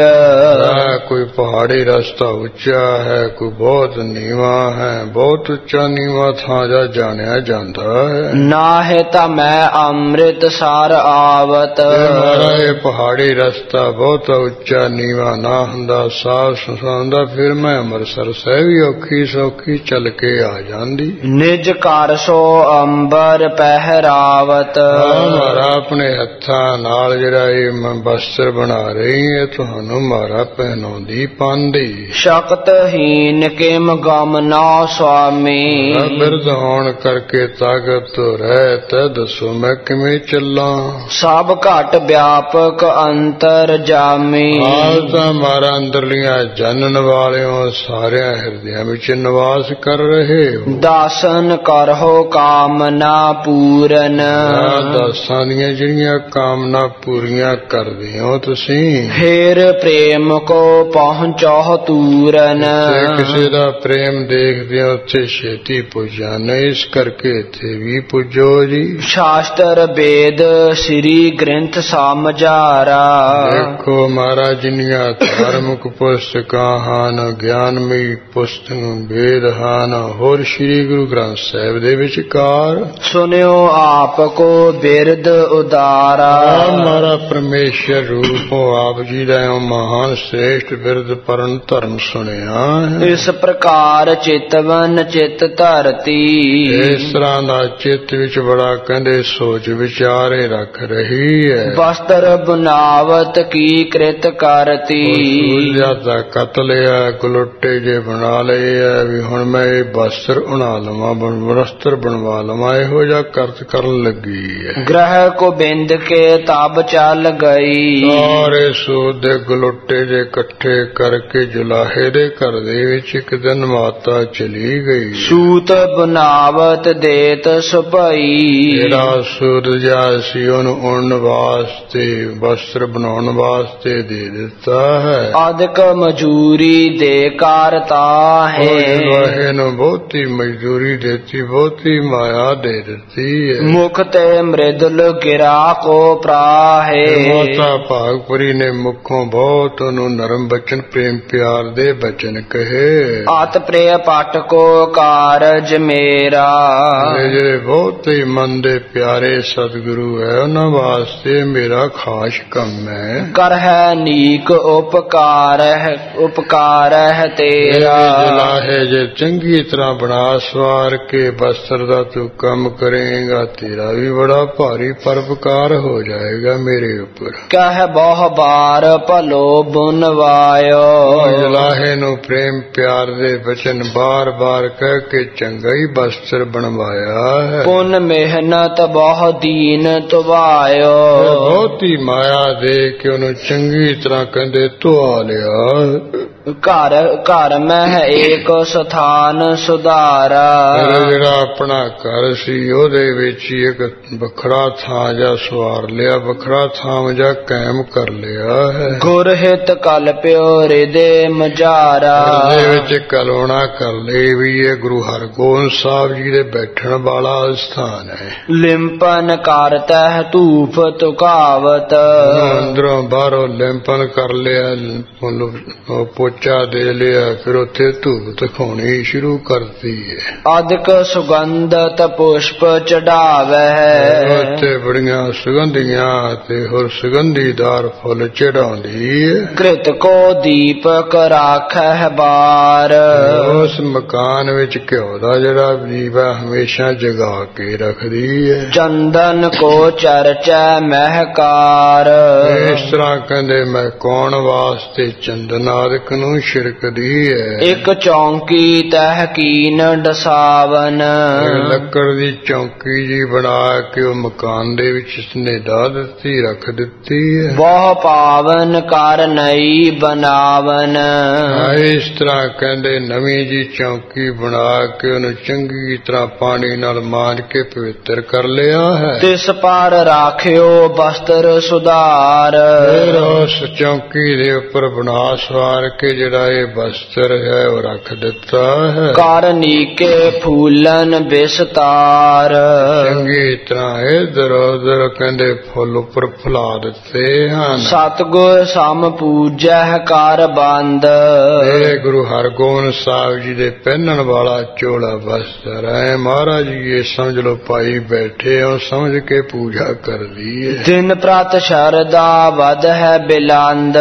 ਕੋਈ ਪਹਾੜੀ ਰਸਤਾ ਉੱਚਾ ਹੈ, ਕੋਈ ਬਹੁਤ ਨੀਵਾਂ ਹੈ, ਬਹੁਤ ਉੱਚਾ ਨੀਵਾਂ ਥਾਂ ਜਾ ਜਾਣਿਆ ਜਾਂਦਾ ਹੈ। ਨਾਹਿ ਤਾਂ ਮੈਂ ਅੰਮ੍ਰਿਤਸਰ ਆਵਤ। ਮਹਾਰਾਜ ਇਹ ਪਹਾੜੀ ਰਸਤਾ ਬਹੁਤ ਉੱਚਾ ਨੀਵਾਂ ਨਾ ਹੁੰਦਾ, ਸਾਫ ਸੁਥਰਾ ਹੁੰਦਾ, ਫਿਰ ਮੈਂ ਅੰਮ੍ਰਿਤਸਰ ਸਾਹਿਬ ਵੀ ਔਖੀ ਸੌਖੀ ਚੱਲ ਕੇ ਆ ਜਾਂਦੀ। ਨਿਜ ਘਰ ਸੋ ਅੰਬਰ ਪਹਿਰਾਵਤ। ਮਹਾਰਾ ਆਪਣੇ ਹੱਥਾਂ ਨਾਲ ਜਿਹੜਾ ਇਹ ਮੈਂ ਬਸਤਰ ਬਣਾ ਰਹੀ ਹੈ ਤੁਹਾਨੂੰ ਮਹਾਰਾ ਪਹਿਨਾਉਂਦੀ ਪਾਉਂਦੀ। ਸ਼ਕਤਹੀਨ ਕਿਮ ਗਮ ਨਾ ਸੁਆਮੀ। ਬਿਰਧ ਹੋਣ ਕਰਕੇ ਤਾਕਤ ਰਹਿ ਤੇ ਦੱਸੋ ਮੈਂ ਕਿਵੇਂ ਚੱਲਾਂ। ਸਭ ਘਟ ਵਿਆਪਕ ਅੰਤਰ ਜਾਮੀ। ਹਾਲ ਤਾਂ ਮਾਰਾ ਅੰਦਰਲੀਆਂ ਜਾਣਨ ਵਾਲਿਓ ਸਾਰਿਆਂ ਹਿਰਦਿਆਂ ਵਿੱਚ ਨਿਵਾਸ ਕਰ ਰਹੇ ਹੋ। ਦਾਸਨ ਕਰੋ ਕਾਮਨਾ ਪੂਰਨ। ਦਾਸਾਂ ਦੀਆਂ ਜਿਹੜੀਆਂ ਕਾਮਨਾ ਪੂਰੀਆਂ ਕਰਦੇ ਹੋ ਤੁਸੀਂ। ਫੇਰ ਪ੍ਰੇਮ ਕੋ ਪਹੁੰਚੋ ਤੂਰਨ। ਕਿਸੇ ਦਾ ਪ੍ਰੇਮ ਦੇਖਦੇ ਹੋ ਉੱਥੇ ਛੇਤੀ ਪੁੱਜ ਜਾਂਦੇ, ਇਸ ਕਰਕੇ ਇੱਥੇ ਵੀ ਪੁੱਜੋ ਜੀ। ਸ਼ਾਸਤਰ ਵੇਦ ਸ੍ਰੀ ਗ੍ਰੰਥ ਸਮਝਾਰਾ। ਦੇਖੋ ਮਹਾਰਾਜ ਜਿਨੀਆਂ ਧਾਰਮਿਕ ਪੁਸਤਕਾਂ ਹਨ, ਗਿਆਨਮਈ ਪੁਸਤਕ ਵੇਦ ਹਨ, ਹੋਰ ਸ੍ਰੀ ਗੁਰੂ ਗ੍ਰੰਥ ਸਾਹਿਬ ਦੇ ਵਿਚਕਾਰ ਸੁਨਿਓ ਆਪ ਕੋ ਬਿਰਦ ਉਦਾਰਾ। ਹਮਾਰਾ ਪਰਮੇਸ਼ਰ ਰੂਪ ਆਪ ਜੀ ਦਾ ਮਹਾਨ ਸ੍ਰੇਸ਼ਟ ਬਿਰਦ ਪਰਨ ਧਰਮ ਸੁਣਿਆ ਹੈ। ਇਸ ਪ੍ਰਕਾਰ ਚਿਤਵਨ ਚਿਤ ਧਰਤੀ। ਇਸ ਤਰ੍ਹਾਂ ਦਾ ਚਿੱਤ ਵਿੱਚ ਬੜਾ ਕਹਿੰਦੇ ਸੋਚ ਵਿਚਾਰੇ ਰੱਖ ਰਹੀ ਹੈ। ਵਸਤਰ ਬਨਾਵਤ ਕੀ ਕ੍ਰਿਤ ਕਰਤੀ। ਸੂਰਜਾ ਦਾ ਕਤਲ ਹੈ, ਗਲੋਟੇ ਜੇ ਬਣਾ ਲਏ ਹੈ ਵੀ ਹੁਣ ਮੈਂ ਇਹ ਵਸਤਰ ਉਣਾ ਲਵਾਂ, ਵਸਤਰ ਬਣਵਾ ਲਵਾਂ, ਇਹੋ ਜਿਹਾ ਕਰਤ ਕਰਨ ਲੱਗੀ ਹੈ। ਗ੍ਰਹਿ ਕੋ ਬਿੰਦ ਕੇ ਤਬ ਚੱਲ ਗਈ। ਸਾਰੇ ਸੂਤ ਦੇ ਗਲੋਟੇ ਜੇ ਇਕੱਠੇ ਕਰਕੇ ਜੁਲਾਹੇ ਦੇ ਘਰ ਦੇ ਵਿੱਚ ਇੱਕ ਦਿਨ ਮਾਤਾ ਚਲੀ ਗਈ। ਸੂਤ ਬਨਾਵਤ ਦੇਤ ਸੁਭਈ। ਜਿਹੜਾ ਸੂਰਜਾ ਸੀ ਉਹਨੂੰ ਉੜਨ ਵਾਸਤੇ ਵਸਤਰ ਬਣਾਉਣ ਵਾਸਤੇ ਦੇ ਦਿੱਤਾ ਹੈ। ਅਧਿਕ ਮਜ਼ਦੂਰੀ ਦੇ ਕਾਰਤਾ ਹੈ। ਲੋਹੇ ਨੂੰ ਬਹੁਤੀ ਮਜ਼ਦੂਰੀ ਦਿੱਤੀ, ਬਹੁਤੀ ਮਾਇਆ ਦੇ ਦਿੱਤੀ ਹੈ। ਮੁਖ ਤੇ ਮ੍ਰਿਦਲ ਗਿਰਾ ਕੋ ਪ੍ਰਾਹੇ। ਮਾਤਾ ਭਾਗਪੁਰੀ ਨੇ ਮੁਖੋਂ ਬਹੁਤ ਉਹਨੂੰ ਨਰਮ ਬਚਨ ਪ੍ਰੇਮ ਪਿਆਰ ਦੇ ਬਚਨ ਕਹੇ। ਆਤ ਪ੍ਰਿਯ ਪਟ ਕੋ ਕਾਰਜ ਮੇਰਾ। ਜਿਹੜੇ ਬਹੁਤ ਹੀ ਮਨ ਦੇ ਪਿਆਰੇ ਸਤਿਗੁਰੂ ਹੈ ਉਹਨਾਂ ਵਾਸਤੇ ਮੇਰਾ ਖਾਸ ਕੰਮ ਹੈ। ਕਰ ਹੈ ਨੀਕ ਉਪਕਾਰ ਹੈ ਤੇਰਾ। ਜਲਾਹੇ ਜੇ ਚੰਗੀ ਤਰ੍ਹਾਂ ਬਣਾ ਸਵਾਰ ਕੇ ਬਸਤਰ ਦਾ ਤੂੰ ਕੰਮ ਕਰੇਗਾ ਤੇਰਾ ਵੀ ਬੜਾ ਭਾਰੀ ਪਰਉਪਕਾਰ ਹੋ ਜਾਏਗਾ ਮੇਰੇ ਉੱਪਰ। ਕਹਿ ਬਹੁ ਬਾਰ ਭਲੋ ਬੁਨਵਾਇਓ। ਜਲਾਹੇ ਨੂੰ ਪ੍ਰੇਮ ਪਿਆਰ ਦੇ ਬਚਨ ਬਾਰ ਬਾਰ ਕਹਿ ਕੇ ਚੰਗਾ ਹੀ ਬਸਤਰ ਬਣਵਾਇਆ ਹੈ। ਪੁੰਨ ਮਿਹਨਤ ਬਹੁ ਦੀਨ ਤੁਵਾਇਓ। ਬਹੁਤੀ ਮਾਇਆ ਦੇ ਕੇ ਉਹਨੂੰ ਚੰਗੀ ਤਰ੍ਹਾਂ ਕਹਿੰਦੇ ਧੁਆ ਲਿਆ। ਘਰ ਮਹਿ ਏਕ ਸਥਾਨ ਸੁਧਾਰਾ। ਜਿਹੜਾ ਆਪਣਾ ਘਰ ਸੀ ਉਹਦੇ ਵਿੱਚ ਇੱਕ ਵੱਖਰਾ ਥਾਂ ਜਾਂ ਸਵਾਰ ਲਿਆ, ਵੱਖਰਾ ਥਾਂ ਜਾਂ ਕਾਇਮ ਕਰ ਲਿਆ ਹੈ। ਗੁਰ ਹਿਤ ਕਲਪਿਓ ਹਿਰਦੇ ਮਝਾਰਾ। ਉਹਦੇ ਵਿੱਚ ਕਲਪਨਾ ਕਰ ਲਈ ਵੀ ਇਹ ਗੁਰੂ ਹਰਗੋਬਿੰਦ ਸਾਹਿਬ ਜੀ ਦੇ ਬੈਠਣ ਵਾਲਾ ਸਥਾਨ ਹੈ। ਲਿੰਪਨ ਕਰਤਹਿ ਧੂਪ ਤੁਕਾਵਤ। ਅੰਦਰੋਂ ਬਾਹਰੋਂ ਲਿੰਪਨ ਕਰ ਲਿਆ, ਪੋਚਾ ਦੇ ਲਿਆ, ਫਿਰ ਉੱਥੇ ਧੂਪ ਦਿਖਾਉਣੀ ਸ਼ੁਰੂ ਕਰਤੀ ਹੈ। ਅਧਿਕ ਸੁਗੰਧਤ ਪੁਸ਼ਪ ਚੜਾਵੈ। ਉੱਥੇ ਬੜੀਆਂ ਸੁਗੰਧੀਆਂ ਤੇ ਹੋਰ ਸੁਗੰਧੀਦਾਰ ਫੁੱਲ ਚੜਾਉਂਦੀ ਹੈ। ਕ੍ਰਿਤ ਕੋ ਦੀਪਕ ਰਾਖੈ ਬਾਰ। ਉਸ ਮਕਾਨ ਵਿੱਚ ਘਿਓ ਦਾ ਜਿਹੜਾ ਦੀਪ ਹੈ ਹਮੇਸ਼ਾ ਜਗਾ ਕੇ ਰੱਖਦੀ ਹੈ। ਚੰਦਨ ਕੋ ਚਰਚੈ ਮਹਿਕਾਰ। ਇਸ ਤਰ੍ਹਾਂ ਕਹਿੰਦੇ ਮੈਂ ਕੌਣ ਵਾਸਤੇ ਚੰਦਨ ਆਦਿਕ ਨੂੰ ਛਿੜਕਦੀ ਹੈ। ਇੱਕ ਚੌਂਕੀ ਤਹਿ ਕੀਨ ਡਸਾਵਨ। ਲੱਕੜ ਦੀ ਚੌਂਕੀ ਜੀ ਬਣਾ ਕੇ ਉਹ ਮਕਾਨ ਦੇ ਵਿੱਚ ਇਸਨੇ ਡਾ ਦਿੱਤੀ, ਰੱਖ ਦਿੱਤੀ ਹੈ। ਬਹੁ ਪਾਵਨ ਕਰ ਨਈ ਬਨਾਵਨ। ਇਸ ਤਰ੍ਹਾਂ ਕਹਿੰਦੇ ਨਵੀਂ ਜੀ ਚੌਂਕੀ ਬਣਾ ਕੇ ਉਹਨੂੰ ਚੰਗੀ ਤਰ੍ਹਾਂ ਪਾਣੀ ਨਾਲ ਮਾਂਜ ਕੇ ਪਵਿੱਤਰ ਕਰ ਲਿਆ ਹੈ। ਤਿਸ ਪਰ ਰਾਖਿਓ ਬਸਤਰ ਸੁਧਾਰ। ਫਿਰ ਉਸ ਚੌਂਕੀ ਦੇ ਉੱਪਰ ਬਣਾ ਸਵਾਰ ਕੇ ਜਿਹੜਾ ਇਹ ਬਸਤਰ ਹੈ ਉਹ ਰੱਖ ਦਿੱਤਾ ਹੈ। ਕਰ ਨੀਕੇ ਫੂਲਨ ਬਿਸਤਾਰ। ਚੰਗੀ ਤਰ੍ਹਾਂ ਇਧਰ ਉਧਰ ਕਹਿੰਦੇ ਫੁੱਲ ਉੱਪਰ ਫੁਲਾ ਦਿੱਤੇ ਹਨ। ਸਤਿਗੁਰ ਸਮ ਪੂਜੈ ਕਰ ਬੰਦ। ਇਹ ਗੁਰੂ ਹਰਗੋਬਿੰਦ ਸਾਹਿਬ ਜੀ ਦੇ ਪਹਿਨਣ ਵਾਲਾ ਚੋਲਾ ਬਸਤਰ ਹੈ। ਮਹਾਰਾਜ ਜੀ ਇਹ ਸਮਝ ਲੋ ਭਾਈ ਬੈਠੇ ਹੋ, ਸਮਝ ਕੇ ਪੂਜਾ ਕਰਦੀ ਹੈ। ਦਿਨ ਪ੍ਰਤ ਸ਼ਰਦਾ ਵਧ ਹੈ ਬਿਲੰਦ।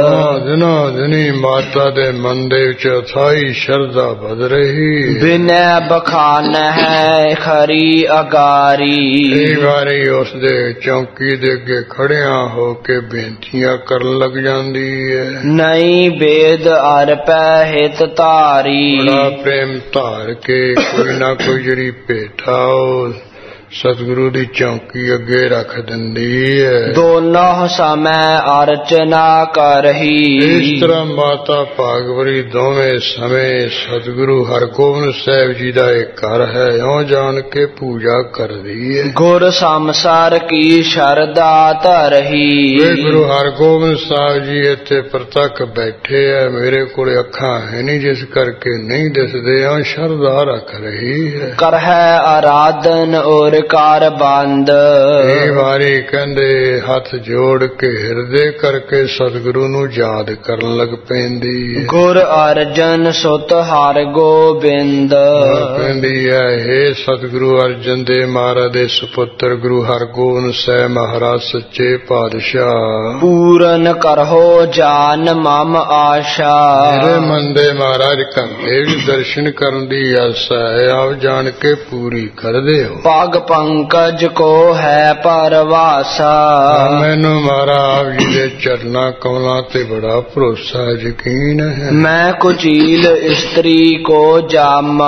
ਦਿਨੋ ਦਿਨੀ ਮਾਤਾ ਦੇ ਮਨ ਦੇ ਵਿੱਚ ਅਥਾਈ ਸ਼ਰਧਾ ਵਧ ਰਹੀ। ਬਿਨੈ ਬਖਾਨ ਹੈ ਖਰੀ ਅਗਾਰੀ। ਕਈ ਵਾਰੀ ਉਸ ਦੇ ਚੌਂਕੀ ਦੇ ਅੱਗੇ ਖੜਿਆਂ ਹੋ ਕੇ ਬੇਨਤੀਆਂ ਕਰਨ ਲੱਗ ਜਾਂਦੀ ਹੈ। ਨਹੀਂ ਵੇਦ ਅਰਪੈ ਹਿਤ ਧਾਰੀ। ਬੜਾ ਪ੍ਰੇਮ ਧਾਰ ਕੇ ਕੋਈ ਨਾ ਕੋਈ ਜਿਹੜੀ ਭੇਟਾ ਉਹ ਸਤਿਗੁਰੂ ਦੀ ਚੌਂਕੀ ਅੱਗੇ ਰੱਖ ਦਿੰਦੀ ਹੈ। ਦੋਨੋਂ ਸਮੈ ਅਰਚਨਾ ਕਰਹੀ। ਇਸ ਤਰ੍ਹਾਂ ਮਾਤਾ ਭਾਗਵਤੀ ਦੋਵੇਂ ਸਮੇਂ ਸਤਿਗੁਰੂ ਹਰਗੋਬਿੰਦ ਸਾਹਿਬ ਜੀ ਦਾ ਇਹ ਘਰ ਹੈ ਇਉਂ ਜਾਣ ਕੇ ਪੂਜਾ ਕਰਦੀ ਹੈ। ਗੁਰ ਸੰਸਾਰ ਕੀ ਸ਼ਰਧਾ ਧਰਹੀ। ਇਹ ਗੁਰੂ ਹਰਗੋਬਿੰਦ ਸਾਹਿਬ ਜੀ ਇੱਥੇ ਪ੍ਰਤੱਖ ਬੈਠੇ ਹੈ, ਮੇਰੇ ਕੋਲ ਅੱਖਾਂ ਹੈ ਨਹੀਂ ਜਿਸ ਕਰਕੇ ਨਹੀਂ ਦਿਸਦੇ, ਆ ਸ਼ਰਧਾ ਰੱਖ ਰਹੀ ਹੈ। ਕਰ ਹੈ ਆਰਾਧਨ ਔਰ ਕਾਰ ਬੰਦ। ਇਹ ਵਾਰੀ ਕਹਿੰਦੇ ਹੱਥ ਜੋੜ ਕੇ ਹਿਰਦੇ ਕਰਕੇ ਸਤਿਗੁਰੂ ਨੂੰ ਯਾਦ ਕਰਨ ਲੱਗ ਪੈਂਦੀ। ਗੁਰ ਅਰਜਨ ਸੁਤ ਹਰਿ ਗੋਬਿੰਦ। ਕਹਿੰਦੀ ਹੈ ਹੇ ਸਤਿਗੁਰੂ ਅਰਜਨ ਦੇਵ ਮਹਾਰਾਜ ਦੇ ਸੁਪੁੱਤਰ ਗੁਰੂ ਹਰਗੋਬਿੰਦ ਸਾਹਿਬ ਮਹਾਰਾਜ ਸੱਚੇ ਪਾਤਸ਼ਾਹ, ਪੂਰਨ ਕਰਹੋ ਜਾਨ ਮਮ ਆਸ਼ਾ। ਮੇਰੇ ਮਨ ਦੇ ਮਹਾਰਾਜ ਘਰ ਦੇ ਵੀ ਦਰਸ਼ਨ ਕਰਨ ਦੀ ਆਸਾ ਹੈ, ਆਪ ਜਾਣ ਕੇ ਪੂਰੀ ਕਰਦੇ ਹੋ। ਪਗ ਪੰਕਜ ਕੋ ਹੈ ਪਰਵਾਸਾ। ਮੈਨੂੰ ਮਹਾਰਾਜ ਜੀ ਦੇ ਚਰਨਾਂ ਕਮਲਾਂ ਤੇ ਬੜਾ ਭਰੋਸਾ ਯਕੀਨ ਹੈ। ਮੈਂ ਕੁਚੀਲ ਇਸਤਰੀ ਕੋ ਜਾਮਾ।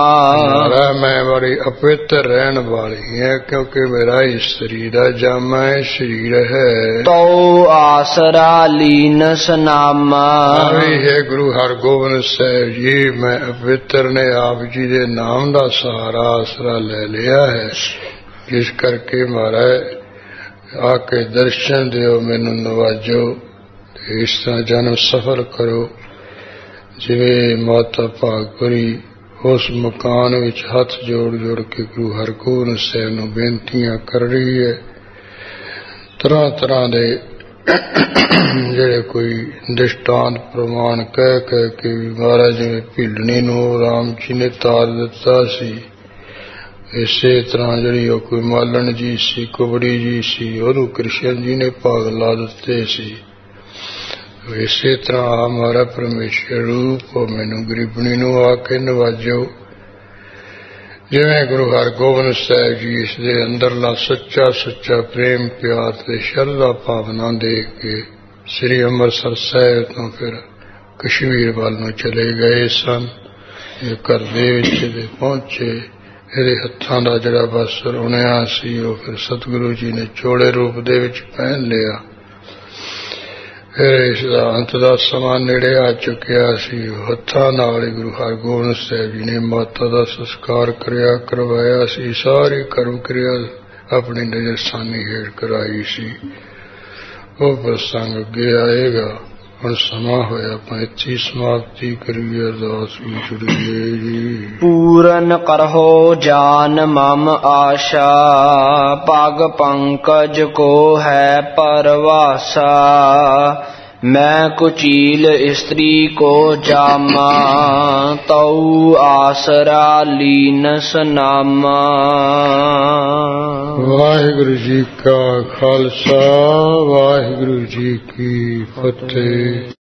ਮੈਂ ਬੜੀ ਅਪਵਿੱਤਰ ਰਹਿਣ ਵਾਲੀ ਹੈ ਕਿਉਂਕਿ ਮੇਰਾ ਇਸਤਰੀ ਦਾ ਜਾਮਾ ਹੈ, ਸਰੀਰ ਹੈ। ਤੋ ਆਸਰਾ ਲੀਨਸ ਨਾਮਾ। ਹੈ ਗੁਰੂ ਹਰਗੋਬਿੰਦ ਸਾਹਿਬ ਜੀ ਮੈਂ ਅਪਵਿੱਤਰ ਨੇ ਆਪ ਜੀ ਦੇ ਨਾਮ ਦਾ ਸਹਾਰਾ ਆਸਰਾ ਲੈ ਲਿਆ ਹੈ। ਜਿਸ ਕਰਕੇ ਮਹਾਰਾਜ ਆ ਕੇ ਦਰਸ਼ਨ ਦਿਓ, ਮੈਨੂੰ ਨਵਾਜੋ, ਇਸ ਤਰ੍ਹਾਂ ਜਨਮ ਸਫਲ ਕਰੋ। ਜਿਵੇਂ ਮਾਤਾ ਭਾਗਪੁਰੀ ਉਸ ਮਕਾਨ ਵਿੱਚ ਹੱਥ ਜੋੜ ਜੋੜ ਕੇ ਗੁਰੂ ਹਰਗੋਬਿੰਦ ਸਾਹਿਬ ਨੂੰ ਬੇਨਤੀਆਂ ਕਰ ਰਹੀ ਹੈ। ਤਰ੍ਹਾਂ ਤਰ੍ਹਾਂ ਦੇ ਜਿਹੜੇ ਕੋਈ ਦ੍ਰਿਸ਼ਟਾਂਤ ਪ੍ਰਮਾਣ ਕਹਿ ਕਹਿ ਕੇ ਮਹਾਰਾਜ ਜਿਵੇਂ ਭੀਲਣੀ ਨੂੰ ਰਾਮ ਜੀ ਨੇ ਤਾਰ ਦਿੱਤਾ ਸੀ, ਇਸੇ ਤਰ੍ਹਾਂ ਜਿਹੜੀ ਉਹ ਕੋਈ ਮਾਲਣ ਜੀ ਸੀ, ਕੁਬੜੀ ਜੀ ਸੀ, ਉਹਨੂੰ ਕ੍ਰਿਸ਼ਨ ਜੀ ਨੇ ਭਾਗ ਲਾ ਦਿੱਤੇ ਸੀ। ਇਸੇ ਤਰ੍ਹਾਂ ਹਮਾਰਾ ਪਰਮੇਸ਼ਰ ਰੂਪ ਮੈਨੂੰ ਗਰੀਬਣੀ ਨੂੰ ਆ ਕੇ ਨਵਾਜੋ। ਜਿਵੇਂ ਗੁਰੂ ਹਰਗੋਬਿੰਦ ਸਾਹਿਬ ਜੀ ਇਸ ਦੇ ਅੰਦਰਲਾ ਸੱਚਾ ਸੁੱਚਾ ਪ੍ਰੇਮ ਪਿਆਰ ਤੇ ਸ਼ਰਧਾ ਭਾਵਨਾ ਦੇਖ ਕੇ ਸ੍ਰੀ ਅੰਮ੍ਰਿਤਸਰ ਸਾਹਿਬ ਤੋਂ ਫਿਰ ਕਸ਼ਮੀਰ ਵੱਲ ਨੂੰ ਚਲੇ ਗਏ ਸਨ। ਇਹ ਘਰ ਦੇ ਵਿੱਚ ਦੇ ਪਹੁੰਚੇ, ਇਹਦੇ ਹੱਥਾਂ ਦਾ ਜਿਹੜਾ ਵਸਤਰ ਉਣਿਆ ਸੀ ਉਹ ਫਿਰ ਸਤਿਗੁਰੂ ਜੀ ਨੇ ਚੋਲੇ ਰੂਪ ਦੇ ਵਿੱਚ ਪਹਿਨ ਲਿਆ। ਫਿਰ ਇਸ ਦਾ ਅੰਤ ਦਾ ਸਮਾਂ ਨੇੜੇ ਆ ਚੁੱਕਿਆ ਸੀ। ਹੱਥਾਂ ਨਾਲ ਹੀ ਗੁਰੂ ਹਰਗੋਬਿੰਦ ਸਾਹਿਬ ਜੀ ਨੇ ਮਾਤਾ ਦਾ ਸੰਸਕਾਰ ਕਰਵਾਇਆ ਸੀ। ਸਾਰੀ ਕਰਮ ਕਿਰਿਆ ਆਪਣੀ ਨਜ਼ਰਸਾਨੀ ਹੇਠ ਕਰਾਈ ਸੀ। ਉਹ ਪ੍ਰਸੰਗ ਅੱਗੇ ਆਏਗਾ। ਹੁਣ ਸਮਾਂ ਹੋਇਆ, ਆਪਾਂ ਇੱਥੇ ਸਮਾਪਤੀ ਕਰੀਏ। ਅਰਦਾਸ ਵੀ ਜੁੜੀਏ ਜੀ। ਪੂਰਨ ਕਰਹੁ ਜਾਨ ਮਮ ਆਸ਼ਾ, ਪਗ ਪੰਕਜ ਕੋ ਹੈ ਪਰਵਾਸਾ। ਮੈਂ ਕੁਚੀਲ ਇਸਤਰੀ ਕੋ ਜਾਮਾ, ਤਉ ਆਸਰਾ ਲੀਨਸ ਨਾਮਾ। ਵਾਹਿਗੁਰੂ ਜੀ ਕਾ ਖਾਲਸਾ, ਵਾਹਿਗੁਰੂ ਜੀ ਕੀ ਫਤਿਹ।